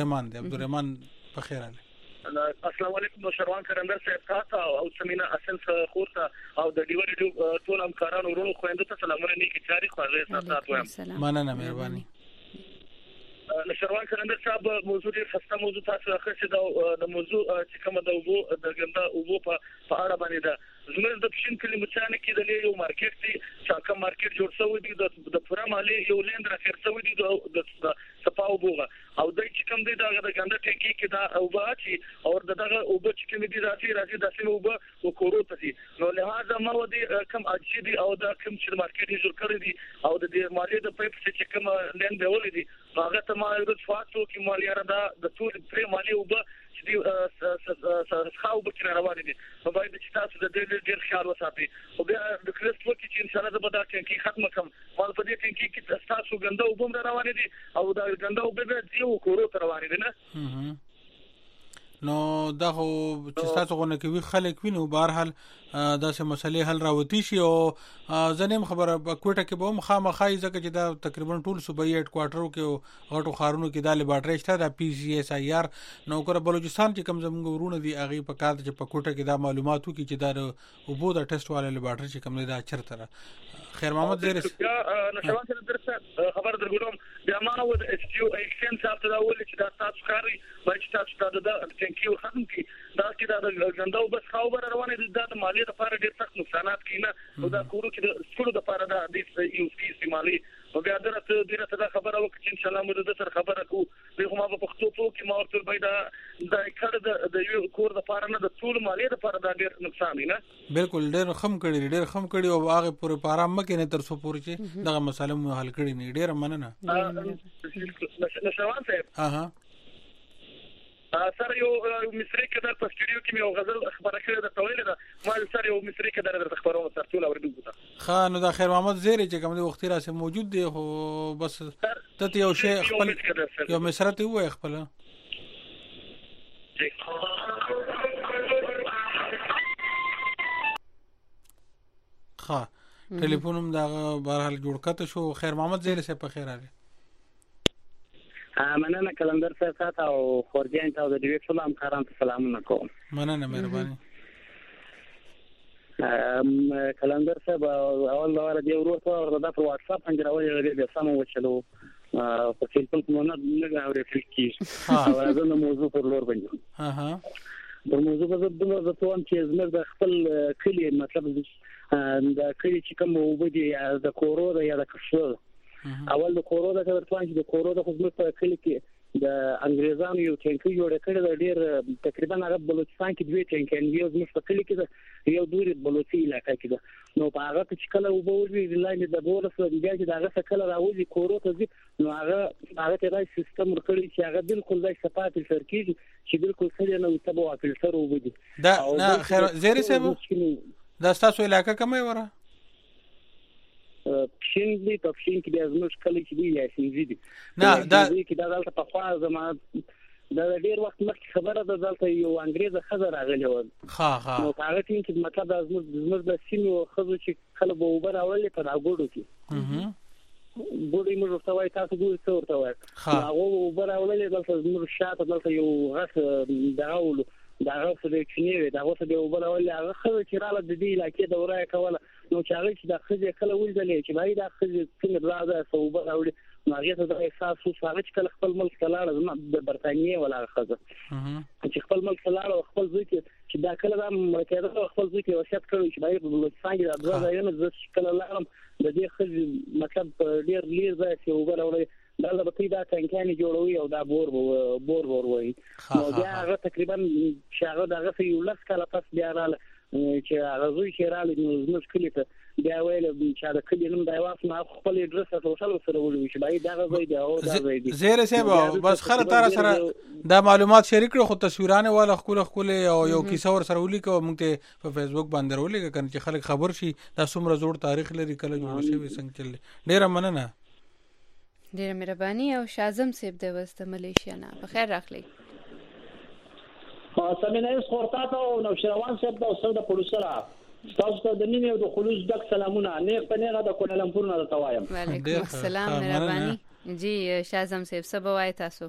Speaker 2: په خیر راغلی
Speaker 12: السلام علیکم شروان کلندر صاحب تاسو او سمینا اسن خورته او د ډیو ټول همکارانو ورونو خويندو ته سلامونه نیکی چاري خوږه ساتات وایم
Speaker 2: مننه مهرباني
Speaker 12: شروان کلندر صاحب موضوع ډیر خسته موضوع تاسو اخر د موضوع چې کومه د وبو د ګنده وبو په اړه باندې ده زموږ د پښین کلی مچانه کې د یو مارکیټ دی چې کوم مارکیټ جوړ شوی دی د پوره مالي یو لند راخر شوی دی د صفاو بوغه او د چې کوم دی دا د ګنده ټکی کې دا او باچی او دغه او بچ کې دی راځي د سیمه وبو او کورو ته دي نو لہذا ما ودی کم اجي دی او دا کوم چې مارکیټ جوړ کړی دی او د مالي د پېپ چې کوم لند دی ولې دی هغه ته ما یو فاتو کې مالي را دا د ټول پرې مالي وبو چې خاو بکره روان دي نو باید چې تاسو د دې ډېر خیال وساتئ او بیا د کلیست وکړي چې ان شاء الله د بدا ټینکی ختم کړم ما په دې ټینکی کې تاسو ګنده وبم روان دي او دا ګنده وب به دیو کورو ته روان دي نه
Speaker 2: نو دا خو چې تاسو غوښنه کوي خلک ویني او بهر حال دا سه مسلې حل راوتی شي او ځنیم خبره په کوټه کې به مخامخای ځکه چې دا تقریبا ټول صوبایي هډ کوارټرو کې غټو خارونو کې د لیبارټری شته د پی سی اس ای آر نو کور بلوچستان چې کم زموږ ورونه دي اغه په کار چې په کوټه کې دا معلوماتو کې چې دا وبو د ټیسټ والے لیبارټری چې کم دا چرته خیر محمد زیرس
Speaker 12: نشوان سره درته خبر درګوم بیا ما و د اس کیو ایکسن صاحب ته ول چې دا تاسو کاری باید چې تاسو د ټینکیو ختم کی دا چې دا ګنداو بس خاور روانه دي د مالیه لپاره ډېر سخت نقصانات کینه او دا کورو کې د سکولو لپاره دا د یو سکی استعمالي او بیا درته دا خبره وکړي ان شاء الله موږ د سر خبره کو دغه ما په پښتو کې ما ورته باید دا کړه د یو کور لپاره نه د ټول مالیه لپاره دا ډېر نقصان دی نه
Speaker 2: بالکل ډېر خم کړي او هغه پورې پارام مکه نه تر څو پورې چې دغه مسله مو حل کړي نه ډېر مننه
Speaker 12: نشوان صاحب سره یو مصری کې در په سټوډیو کې یو غزل خبره کړې ده تویل ده ما سره یو مصری کې در خبرونه تر ټول اوریدو
Speaker 2: ښه نو دا خیر محمد زیری چې کوم د وخت راځي موجود دی خو بس ته یو شی خپل یو مسرته وای خپل ښه ټلیفونم دا بهرحال جوړ کته شو خیر محمد زیری سه په خیر راغی
Speaker 13: مننه کلندر صاحب او خورجان ته د دې ټول همکارانو ته سلامونه کوم
Speaker 2: مننه مهرباني
Speaker 13: کلندر صاحب اول دا دی ورته ورته په واتس اپ باندې راوړل دي سمو وچلو په ټلیفون کې نه غوړې فلکی ها زه موضوع پر لور باندې د موضوع په اړه د توان چې زموږ د خپل کلی مطلب د کلی چې کوم وبدي د کورو یا د کښو اول د کورو د ورتوان چې د کورو د خدمت په کلی کې د انګریزانو یو ټینکی جوړ کړی د ډیر تقریبا هغه بلوچستان کې دوی ټینکی یو زموږ په کلی کې یو دوی بلوچي علاقې کې نو په هغه چې کله وبوي لاندې د بورس د بیا چې دغه څخه راوځي کورو ته ځي نو هغه ته راځي سیستم ورکړي چې هغه بالکل د صفات فلټر چې بالکل سره نه وتبو فلټر وبدي
Speaker 2: دا نه خیر زیری صاحب دا تاسو علاقې کومه وره
Speaker 13: پښین دی په پښین کې د ازموش کلی چې دی یا سینځي دي
Speaker 2: نه دا
Speaker 13: کې دا دلته په خوا زما دا ډیر وخت مخکې خبره ده دلته یو انګريزه خزر راغلی و
Speaker 2: ها
Speaker 13: نو هغه ټیم چې مطلب د ازموش د سیمو خزو چې کله به وبر اولې په راګوډو کې ګوډي موږ ورته وای تاسو ګورئ څه ورته وای هغه وبر اولې دلته زموږ شاته دلته یو غس داول دا غوښه د چینه دا غوښه د وبر اولې هغه خزو چې رااله د دې علاقې دورای کوله نو چې هغه چې د خځې کله ولدلې چې باید د خځې څنګه راځي صوبه راوړي نو هغه ته د احساس او هغه چې کله خپل ملک لاړ د برتانیې ولا خځه چې خپل ملک لاړ او خپل ځای چې دا کله د مرکزه خپل ځای کې وشت کړو چې باید په بلوچستان کې د دوه ځایونو د کله لاړم د دې خځې مطلب ډیر لیر ځای چې وبر راوړي دا د بتی دا څنګه جوړوي او دا بور وایي نو بیا هغه تقریبا شاغه دغه یو لس کاله پس بیا رااله چې هغه زوی چې رااله نو زموږ کلی ته بیا ویل چې دا کلی نوم دی واس ما خپل اډرس ته وصل سره ولوي چې باید دا ځای دی او دا ځای دی
Speaker 2: زیره صاحب بس خره تر سره دا معلومات شریک کړو خو تصویرانه والا خپل او یو کیسه ور سره ولیکو موږ ته په فیسبوک باندې ولیکو کنه چې خلک خبر شي دا څومره زوړ تاریخ لري کله جوړ شوی څنګه چل ډیره مننه
Speaker 1: ډیره مهرباني او شازم صاحب د وسته ملیشیا نه په خیر راخلی
Speaker 14: سمینه خورتاته او نوشروان صاحب د اوسه د پولیسرا تاسو ته د مینې او د خلوص ډک سلامونه نه پنهغه د کوالالمپور نه توایم
Speaker 1: وعلیکم السلام مهرباني جی شازم صاحب سبا وای تاسو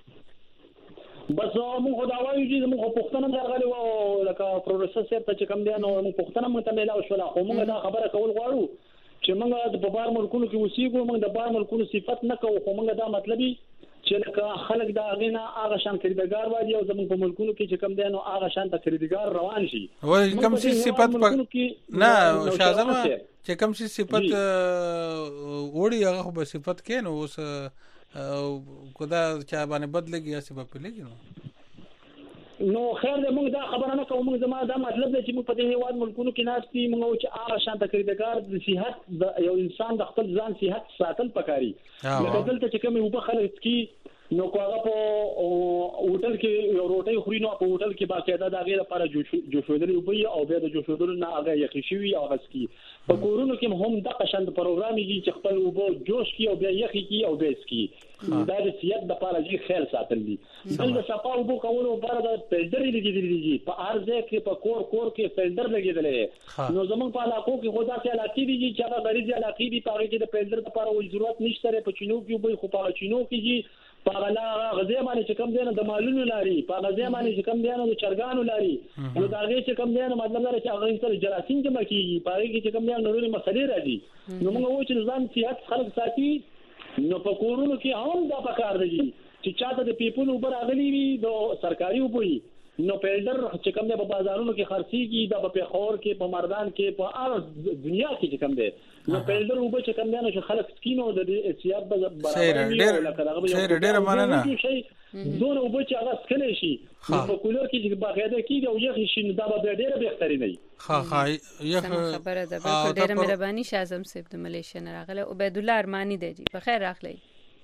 Speaker 14: بس موږ دا وایو چې موږ پښتنه درغلي و لکه پروفیسور صاحب ته کوم دی نو موږ پښتنه مونږ ته ملاو شو خو موږ دا خبره کول غواړو چې موږ په بار ملکونو کې اوسېږو موږ د بار ملکونو صفت نه کوو خو موږ دا مطلبي چې لکه خلک دا غینا هغه شان خریدګار وایي او زموږ په ملکونو کې چې کم دی نو هغه شان ته خریدګار روان شي
Speaker 2: وای کوم څه صفت نه شازم چې کوم څه صفت وړي هغه به صفت کې نو اوس کودا چا باندې بدلږي یا سبب لګي
Speaker 14: نو خیر دې موږ دا خبره نه کوو موږ زما دا مطلب دی چې موږ په دې هیواد ملکونو کې ناشتي موږ چې هغه شان ته خریدګار د صحت د یو انسان د خپل ځان صحت ساتل پکاري لکه دلته چې کوم یو خلک کی نو کوغه په هوټل کې یو روټي خوري نو په هوټل کې باقاعده د غیر لپاره جوشودلې وبي او بیا د جوشودلو نه هغه یخي شوی او غسکی په کورونو کې هم د قشند پروګرام کې چې خپل وبو جوش کی او بیا یخي کی او بیس کی دا د سیاست د لپاره چې خیال ساتل دي بل د صفا وبو کولو لپاره د فلټر لګیدل دي په ارزه کې په کور کې فلټر لګیدل نو زمونږ په علاقو کې خدا کې علاقې دي چې هغه غریزي علاقې دي په هغه کې د فلټر لپاره ول ضرورت نشته په چینو کې وبو خو په چینو کې پاغلا غزه باندې چې کم دینه د مالونو لاري پاغزه باندې چې کم دینه د چرګانو لاري نو دا غي چې کم دینه مطلب دا چې هغه سره جراثیم جمع کیږي پاره کې چې کم دینه نورې مسلې راځي نو موږ وایو چې ځان سیاست خلک ساتي نو په کورونو کې هم دا پکار دی چې چاته د پیپل اوپر اغلی وي د سرکاري وبوي نو پیلډر چې کم دی په بازارونو کې خرڅيږي د په خور کې په مردان کې په هر دنیا کې چې کم دی نو پیلډر وبو چې کم دی نو خلک سکینو د سیاست برابر
Speaker 2: سیر ډیر مننه
Speaker 14: دون وبو چې هغه سکلې شي په کولر کې چې باقاعده کیږي او یخ شي دا به ډیره بهتري نه
Speaker 2: ها یخ
Speaker 1: خبره ده په ډیره مهرباني شازم صاحب د ملیشیا نه راغله عبید الله ارمانی دی جی په خیر راغلی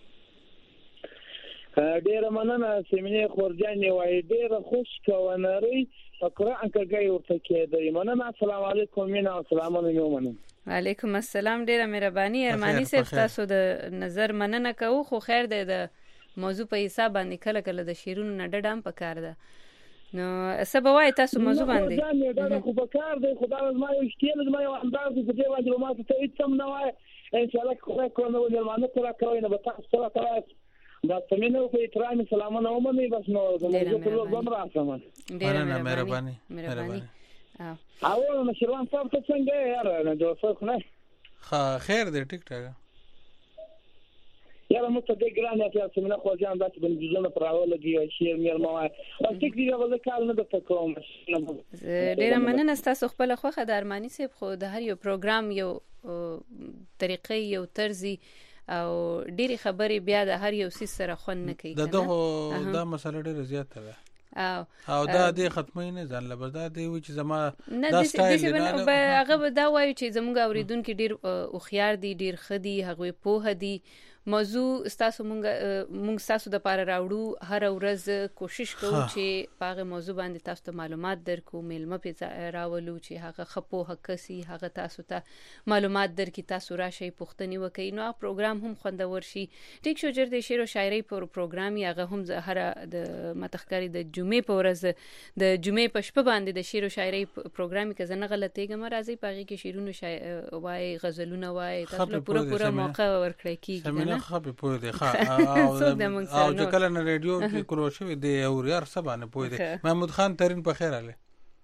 Speaker 15: ډیره مننه سیمینه خورجان وای ډیره خوش کوونری قرآن کګي ورته کېدای مننه السلام علیکم مینا السلام علیکم
Speaker 1: وعلیکم السلام ډیره مهرباني ارمانی صاحب تاسو د نظر مننه کوو خو خیر دی د موضوع په حساب باندې کله کله د شیرونو نه ډډام پکار ده نو سبوای تاسو موضوع باندې
Speaker 15: دا خو پکار دی خدای ما یو شتیل ما یو انداز په دې باندې ما ته هیڅ هم نه وای ان شاء الله خو کومه ولرمانه تر کوي نه به تاسو سره تاسو دا تمنه په احترام سلامونه ومني بس نو زموږ ټول زم راځم
Speaker 2: ډیره مهرباني
Speaker 15: او مشروان صاحب ته څنګه یار نه دوه
Speaker 2: ښه خیر دی ټیک ټاک
Speaker 15: یاره مو ته د ګران یا سمنه خو ځان داسې بل جزونه پراول لګي شیر مېر ما او ټیک دی ول کال نه د کوم
Speaker 1: ډیره مننه تاسو خپل خوخه د ارمانی صاحب خو د هر یو پروګرام یو طریقې یو طرزي او ډېری خبرې بیا د هر یو سیس سره خون نه کوي
Speaker 2: دا مسله ډېره زیاته ده او دا د ختمي نه ځان لبر دا دی چې زما دا سټایل نه
Speaker 1: هغه دا وایي چې زموږ اوریدونکو ډېر او خيار دي ډېر خدي هغه په هدي موضوع تاسو مونږ تاسو د پاره راوړو هر ورځ کوشش کوو چې پاغه موضوع باندې تاسو ته معلومات درکو ملمه په راولو چې هغه خپو حقسي هغه تاسو ته معلومات درکې تاسو راشي پښتني وکي نو پروګرام هم خوندور شي ټیک شو جر د شعر او شاعري پروګرام هغه هم هر د متخکاری د جمعې په ورځ د جمعې په شپه باندې د شعر او شاعري پروګرام کې زنه غلطيګم راځي پاغه کې شعرونه وای غزلونه وای تاسو پورا موقع ورکړی کیږي
Speaker 2: خبي پوي دي او چې کله نه ریډیو کې کولو شوی دی او یار سبانه پوي دي محمود خان ترين په خیر علي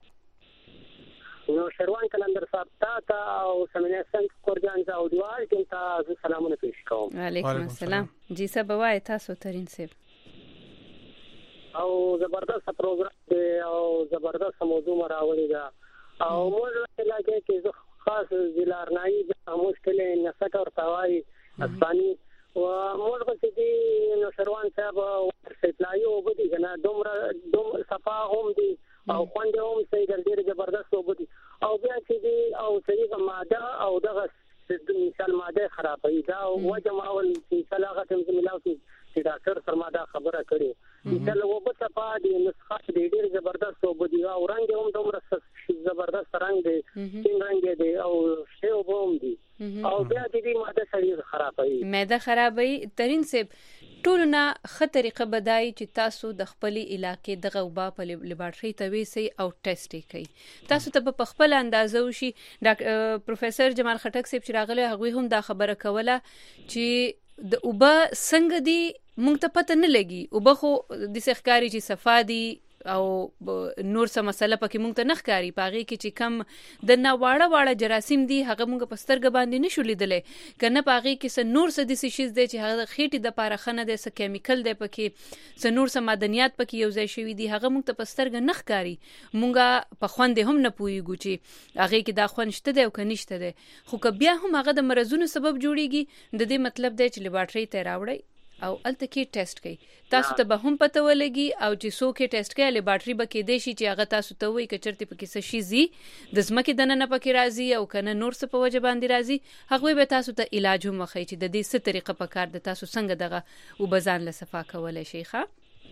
Speaker 16: نو شروان کلندر صاحب تا او سمینه سنت کورجان او دیوال کې تاسو سلامونه پیش کوم
Speaker 1: وعلیکم السلام جی سبوای تاسو ترين صاحب
Speaker 16: او زبردست پروګرام دی او زبردست موضوع مراوړی دا او موږ علاقې کې خاص ضلع ارنایي د مشکل نه سټور توای اسبانی و موږ په دې نو شروان صاحب ستلایي او بدی کنه دوم صفا هم دي او خوند هم صحیح ډېر زبردست وبدي او بیا چې دي او صحیح ماده او دغه مثال ماده خرابوي دا وجه ماول چې علاقه تم ملاوي چې ډاکټر سره دا خبره کړي مثال وب صفا دي نسخه ډېر زبردست وبدي او رنگ هم دومره زبردست رنگ دي سپین رنگ دي او شی وبوم دي او بیا دې ماده شریر خرابوي
Speaker 1: معده خرابوي ترين صاحب ټولنا خطرې بدای چې تاسو د خپل علاقې دغه وبا په لیبارټري تويسي او ټیسټ کوي تاسو ته په خپل اندازو شي پروفیسور جمال خټک صاحب چې راغله هغه هم دا خبره کوله چې د وبا څنګه دی مونږ ته پته نه لګي وبا خو د سخکاری چې صفا دي او نور څه مسله پکې مونږ ته نخکاری پاغي کې چې کم د ناواړه جراثیم دي هغه مونږ په سترګ باندې نشو لیدلې کنه پاغي کې څه نور څه د سشیز دي چې هغه خېټي د پاره خنه دي څه کیمیکل دي پکې څه نور څه معدنیات پکې یو ځای شوی دي هغه مونږ ته په سترګ نخکاری مونږه په خوند هم نه پويګو چې هغه کې دا خوند شته دی او کنيشته دی خو که بیا هم هغه د مرزونو سبب جوړيږي د دې مطلب دی چې لیبارټري ته راوړی او الته کې ټیسټ کوي تاسو ته به هم پته ولګي او چې څوک یې ټیسټ کوي لیبارټري به کې دی شي چې هغه تاسو ته وایي چې چرته پکې څه شي زی د زمکه دننه پکې راځي او کنه نور څه په وجه باندې راځي هغه به تاسو ته علاج هم مخې چې د دې څه طریقه په کار د تاسو څنګه دغه وبزان له صفا کولای شي ښه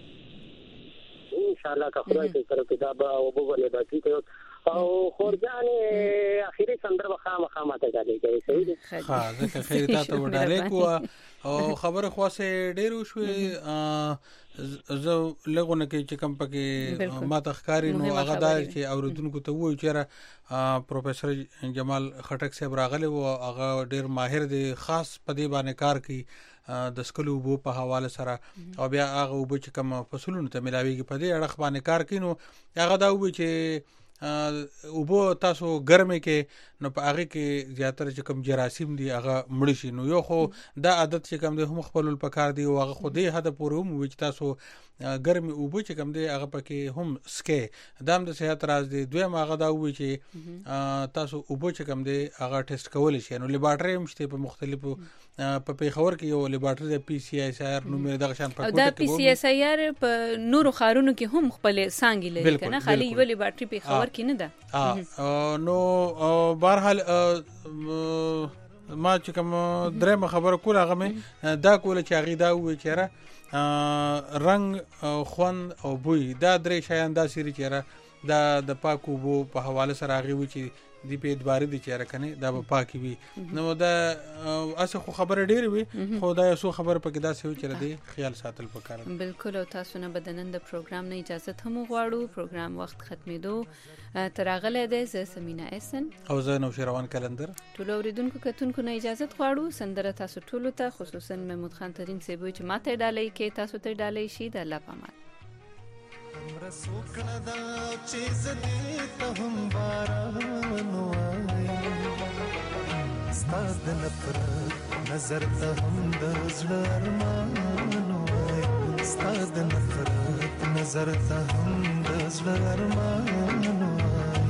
Speaker 16: ان شاء الله کا خدای دې کړو کتاب او وبولې باقي او خورجان اخیری سندره خامخا ماته غالي کوي صحیح دي
Speaker 2: ها ځکه خیر تاسو وډاله کو او خبره خاصه ډیرو شوې زه لګونه کې چې کم پکې ما تخکاری نو هغه دار چې اوردونکو ته وایي چې پروفیسور جمال خټک صاحب راغله او هغه ډیر ماهر دی خاص په دې باندې کار کوي د سکلو بو په حواله سره او بیا هغه وب چې کم فصلونو ته ملاويږي په دې اړه باندې کار کوي نو هغه دا وایي چې وبو تاسو ګرمه کې نو په هغه کې زیاتره چې کم جراثیم دي هغه مړ شي نو یو خو دا عادت چې کم دي هم خپل پکار دی او هغه خو دې حد پورې هم وي چې تاسو ګرمه وبو چې کم دي هغه پکې هم سکه دام د صحت راز دی دویم هغه دا وي چې تاسو وبو چې کم دي هغه ټیسټ کول شي نو لیبارټري هم شته په مختلفو په پیښور کې یو لیبارټري د پی سی ایس آر نو مې دغه شان په کوټه کې
Speaker 1: دا پی سی ایس آر په نورو خارونو کې هم خپل سانګي لري کنه خالي یو لیبارټري پیښور کې نه ده
Speaker 2: نو بهرحال ما چې کوم درېمه خبره کوله هغه مې دا کوله چې هغه دا وی چیرې رنگ خوند او بوی دا درې شیان دا سری چیرې دا د پاکو بو په حواله سره هغه وی چې دی په ادواري دي چیرې کنه دا په پاکي وي نو دا اسه خو خبره ډېر وي خو دا یو خبره پکې دا سوي چیرې دی خیال ساتل پکاره
Speaker 1: بالکل او تاسو نه بدنن د پروګرام نه اجازه هم غواړو پروګرام وخت ختمېدو تراغله ده سمینا اسن
Speaker 2: او زه نو شروان کلندر
Speaker 1: ټول اوریدونکو کتونکو نه اجازه غواړو سندره تاسو ټول ته خصوصا محمود خان ترين سیبوي چې ماته ډالۍ کې تاسو ته ډالۍ شي د الله پامان
Speaker 17: رسوکړه دا چیز دې ته هم باران وای ستاد نفرت نظر ته هم د زړه ارمان وای ستاد نفرت نظر ته هم د زړه ارمان وای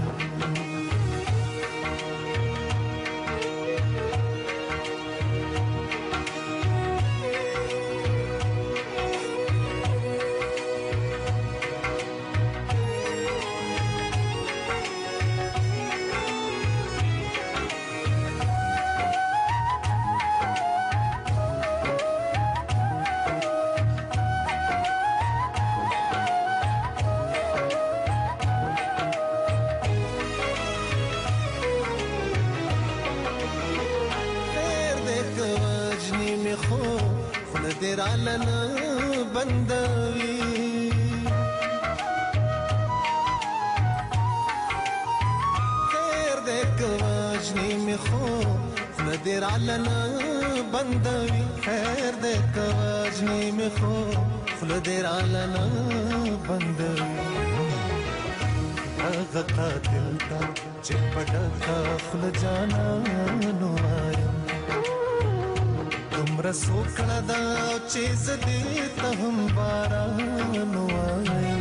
Speaker 17: رسوکړه دا چیز دې ته هم باران وای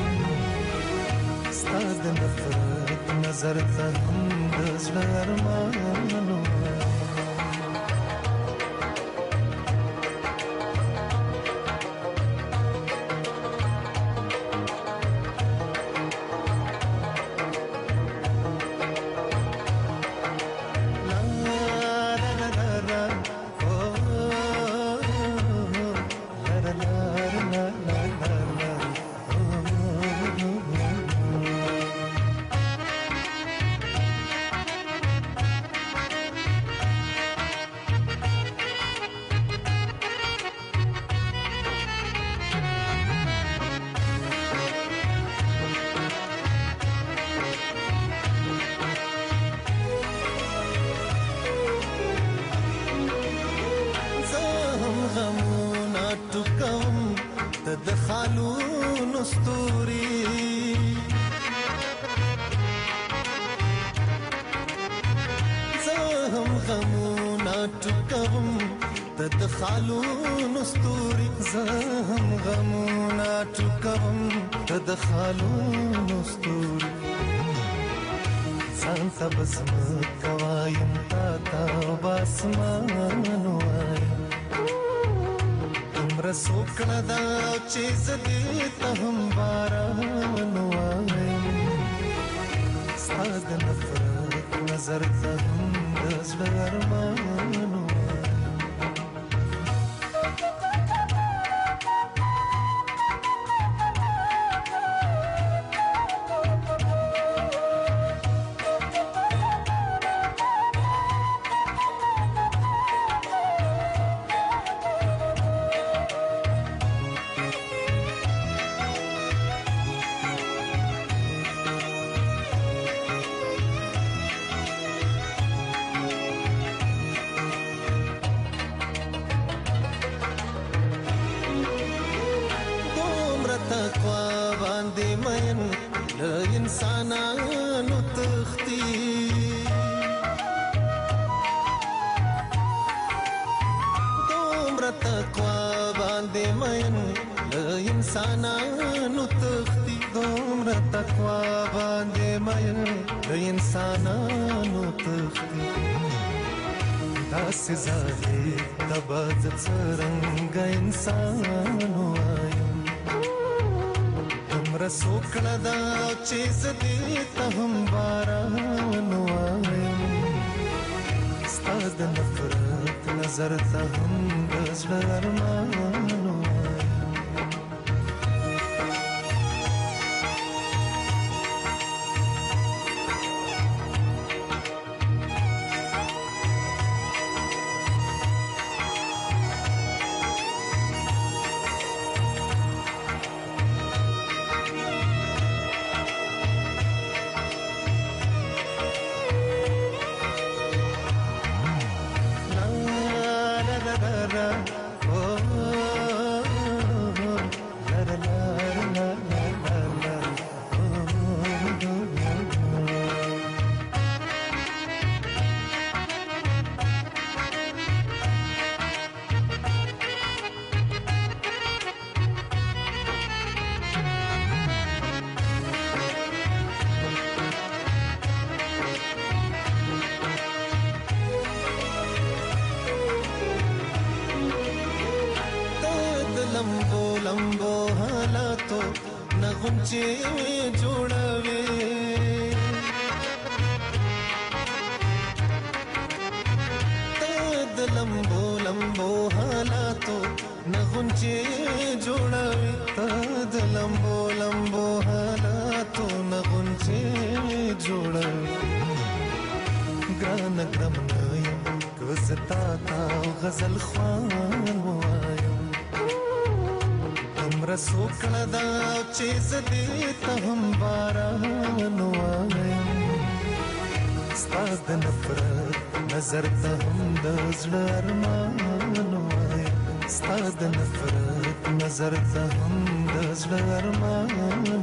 Speaker 17: ستاد نفرت نظر ته هم د زړه ارمان وای دومره سوکړه دا چې زدي ته هم باران وایم ستا د نفرت نظر ته هم د زړه ارمان انسانانو تختی دومره تقوا باندې مین له انسانانو تختی دومره تقوا باندې مین له انسانانو تختی داسې ظاهر تبه د څرنګه انسان وایم سوکړه دا چې زدي ته هم باران وایم ستا د نفرت نظر ته هم د زړه ارمان لمبو حالاتو نغمچې جوړوي د لمبو حالاتو نغمچې جوړوي د لمبو حالاتو نغمچې جوړوي ګران ګرم یم کوزتا تا غزل خوان وایم سوکړه دا چې زدي ته هم باران وایم ستا د نفرت نظر ته هم د زړه ارمان وایم ستا د نفرت نظر ته هم د زړه ارمان